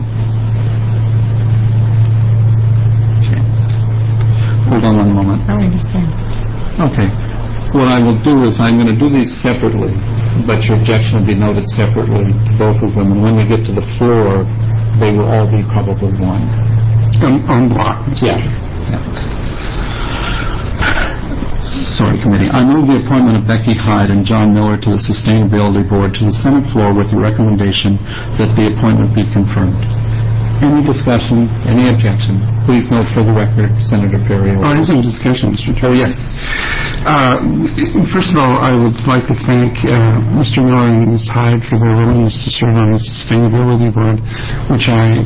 Okay. Hold on one moment. I understand. Okay. What I will do is I'm going to do these separately, but your objection will be noted separately to both of them. And when we get to the floor, they will all be probably one. On block? Yeah. Sorry, committee. I move the appointment of Becky Hyde and John Miller to the Sustainability Board to the Senate floor with the recommendation that the appointment be confirmed. Any discussion, any objection? Please note for the record, Senator Ferriero. I have some discussion, Mr. Chair. Oh, yes. First of all, I would like to thank Mr. Miller and Ms. Hyde for their willingness to serve on the Sustainability Board, which I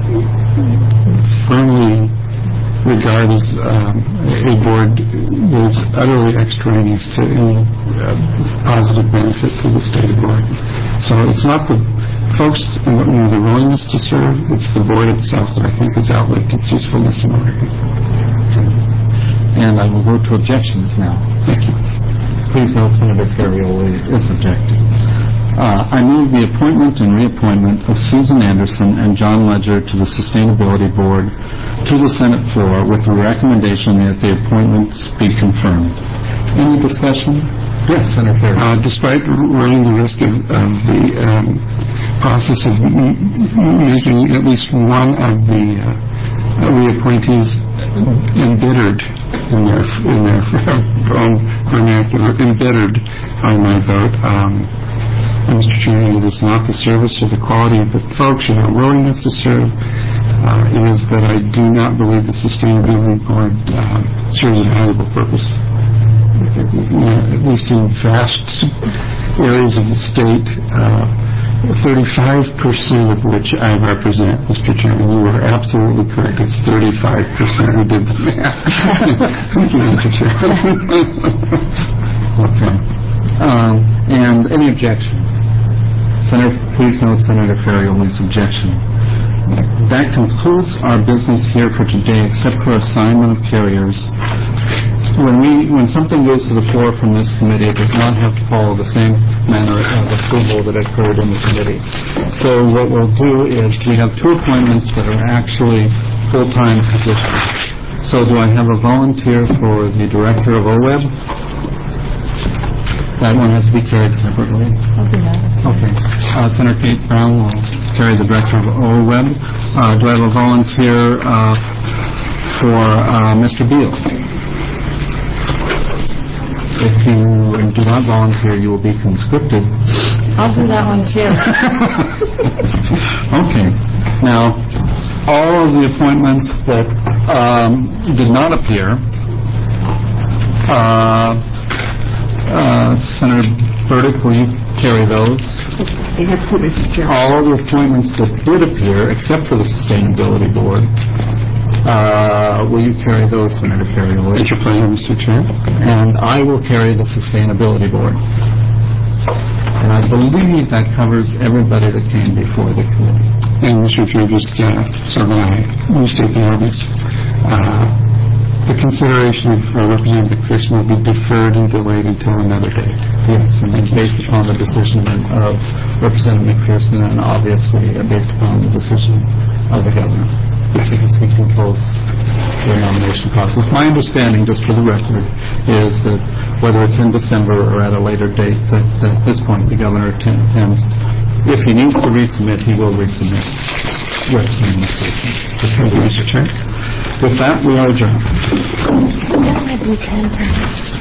firmly regard as a board that is utterly extraneous to any positive benefit to the state of Oregon. So it's not the folks and their willingness to serve, it's the board itself that I think has outlived its usefulness in Oregon. And I will go to objections now. Thank you. Please note Senator Ferriero is objecting. I move the appointment and reappointment of Susan Anderson and John Ledger to the Sustainability Board to the Senate floor with the recommendation that the appointments be confirmed. Any discussion? Yes, Senator Ferriero. Despite running the risk of the process of making at least one of the reappointees embittered in their own vernacular, embittered on my vote. Mr. Chairman, it is not the service or the quality of the folks or their willingness to serve. It is that I do not believe the Sustainability Board serves a valuable purpose. At least in vast areas of the state, 35% of which I represent, Mr. Chairman. You are absolutely correct. It's 35%. We did the math. Thank you, Mr. Chairman. Okay. And any objection? Senator, please note Senator Ferriolo's objection. That concludes our business here for today, except for assignment of carriers. When something goes to the floor from this committee, it does not have to follow the same manner of approval that occurred in the committee. So what we'll do is we have two appointments that are actually full-time positions. So do I have a volunteer for the director of OWEB? That one has to be carried separately. I'll do that. Okay. Senator Kate Brown will carry the director of OWEB. Do I have a volunteer for Mr. Beal? If you do not volunteer, you will be conscripted. I'll do that one too. Okay. Now, all of the appointments that did not appear, Senator Burdick, will you carry those? Yes, Mr. Chairman. All the appointments that did appear, except for the Sustainability Board, will you carry those, Senator Ferriolo? It's your pleasure, Mr. Chair. And I will carry the Sustainability Board. And I believe that covers everybody that came before the committee. And Mr. Chair, just so that I restate the obvious, the consideration of Representative McPherson will be deferred and delayed until another date. Yes, and then based upon the decision of Representative McPherson and obviously based upon the decision of the governor. Yes. Because he controls the nomination process. My understanding, just for the record, is that whether it's in December or at a later date, that at this point the governor intends, if he needs to resubmit, he will resubmit. Representative McPherson. Thank you, Mr. Chair. With that, we are adjourned. That might be 10 perhaps.